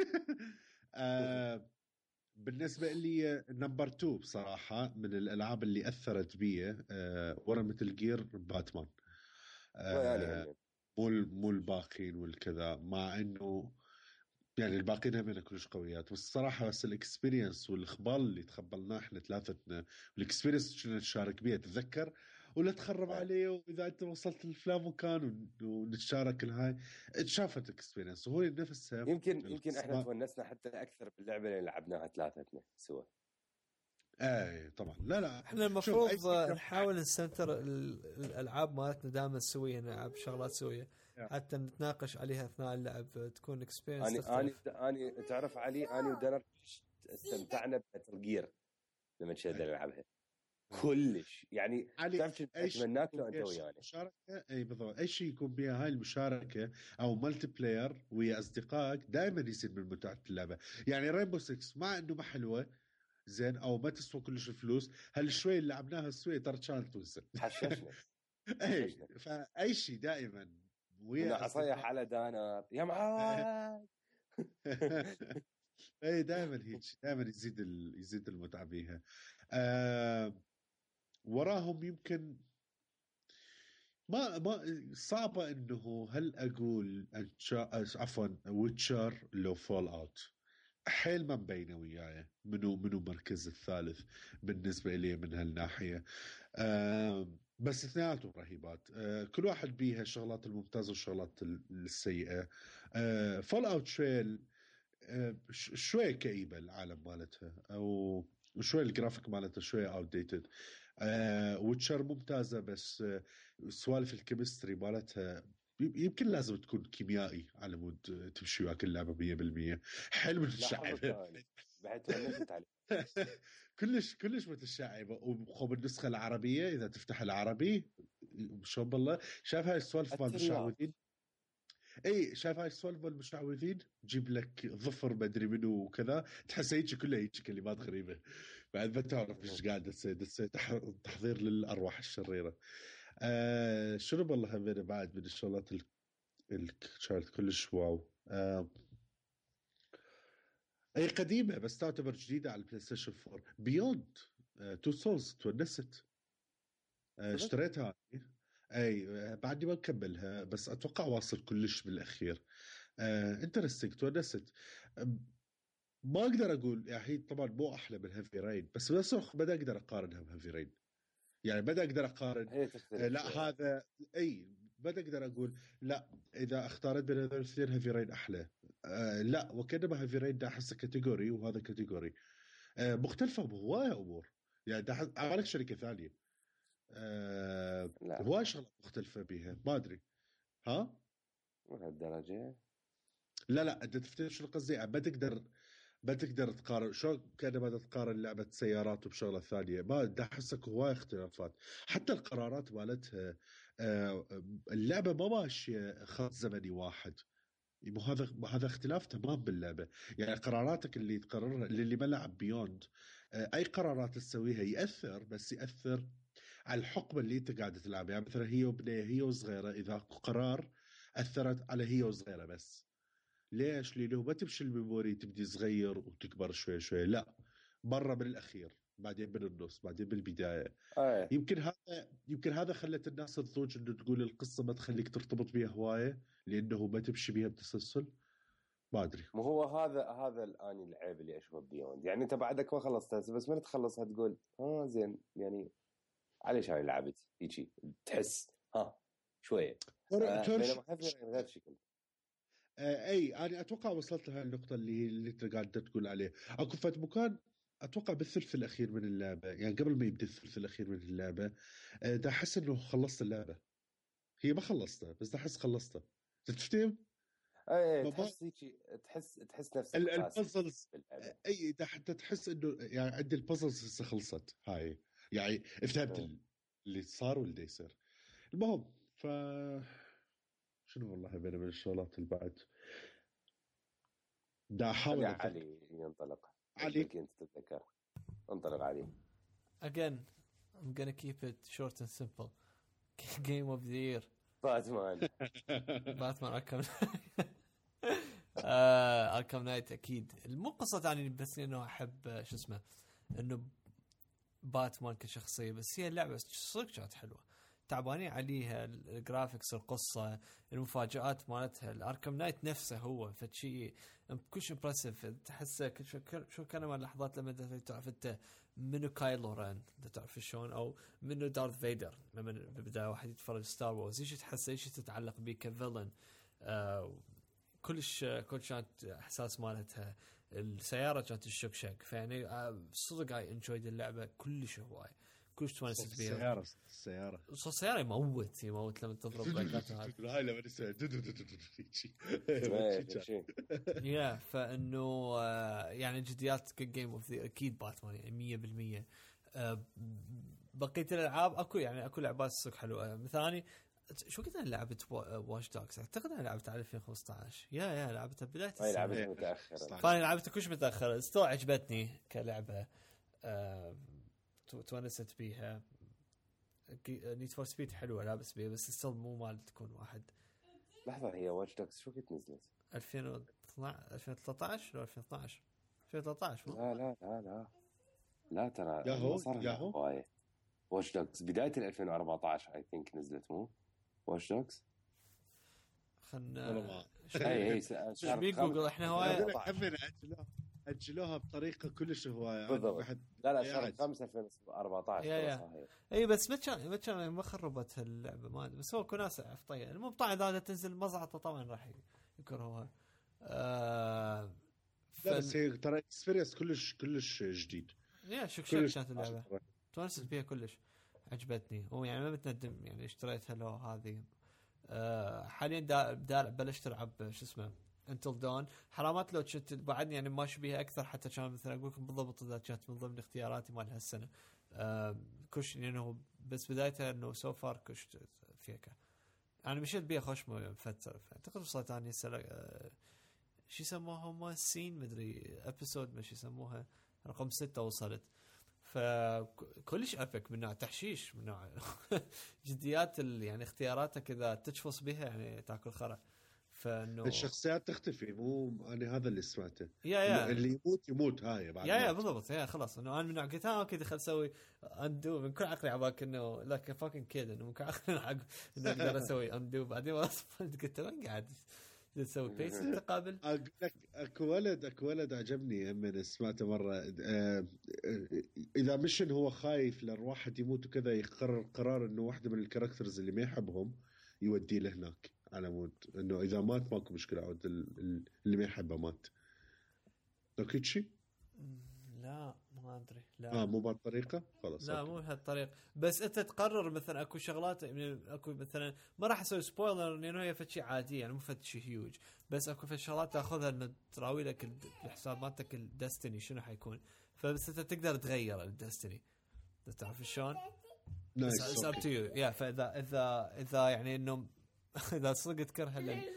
آه بالنسبه لي نمبر تو بصراحه من الالعاب اللي اثرت بي آه ورا مثل جير باتمان. آه مو مو الباقين والكذا، مع انه يعني الباقيين هم كلش قويات، بس الصراحه بس الاكسبيرينس والاخبار اللي تقبلناه احنا ثلاثتنا والاكسبيرينس كنا نشارك بيها تتذكر ولا تخرب عليه، واذا انت وصلت لفلان مكان ونتشارك الهاي تشافت اكسبيرينس وهو نفسها. يمكن يمكن احنا تونسنا حتى اكثر باللعبه اللي لعبناها ثلاثتنا سوا. ايه طبعا. لا لا احنا المفروض نحاول نسنتر الالعاب مالتنا دائما سويه، نلعب شغلات سويه حتى نتناقش عليها اثناء اللعب تكون اكسبيرينس. اني اني اني تعرف علي اني ودنر استمتعنا بمتل جير لما شدنا نلعبها كلش، يعني تعرف اتمناك لو انت ويانا مشاركه. اي بالضبط، اي شيء يكون بها هاي المشاركه او ملتي بلاير ويا اصدقائك دائما يصير من متعه اللعبه. يعني رينبو ستة مع انه ما حلوه زين او ما تسوى كلش الفلوس، هالشوي اللي لعبناها السوي ترى كانت توصل حششنا. اي فاي شيء دائما ويا عصايح على دانر يا معاذ. اي دائما هيك دائما يزيد ال... يزيد المتعه بيها. آه... وراهم يمكن ما ما صعبه انه هل اقول عفوا ويتشر لو فول اوت حيل ما مبينه وياي منو منو مركز الثالث بالنسبه لي من هالناحيه. آه بس اثنيناتهم رهيبات. آه كل واحد بيها الشغلات الممتازه والشغلات السيئه. آه فول اوت شوي آه شوي كئيبه العالم مالتها، او شوي الجرافيك مالتها شوي اوت ديتد. آه ويتشر ممتازه، بس آه سوالف الكيمستري مالتها يمكن لازم تكون كيميائي على مود تمشي وياك اللعبه مية بالمية. حلو متشعبه بعد تونست عليه. كلش كلش متشعبه. وخب النسخه العربيه اذا تفتح العربي شو بالله شايف هاي السوالف مال المشعوذين. اي شايف هاي السوالف مال المشعوذين، جيب لك ظفر ما ادري منو وكذا، تحس هيك كلها هيك كلمات غريبه. بعد ما تعرف ايش قاعد تصير تحضير للارواح الشريره. آه شنو بالله هم بعد من الشغلات اللي كانت كلش واو. آه اي قديمه بس تعتبر جديده على البلاي ستيشن فور. بيوند تو سولز تونست. آه اشتريتها اي آه بعدني ما مكملها، بس اتوقع واصل كلش بالاخير. آه انترستنج تونست. آه ما اقدر اقول يعني طبعا مو احلى من هيفي رين، بس بس بدا اقدر اقارنها بهيفي رين. يعني بدا اقدر اقارن. آه لا شوية. هذا اي بدا اقدر اقول لا اذا اختارت بين هذول الاثنين هيفي رين احلى. آه لا وكانما هيفي رين ده احسه كاتيجوري وهذا كاتيجوري آه مختلفه بهوايه امور. يعني ده عملك شركه ثانيه. آه هوايه شغلات مختلفه بيها ما ادري. ها لهالدرجه؟ لا لا انت تفتكر شو قصدي؟ ما تقدر ما تقدر تقارن شو كان ما تقارن لعبه سيارات وبشغله ثانيه. ما ده احسك هوايه اختلافات. حتى القرارات مالتها آه اللعبه ما ماشيه خط زمني واحد. هذا هذا اختلاف تمام باللعبه. يعني قراراتك اللي تقررها اللي ما لعب بيوند آه اي قرارات تسويها ياثر، بس ياثر على الحقبه اللي انت قاعده تلعبها. يعني مثلا هي وبنيه هي وصغيره، اذا قرار اثرت على هي وصغيره بس. ليش؟ لانه ما تمشي الميموري تبدي صغير وتكبر شوي شوي، لا برا من الاخير بعدين من النص بعدين بالبدايه. أيه. يمكن هذا يمكن هذا خلت الناس تضوج انه تقول القصه ما تخليك ترتبط بها هوايه لانه ما تمشي بها بتسلسل. ما ادري. ما هو هذا هذا الان العيب اللي اشوفه بيوند. يعني انت بعدك ما خلصتها، بس من تخلصها تقول ها زين يعني عليش هاي لعبت هيجي تحس ها شويه. آه بينما هذا غير شكل. آه اي انا اتوقع وصلت لها النقطه اللي اللي انت قاعد تقول عليه. اكو فت مكان اتوقع بالثلث الاخير من اللعبه، يعني قبل ما يبدا الثلث الاخير من اللعبه آه ده احس انه خلصت اللعبه. هي ما خلصتها بس ده احس خلصتها. تفتهم؟ اي تحس هيك تحس تحس نفسك البازلز. اي ده حتى تحس انه يعني عندي البازلز هسه خلصت هاي. يعني فهمت اللي صار واللي يصير. المهم ف شنو والله بيني من الشغلات اللي بعد دا احاول علي ينطلق. علي انت تتذكر انطلق علي. Again I'm gonna keep it short and simple. Game of the year باتمان. باتمان أركام آه أركام نايت أكيد. مو قصة ثانية بس إنه أحب شو اسمه إنه باتمان كشخصية، بس هي اللعبة صدق كانت حلوة تعبانين عليها. الجرافيكس القصة المفاجآت مالتها الأركام نايت نفسه هو فشي كلش امبرسيف. تحسه كل شو كان من اللحظات لما تعرف أنت منو كايلو ران تعرف شلون، أو منو دارث فيدر لما ببدأ واحد يتفرج ستار وورز ايش تحس ايش تتعلق بيه كفيلن. آه كلش كل كانت احساس مالتها. السياره كانت الشكشك فيعني آه صدق اي انجويد اللعبه كلش هواي كلش تونست بيها. السياره السياره صوت السياره يموت يموت لما تضرب باكات هاي لما تسوي يا فانه يعني جديات جيم اوف ذا اكيد باتمان يعني مية بالمية. بقيه الالعاب اكو يعني اكو لعبات صدق حلوه. مثاني شو كذا لعبت واش دوغز اعتقد انا لعبتها على ألفين وخمسة عشر. يا يا لعبتها بدايه السنه. لعبتها متاخره فانا لعبتها كلش متاخره. استو عجبتني كلعبه أه... تونست بيها. نيد فور سبيد حلوه لابس بيها بس استو مو مال تكون واحد. لحظه هي واش دوغز شو كنت نزلت ألفين واثناشر ألفين وثلاثة عشر ولا ألفين واثناشر ألفين وثلاثة عشر؟ لا لا لا لا لا ترى ياهو ياهو واش دوغز بدايه ألفين وأربعة عشر اي ثينك نزلت. مو واش دوغز خلنا اي اي ايش بيقول احنا هواي حفنا اجلوها بطريقه كلش هوايه بالضبط. لا لا شهر خمسة ألفين وأربعة عشر. اي بس ما كان ما كان ما خربت اللعبه ما بس هو كناس عفطيه. المهم طبعا اذا تنزل مزعطه طبعا راح يكرهوها. آه لا بس هي ترى اكسبيرينس كلش كلش جديد. يا شك شك كانت اللعبه تونست فيها كلش عجبتني. ويعني ما بتندم يعني اشتريتها لو هذه. أه حاليا دا, دا بلش تلعب شو اسمه انتل دون. حرامات لو كنت بعدني يعني ما بيها اكثر حتى كان مثلا اقول لكم بالضبط اذا كانت من ضمن اختياراتي مال هالسنه. أه كش انه بس بدايتها انه سو فار كش فيك انا مشيت بيها خوش فتره اعتقد وصلت ثاني سنه. أه شو يسموها ما سين مدري ابيسود مش يسموها رقم ستة وصلت. فكلش افك من نوع تحشيش من نوع جديات يعني اختياراتك اذا تشفص بها يعني تاكل خرا. فانه الشخصيات تختفي مو انا هذا اللي سمعته. يا يا اللي يموت يموت هاي بعد يا يا بالضبط يا خلاص انه انا من نوع قلت ها كذا خل اسوي اندو من كل عقلي عباك انه لاك فاكين كيد انه من كل عقلي انه اقدر اسوي اندو بعدين قلت وين قاعد تسوي بيس تقابل. اقول لك اكو ولد اكو ولد عجبني من سمعته مره. اه اذا مشن هو خايف للواحد يموت وكذا يقرر قرار انه واحده من الكاركترز اللي ما يحبهم يوديه لهناك على مود انه اذا مات ماكو مشكله عود اللي ما يحبه مات. اوكي شيء لا ما ادري لا اه مو بهالطريقه خلاص لا مو بهالطريقه بس انت تقرر مثلا اكو شغلات اكو مثلا ما راح اسوي سبويلر لانه هي فشي عادي يعني مو فشي هيوج بس اكو في شغلات تاخذها انه تراوي لك الحساب مالتك الدستني شنو حيكون. فبس انت تقدر تغير الدستني تعرف شلون نايس اب تو يو يا. فاذا اذا اذا يعني انه اذا صدق تكره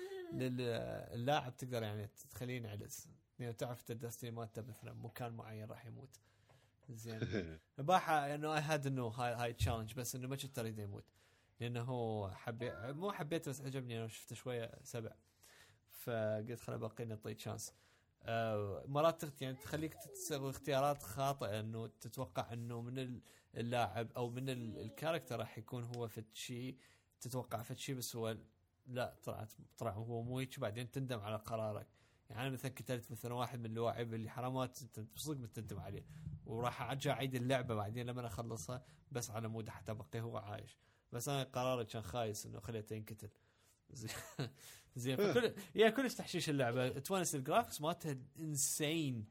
للاعب تقدر يعني تخليه ينعلز يعني تعرف الدستني مالته مثلا مكان معين راح يموت زين. باحة انه اي هاد انه هاي هاي تشالنج بس انه ما كنت اريد يموت لانه هو حبي مو حبيته بس عجبني انه شفته شويه سبع فقلت خلينا باقي نعطيه تشانس. آه مرات يعني تخليك تسوي اختيارات خاطئه انه تتوقع انه من اللاعب او من الكاركتر راح يكون هو في شيء تتوقع في شيء بس هو لا طلعت طلع هو مو هيك بعدين تندم على قرارك. يعني انا مثلا قتلت مثلا واحد من اللاعب اللي حرامات بصدق بتندم عليه وراح ارجع اعيد اللعبه بعدين لما اخلصها بس على مود حتى ابقي هو عايش. بس انا قراري كان خايس انه خليته ينقتل زين زين فكل يا كلش تحشيش اللعبه تونس الجرافيكس مالتها انسين.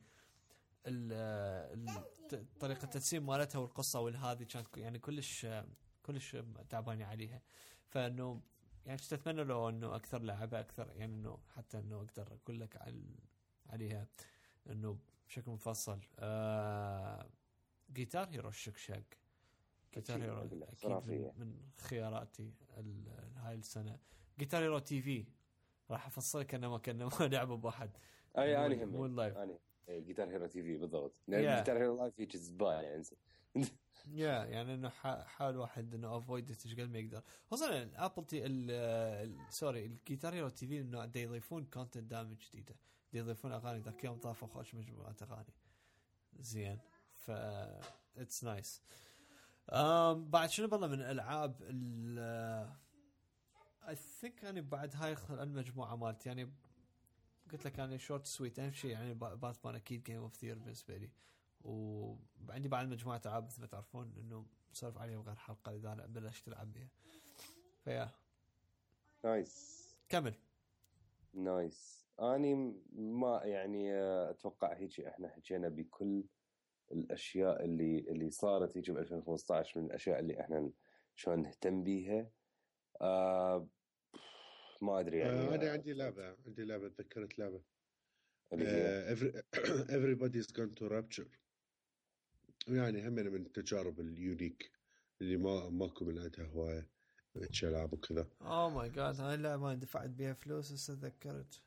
طريقه الترسيم مالتها والقصه والهذه كانت يعني كلش كلش تعباني عليها. فانه يعني تتمنى لو انه اكثر لعبه اكثر يعني انه حتى انه اقدر اقول لك عليها انه بشكل مفصل. آه... جيتار هيرو الشكشك جيتار هيرو اكيد من, من خياراتي هاي السنه. جيتار هيرو تي في راح افصلك انه ما كنا لعبه بواحد اي اني هم مو لايف اني جيتار هيرو تي في بالضبط لان جيتار هيرو لايف في زباله يعني يا يعني انه حاول واحد انه افويد ايش قد ما يقدر. خصوصا ابل تي ال سوري الجيتار هيرو تي في انه دا يضيفون كونتنت دامج جديده دا يضيفون اغاني ذاك يوم ضافوا خوش مجموعه اغاني زين ف اتس نايس. امم بعد شنو بالله من الالعاب ال اي ثينك يعني بعد هاي المجموعه مالتي يعني قلت لك يعني شورت سويت اهم شيء يعني باتمان اكيد جيم اوف ثير بالنسبه لي. وعندي بعد مجموعة ألعاب مثل ما تعرفون إنه بسولف عليها بغير حلقة إذا أنا بلشت ألعب بها. فيا نايس كمل. نايس أني ما يعني أتوقع هيك إحنا حكينا بكل الأشياء اللي اللي صارت هيك ب ألفين وخمسة عشر من الأشياء اللي إحنا شلون نهتم بيها. آه ما أدري يعني. آه أنا عندي لعبة عندي لعبة تذكرت لعبة. آه every everybody's gone to rapture. يعني هم من التجارب اليونيك اللي ما ماكو من عندها هواية ألعاب وكذا. أوه ماي جاد هاي اللعبة ما دفعت بيها فلوس هسه تذكرت.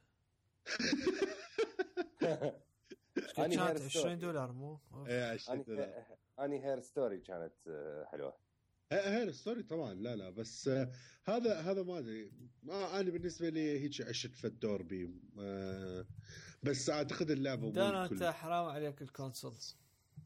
كانت عشرين دولار مو؟ إيه عشرين دولار. أني هير ستوري كانت حلوة. هير ستوري طبعا لا لا بس هذا هذا ما أدري ما أنا بالنسبة لي هيك عشت في الدور بي بس أعتقد اللعبة ده أنت حرام عليك الكونسولز.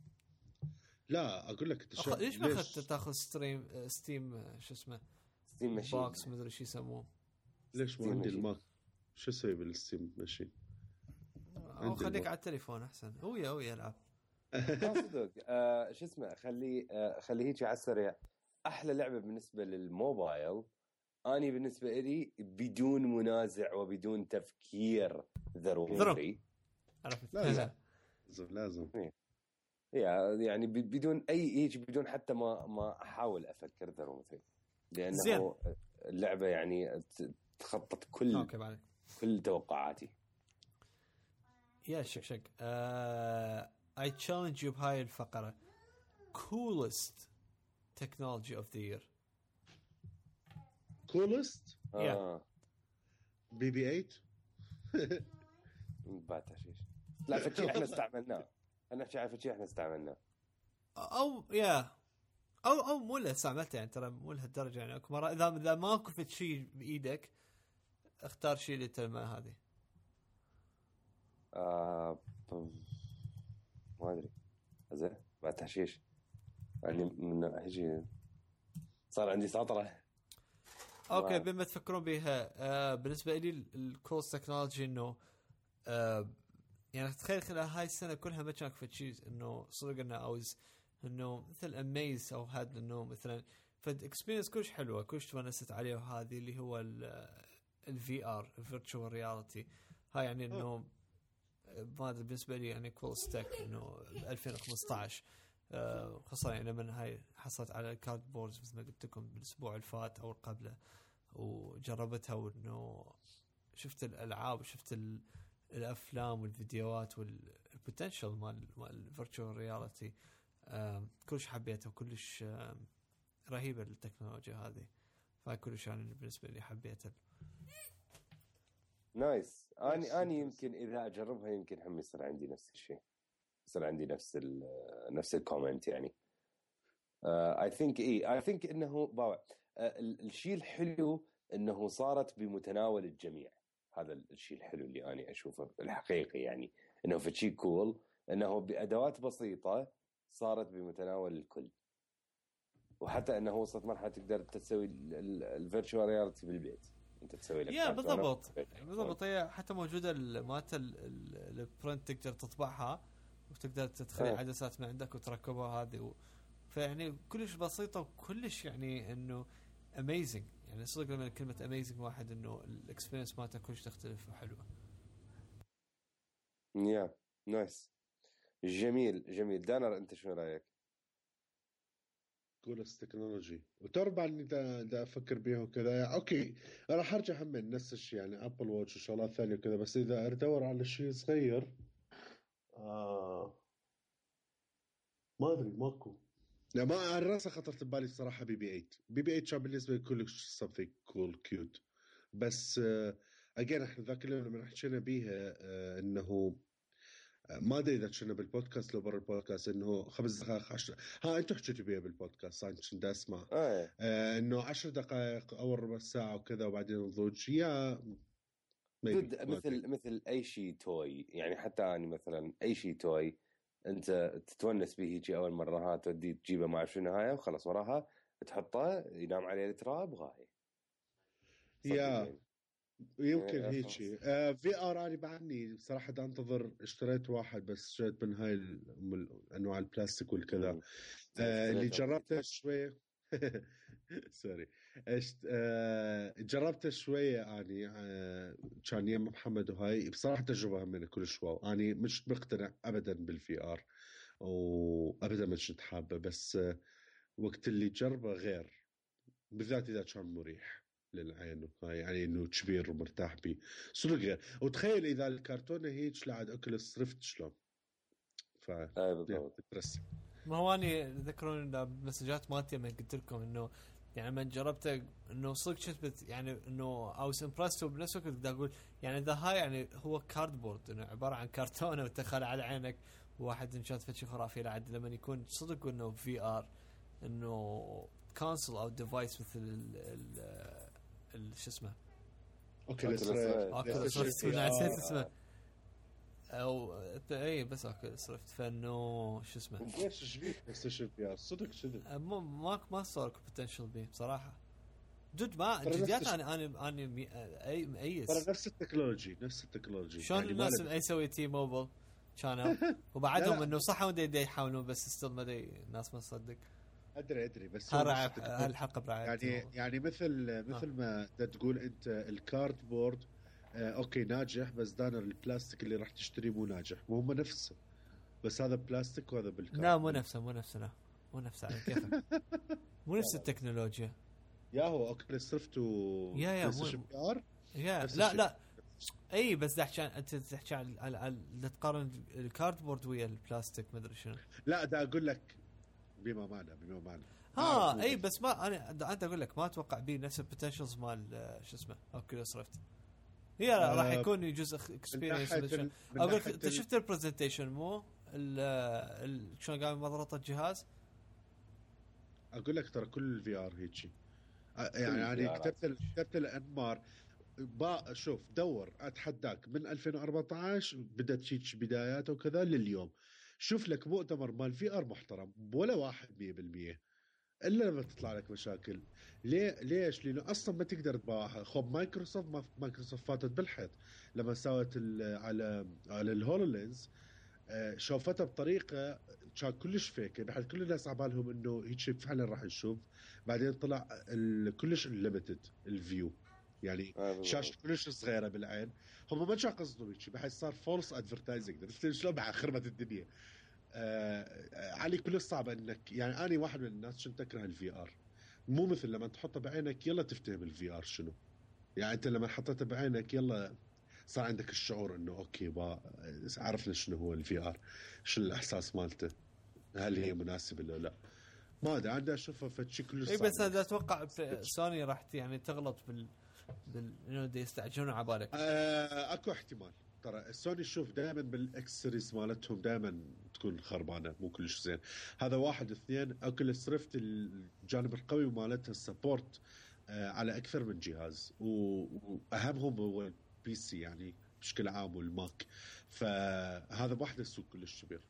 لا اقول لك أخ... ليش ما اخذت تاخذ ستريم ستيم شو اسمه ستيم ماشين بوكس ما ادري شو يسموه ليش ما عندي الماك شو اسوي بالستيم ماشين او خليك على التليفون احسن. ويا هو يلعب صدق. آه شو اسمه خليه آه خليه هيك على السريع. احلى لعبه بالنسبه للموبايل اني بالنسبه لي بدون منازع وبدون تفكير ذروي. عرفت لازم لازم يعني بدون اي هيك بدون حتى ما ما احاول افكر ذروي، لانه زين. اللعبه يعني تخطط كل أوكي كل توقعاتي. يا شكشك uh, I challenge you بهاي الفقرة coolest technology of the year. coolest آه. بي بي ثمانية باتشيش لا فتشي احنا استعملناه. انا فتشي عارف فتشي احنا استعملناه او يا او او مو له استعملته يعني ترى مو لهالدرجة يعني اكو مرة اذا اذا ماكو فتشي بايدك اختار شيء للتلمة هذه. آه ما ادري زين بعد تحشيش يعني من هيجي صار عندي سطره. اوكي بما تفكرون بها آه بالنسبه لي الكولز تكنولوجي انه آه يعني تخيل خلال هاي السنه كلها ما كان في شيء انه صدق انه اوز انه مثل اميز او هذا انه مثلا فد اكسبيرينس كلش حلوه كلش تونست عليه. وهذه اللي هو الفي ار الفيرتشوال رياليتي هاي يعني انه ما ادري بالنسبه لي يعني كول ستاك انه ألفين وخمسطعش آه خاصه يعني لما هاي حصلت على الكارد بوردز مثل ما قلت لكم بالاسبوع اللي فات او قبله وجربتها وانه شفت الالعاب وشفت الافلام والفيديوهات والبوتنشل مال مال الفيرتشوال رياليتي آه كلش حبيتها وكلش آه رهيبه التكنولوجيا هذه. فكلش يعني بالنسبه لي حبيتها. نايس. اني اني يمكن اذا اجربها يمكن هم يصير عندي نفس الشيء يصير عندي نفس ال نفس الكومنت يعني. اي ثينك اي اي ثينك انه باوع uh, الشيء الحلو انه صارت بمتناول الجميع. هذا الشيء الحلو اللي اني اشوفه الحقيقي يعني انه في شيء كول انه بادوات بسيطه صارت بمتناول الكل. وحتى انه وصلت مرحله تقدر تسوي الفيرتشوال رياليتي بالبيت انت تسوي لك. يا بالضبط بالضبط. هي حتى موجوده مالت البرنت تقدر تطبعها وتقدر تدخل آه. عدسات من عندك وتركبها هذه و... فيعني كلش بسيطه وكلش يعني انه اميزنج يعني صدق لما كلمه اميزنج واحد انه الاكسبيرينس مالته كلش تختلف وحلوه. يا نايس جميل جميل. دانر انت شو رايك؟ كولس تكنولوجي وتربع اني دا, دا افكر بيها وكذا. اوكي راح ارجع هم نفس الشيء يعني ابل واتش وشغلات ثانيه وكذا. بس اذا ادور على شيء صغير آه ما ادري ماكو. لا ما الراسه خطرت ببالي الصراحه بي بي ثمانية. بي بي ثمانية كان بالنسبه لي كلش something cool cute. بس آه اجين احنا ذاك اليوم لما حكينا بيها آه انه ما ادري اذا كنا بالبودكاست لو برا البودكاست انه خمس دقائق عشر ها انتم حكيتوا بيها بالبودكاست صار كنت اسمع آه. آه انه عشر دقائق او ربع ساعه وكذا وبعدين نضوج يا مثل مثل اي شيء توي يعني. حتى انا مثلا اي شيء توي انت تتونس به هيجي اول مره ها تودي تجيبه ما اعرف شنو هاي وخلاص وراها تحطه ينام عليه التراب غاية. يا يمكن هيك شيء. آه في ار اني بعدني بصراحه انتظر. اشتريت واحد بس اشتريت من هاي انواع البلاستيك والكذا آه اللي جربته شوي سوري اشت... آه... جربته شويه يعني آه... كان يم محمد وهاي بصراحه تجربه من كل شوي. اني مش مقتنع ابدا بالفي ار وابدا مش حابه. بس آه... وقت اللي جربه غير بالذات اذا كان مريح للعين هاي يعني انه كبير ومرتاح بيه صدق غير. وتخيل اذا الكرتونه هيك لعد اكل صرفت شلون ف بالضبط. ما هو اني ذكرون المسجات مالتي ما قلت لكم انه يعني من جربته انه صدق شفت يعني انه او امبرست وبنفس الوقت بدي اقول يعني اذا هاي يعني هو كاردبورد انه عباره عن كرتونه وتخلى على عينك واحد ان شاء شيء خرافي لعد لما يكون صدق انه في ار انه كونسول او ديفايس مثل ال ال شو اسمه اوكي نسيت اسمه او اي بس اوكي صرفت فانه شو اسمه ليش شبيه بلايستيشن في ار صدق شذي ما ما ما صار بوتنشل بيه بصراحه. دود ما ترى جديات نفس انا انا انا مي- اي مؤيس ترى نفس التكنولوجي نفس التكنولوجي شلون يعني الناس ما له- يسوي تي موبل كانوا وبعدهم لا لا. انه صح ودي يدي يحاولون بس ستيل ما دي الناس ما تصدق. ادري ادري بس هو نفس هالرعاية التكنولوجي. هالحلقه برعايه يعني تي-موبل. يعني مثل مثل ما دا تقول انت الكارد بورد آه اوكي ناجح بس دانا البلاستيك اللي راح تشتريه مو ناجح مو هم نفسه بس هذا بلاستيك وهذا بالكارد. لا مو نفسه مو نفسه لا مو نفسه على كيفك مو نفس التكنولوجيا. يا هو اوكي صرفت و يا- يا، مو- بلايستيشن في ار يا نفس لا الشيء. لا اي بس تحكي عن انت تحكي عن عن- عن- تقارن الكاردبورد ويا البلاستيك ما ادري شنو. لا دا اقول لك بما معنى بما معنى ها آه، اي بس ما انا انت اقول لك ما اتوقع بيه نفس البوتنشلز مال آه، شو اسمه اوكيولوس ريفت. هي آه، راح يكون جزء اكسبيرينس. من ناحية ال- من اقول لك ناحية انت ال- شفت البرزنتيشن مو ال- ال- شلون قام مضرطه الجهاز. اقول لك ترى كل الفي ار هيجي آه، يعني كل يعني ال V R كتبت ال- كتبت الانمار با شوف دور اتحداك من ألفين وأربعة عشر بدات هيك بداياته وكذا لليوم شوف لك مؤتمر مال في ار محترم ولا واحد مية بالمية الا لما تطلع لك مشاكل. ليه ليش؟ لانه اصلا ما تقدر تباعها. خب مايكروسوفت ما مايكروسوفت فاتت بالحيط لما سوت ال- على على الهولولينز آه، شوفتها بطريقه كان كلش فيك بحيث كل الناس على بالهم انه هيك فعلا راح نشوف. بعدين طلع ال- كلش ليميتد الفيو يعني آه، شاشه كلش صغيره بالعين. هم ما كان قصدهم هيك بحيث صار فولس ادفرتايزنج عرفت شلون بقى خربت الدنيا. آه علي كلش صعب انك يعني اني واحد من الناس كنت اكره الفي ار مو مثل لما تحطه بعينك يلا تفتهم الفي ار شنو يعني انت لما حطيته بعينك يلا صار عندك الشعور انه اوكي با عرفنا شنو هو الفي ار شنو الاحساس مالته هل هي مناسبه ولا لا ما ادري عندي اشوفها فشي كلش اي صعب. بس هذا اتوقع سوني راح يعني تغلط بال بال انه دي يستعجلون على بالك. آه اكو احتمال ترى سوني شوف دائما بالاكسسوارز مالتهم دائما تكون خربانه مو كلش زين. هذا واحد اثنين اوكيوليس ريفت الجانب القوي مالتها السبورت آه على اكثر من جهاز واهمهم هو البي سي يعني بشكل عام والماك فهذا وحده السوق كلش كبير.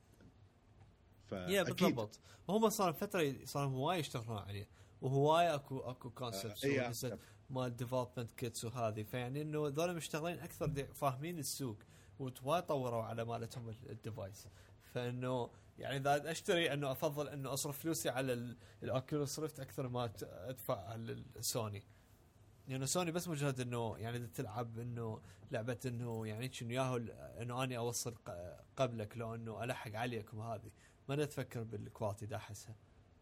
يا فاكيد بالضبط وهم صار فتره صار هواي يشتغلون عليه وهواي اكو اكو كونسبتس آه آه مال ديفلوبمنت كيتس وهذه فيعني انه ذول مشتغلين اكثر دي فاهمين السوق وتوا طوروا على مالتهم الديفايس. فانه يعني اذا اشتري انه افضل انه اصرف فلوسي على الاوكيولوس ريفت اكثر ما ادفع على السوني لانه يعني سوني بس مجرد انه يعني تلعب انه لعبه انه يعني شنو ياهو انه اني اوصل قبلك لو انه الحق عليكم وهذه ما تفكر بالكواليتي دا احسها.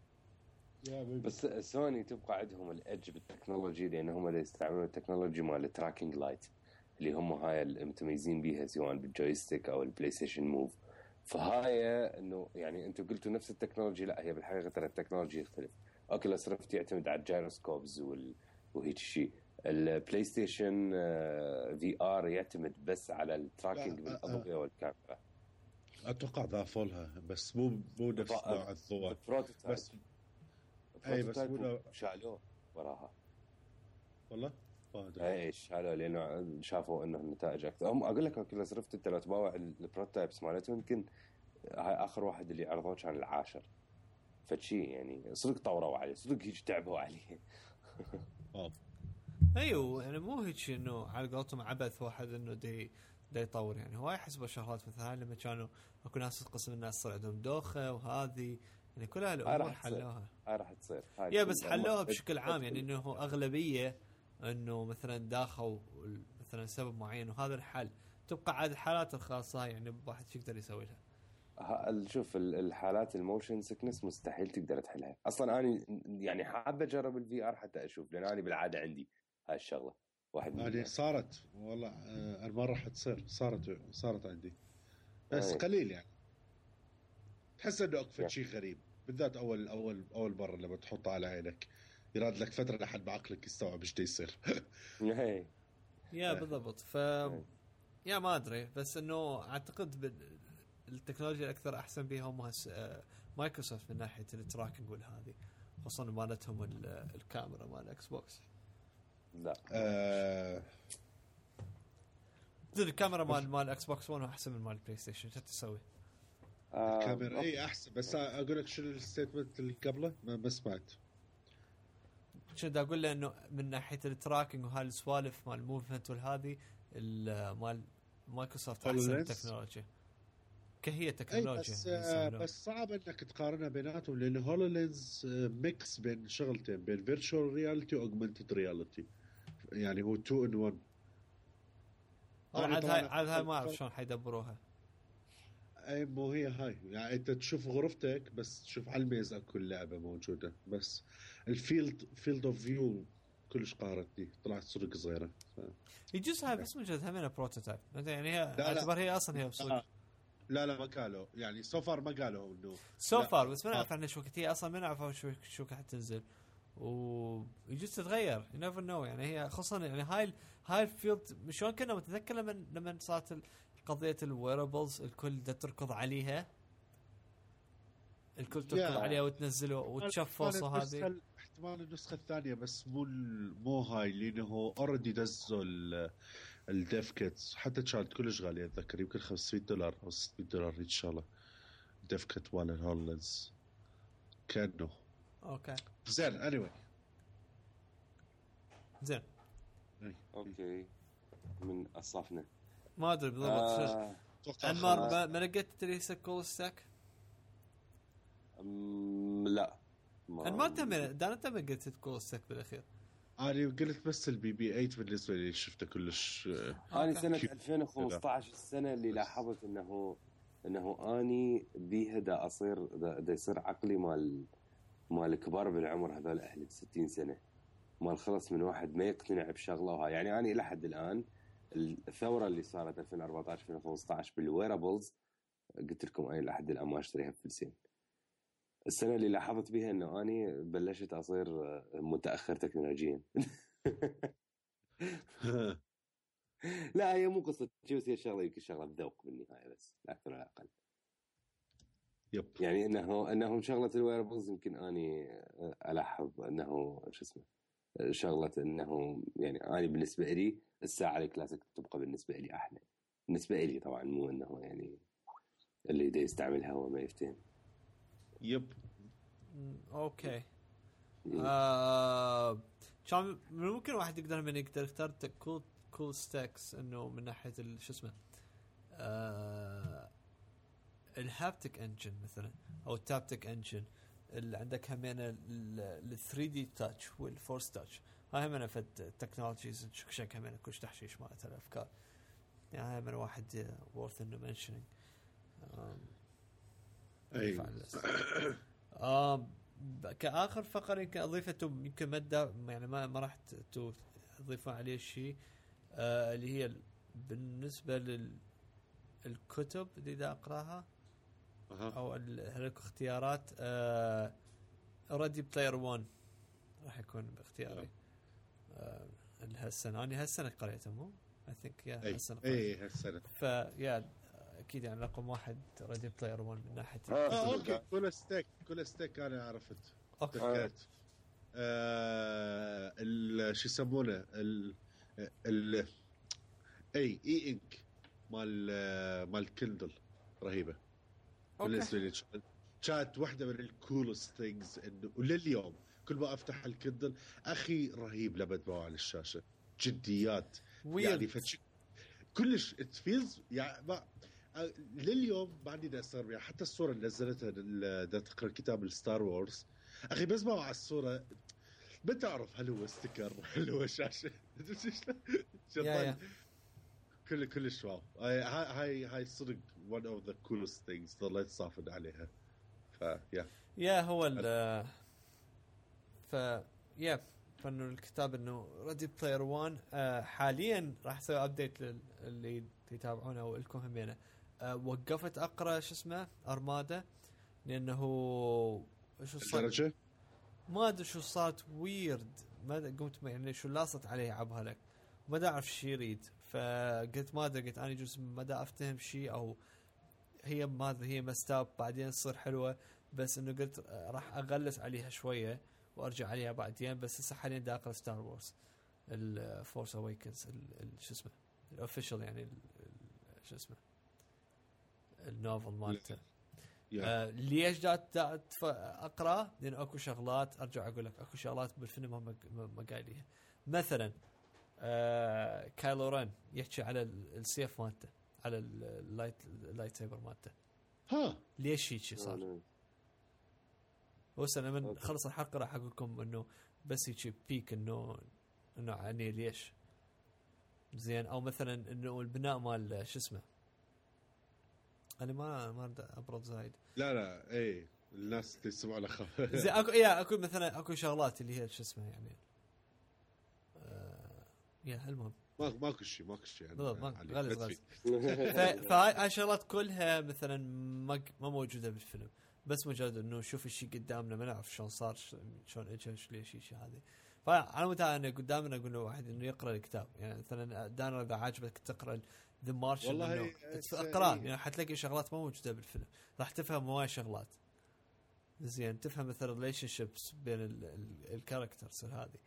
بس سوني تبقى عندهم الادج بالتكنولوجي لان هم يستعملون التكنولوجي مال التراكنج لايت اللي هم هاي المتميزين بيها سواء بالجويستيك او البلاي ستيشن موف. فهاي انه يعني انتم قلتوا نفس التكنولوجي لا هي بالحقيقه ترى التكنولوجي يختلف. اوكيولوس ريفت يعتمد على الجايروسكوبز وال وهيك شيء. البلاي ستيشن في ار يعتمد بس على التراكنج بالاضويه والكاميرا. اتوقع ضافوا لها بس مو مو نفس نوع الضوء بس اي بس مو شالوه وراها والله اي شالوه لانه شافوا انه النتائج اكثر. هم اقول لك اوكيولوس ريفت انت لو تباوع البروتوتايبس مالتهم يمكن هاي اخر واحد اللي عرضوه كان العاشر فشي يعني صدق طوروا عليه صدق هيك تعبوا عليه. اه ايوه يعني مو هيك انه على قولتهم عبث واحد انه دي دا يطور يعني هو يحسبوا شغلات مثل هاي لما كانوا اكو ناس قسم الناس صار عندهم دوخه وهذه يعني كلها الامور حلوها. هاي راح تصير يا بس حلوها بشكل عام يعني انه اغلبيه انه مثلا داخل مثلا سبب معين وهذا الحل تبقى عاد الحالات الخاصه يعني واحد يقدر يسوي لها. شوف الحالات الموشن سكنس مستحيل تقدر تحلها اصلا. انا يعني حابه اجرب الفي ار حتى اشوف لان انا بالعاده عندي هاي الشغله واحد من يعني صارت والله آه المره راح تصير صارت صارت عندي بس أي. قليل يعني تحس انه اكفت شيء غريب بالذات اول اول اول مره لما تحطه على عينك يراد لك فتره لحد ما عقلك يستوعب ايش يصير. يا بالضبط ف يا ما ادري بس انه اعتقد التكنولوجيا الاكثر احسن بها هم مايكروسوفت من ناحيه التراكنج والهذه خصوصا مالتهم الكاميرا مال الاكس بوكس. لا آه... الكاميرا مال مال اكس بوكس ون احسن من مال البلاي ستيشن. شو تسوي؟ آه الكاميرا اي احسن بس اقول لك شنو الستيتمنت اللي قبله ما, ما سمعت. شو دا اقول له انه من ناحيه التراكنج وهالسوالف مال الموفمنت والهذه مال مايكروسوفت احسن تكنولوجيا كهي تكنولوجيا. بس بس صعب انك تقارنها بيناتهم لان هولولينز ميكس بين شغلتين بين فيرتشوال رياليتي واوجمانتد رياليتي يعني هو تو ان ون. عاد هاي عاد هاي ما اعرف شلون حيدبروها. اي مو هي هاي يعني انت تشوف غرفتك بس تشوف على الميز اكو اللعبه موجوده بس الفيلد فيلد اوف فيو كلش قهرتني طلعت صدق صغيره ف... يجوز هاي بس مجرد همينه بروتوتايب يعني هي اعتبر هي اصلا هي صدق. لا لا ما قالوا يعني سو فار ما قالوا انه سو فار بس ما نعرف عنها شو وقت هي اصلا ما نعرف شو شو حتنزل ويجوز تتغير you never know يعني هي خصوصا يعني هاي هاي الفيلد شلون كنا متذكر لما لما صارت قضيه الويربلز الكل دا تركض عليها الكل تركض عليها وتنزله وتشفص وهذه احتمال النسخه الثانيه بس مو مو هاي لانه اوريدي دزوا الديف كيتس حتى كانت كلش غاليه اتذكر يمكن خمسمية دولار او ستمية دولار ان شاء الله ديف كيت مال الهولندز كانه اوكي زين اني anyway. زين اوكي من اصفنا ما ادري بالضبط آه انمار ما لقيت تريسا كول ستاك لا انا ما تم دانا تم قلت كول ستاك بالاخير انا قلت بس البي بي ثمانية بالنسبه لي شفته كلش انا سنه ألفين وخمسطعش السنه اللي لاحظت انه انه اني بيها دا اصير دا, دا يصير عقلي مال مال كبار بالعمر هذول اهل ستين سنه مال خلص من واحد ما يقتنع بشغله وها يعني انا الى حد الان الثوره اللي صارت ألفين وأربعطعش ألفين وخمسطعش بالويرابلز قلت لكم انا الى حد الان ما اشتريها بفلسين. السنه اللي لاحظت بها انه اني بلشت اصير متاخر تكنولوجيا. لا هي مو قصه شيء هي شغله يمكن شغله ذوق بالنهايه بس لا اكثر ولا اقل. يب يعني انه انهم شغله الويربلز يمكن اني الاحظ انه شو اسمه شغله انه يعني اني بالنسبه لي الساعه الكلاسيك تبقى بالنسبه لي احلى بالنسبه لي طبعا مو انه يعني اللي يدا يستعملها هو ما يفتهم. يب اوكي آه كان ممكن واحد يقدر من يقدر يختار كول كول ستاكس انه من ناحيه شو اسمه آه الهابتك انجن مثلا او التابتك انجن اللي عندك همين ال ثري دي تاتش والفورس تاتش هاي همين فد تكنولوجيز شك همين كلش تحشيش مالت الافكار يعني همين واحد worth انه mentioning اي آه كآخر فقرة يمكن أضيفته يمكن مدة يعني ما ما راح تضيفون عليه شيء آه اللي هي بالنسبة للكتب اللي دا أقرأها أه. أو هلك اختيارات آه ريدي بلاير وان راح يكون باختياري آه هالسنة أنا هالسنة قريته مو I think يا هالسنة إيه هالسنة فيا أكيد يعني رقم واحد ريدي بلاير وان من ناحية آه أوكي كل ستيك كل ستيك أنا عرفت أوكي آه ال شو يسمونه ال ال أي إي إنك مال مال كندل رهيبة بالنسبة لي كانت واحدة من الكولست ثينجز إنه ولليوم كل ما أفتح الكندل أخي رهيب لما تبعه على الشاشة جديات يعني فتش كلش it feels يعني ما لليوم ما عندي دا أصير يعني حتى الصورة اللي نزلتها دا تقرأ كتاب الستار وورز أخي بس ما على الصورة بتعرف هل هو ستيكر هل هو شاشة كل كلش واو هاي هاي هاي صدق one of the coolest things ضليت صافن عليها ف يا يا هو ال ف يا فانه الكتاب انه ريدي بلاير وان حاليا راح اسوي ابديت للي يتابعونه او لكم همينه أه وقفت اقرا شو اسمه ارمادا لانه شو صار ما ادري شو صارت ويرد ما قمت يعني شو لاصت عليه عبها لك ما دا اعرف شي يريد فقلت ما ادري قلت انا جزء ما دا افتهم شيء او هي ما ادري هي مستاب بعدين تصير حلوه بس انه قلت راح اغلس عليها شويه وارجع عليها بعدين بس هسه حاليا دا اقرا ستار وورز الفورس اويكنز شو اسمه الاوفيشال يعني شو اسمه النوفل مالته آه ليش دا اقرا؟ لان اكو شغلات ارجع اقول لك اكو شغلات بالفيلم هم ما قايليها. مثلا آه كايلو رين يحكي على السيف مالته، على اللايت اللايت سايبر مالته. ها ليش هيك صار؟ وسنا من خلص الحلقه راح اقول لكم انه بس هيك بيك انه انه يعني ليش زين. او مثلا انه البناء مال شو اسمه، انا ما ما ابرد زايد. لا لا اي الناس تسمع على خف زين اكو يا اكو مثلا اكو شغلات اللي هي شو اسمه يعني آه يا المهم ما ماكو شيء ماكو شيء يعني غلط غلط. فهاي الشغلات كلها مثلا ما ما موجوده بالفيلم، بس مجرد انه نشوف الشيء قدامنا ما نعرف شلون صار شلون اجى ليش شيء هذا. فعلى مود انا قدامنا اقول له واحد انه يقرا الكتاب. يعني مثلا دانا اذا عاجبك تقرا ذا مارشن انه اقرا يعني حتلاقي شغلات ما موجوده بالفيلم، راح تفهم هواي شغلات زين. تفهم مثلا ريليشن شيبس بين الكاركترز هذه.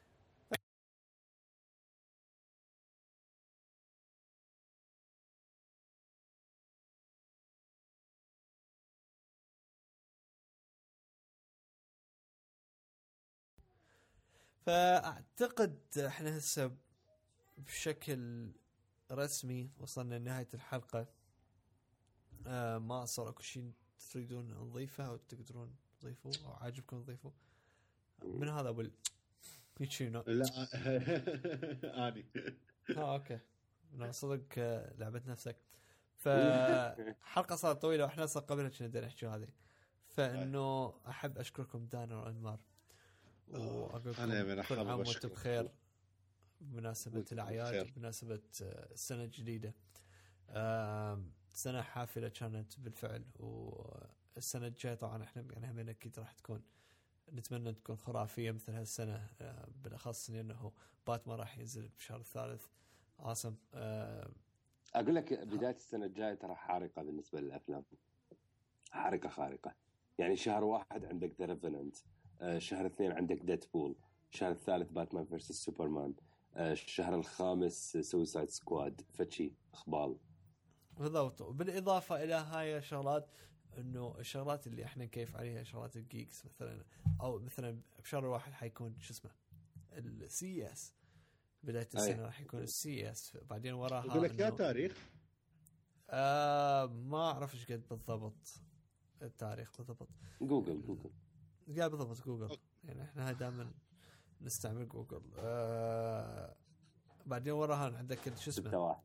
فاعتقد احنا هسه بشكل رسمي وصلنا لنهايه الحلقه. آه ما صار اكو شيء تريدون نضيفه او تقدرون تضيفوه او عاجبكم تضيفوه من هذا ابو كيتشينو؟ لا اني اه اوكي انا صدق لعبه نفسك. فحلقه صارت طويله واحنا صار قبلها كنا نحكي هذه. فانه احب اشكركم دانا وانمار، واقول لكم كل عام وانتم بخير بمناسبه الاعياد، بمناسبه السنه الجديده. سنه حافله كانت بالفعل، والسنه الجايه طبعا احنا يعني هم اكيد راح تكون، نتمنى تكون خرافيه مثل هالسنه، بالاخص لانه باتمان راح ينزل بشهر الثالث. عاصم اقول لك بدايه السنه الجايه ترى حارقه بالنسبه للافلام، حارقه خارقه. يعني شهر واحد عندك ذا ريفننت، شهر اثنين عندك ديدبول، الشهر الثالث باتمان فيرسس سوبرمان، الشهر الخامس سويسايد سكواد. فتشي اخبال بالضبط. بالاضافه الى هاي الشغلات انه الشغلات اللي احنا نكيف عليها شغلات الجيكس مثلا، او مثلا بشهر واحد حيكون شو اسمه السي اس، بدايه السنه راح يكون السي اس. بعدين وراها يقول لك يا تاريخ آه ما اعرف ايش قد بالضبط التاريخ بالضبط. جوجل جوجل يا بالضبط جوجل، يعني احنا دائما نستعمل جوجل. آه بعدين وراها عندك شو اسمه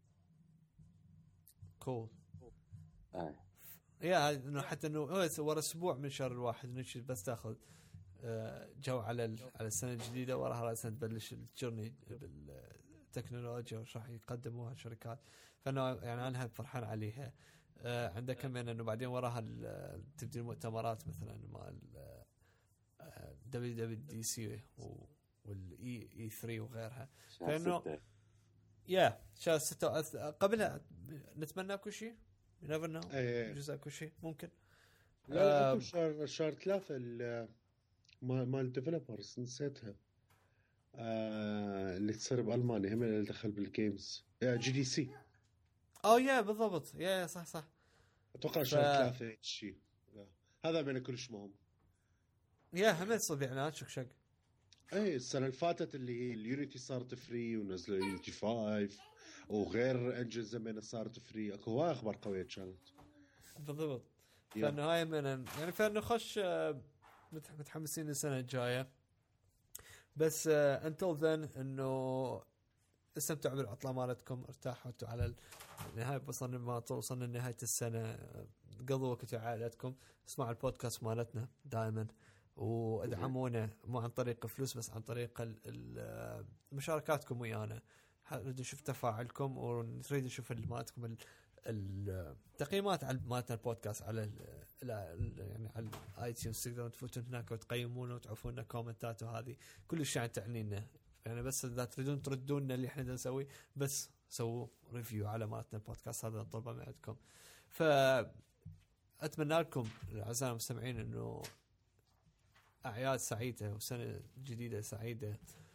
كول اي يا انه حتى انه ورا اسبوع من شهر الواحد نشي بس تاخذ جو على على السنه الجديده. وراها راسا تبلش الجرني بالتكنولوجيا وش راح يقدموها الشركات. فانا يعني انا فرحان عليها. عندك كمان انه بعدين وراها تبدي المؤتمرات مثلا مال دبليو دبليو دي سي والاي اي ثلاثة وغيرها. فانه يا شهر ستة قبلها نتمنى كل شيء نيفر نو جزء كل شيء ممكن. لا لا شهر شهر ثلاثة مال الديفلوبرز نسيتها آه اللي تصير بألمانيا هم اللي دخل بالجيمز جي دي سي. اه يا بالضبط يا صح صح اتوقع شهر ف... ثلاثة شيء هذا بين كلش مهم. يا هم تصير اعلانات شك شك. اي السنه اللي فاتت اللي هي اليونيتي صارت فري ونزلوا اليونيتي خمسة وغير انجن زمان صارت فري. اكو هواي اخبار قويه كانت بالضبط. فانه هاي من يعني فانه خش متحمسين السنه الجايه. بس انتل ذن انه استمتعوا بالعطله مالتكم، ارتاحوا على النهايه. وصلنا ما وصلنا لنهايه السنه، قضوا وقت عائلتكم، اسمعوا البودكاست مالتنا دائما وادعمونا مو عن طريق فلوس بس عن طريق مشاركاتكم ويانا. نريد نشوف تفاعلكم ونريد نشوف مالتكم التقييمات على مالتنا البودكاست على يعني على الاي تيونز. تقدرون تفوتون هناك وتقيمونا وتعرفونا كومنتات وهذه كل شيء تعني لنا. يعني بس اذا تريدون تردونا اللي احنا نسوي بس سووا ريفيو على مالتنا البودكاست. هذا الطلب من عندكم. فاتمنى لكم اعزائي المستمعين انه اعياد سعيده وسنه جديده سعيده،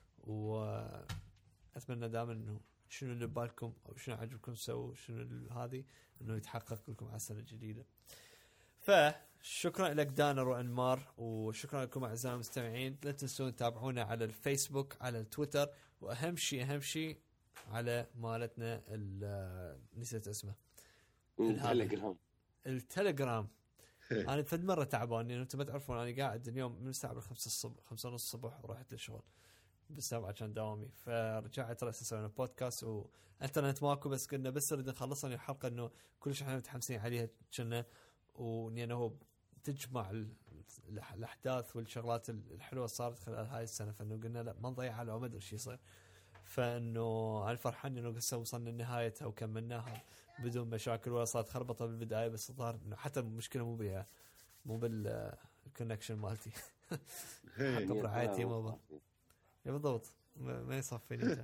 واتمنى دائما انه شنو اللي ببالكم او شنو عجبكم تسووا شنو هذه انه يتحقق لكم على السنه الجديده. فشكرا لك دانر وانمار، وشكرا لكم اعزائي المستمعين. لا تنسون تتابعونا على الفيسبوك، على التويتر، واهم شيء اهم شيء على مالتنا نسيت اسمه التليجرام التليجرام انا فد مره تعبان، يعني انتم ما تعرفون انا قاعد اليوم من الساعه خمسة الصبح خمسة ونص الصبح ورحت للشغل بالسبعة عشان دوامي، فرجعت رأس سوينا بودكاست وانترنت ماكو، بس كنا بس نريد نخلص الحلقه انه كلش احنا متحمسين عليها كنا، ولانه هو تجمع الاحداث والشغلات الحلوه صارت خلال هاي السنه، فانه قلنا لا ما نضيعها لو ما ادري شو يصير. فانه انا فرحان انه قصه وصلنا لنهايتها وكملناها بدون مشاكل، ولا صارت خربطه بالبدايه، بس الظاهر انه حتى المشكله مو بيها مو بالكونكشن مالتي حتى برعايتي مو بالضبط ما يصفيني.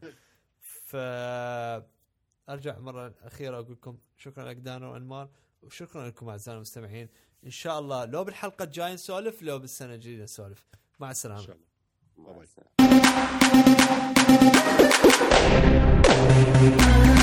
فارجع مره اخيره اقول لكم شكرا لك دانو وانمار، وشكرا لكم اعزائي المستمعين. ان شاء الله لو بالحلقه الجايه نسولف، لو بالسنه الجديده نسولف. مع السلامه. ان شاء الله. مع السلامه.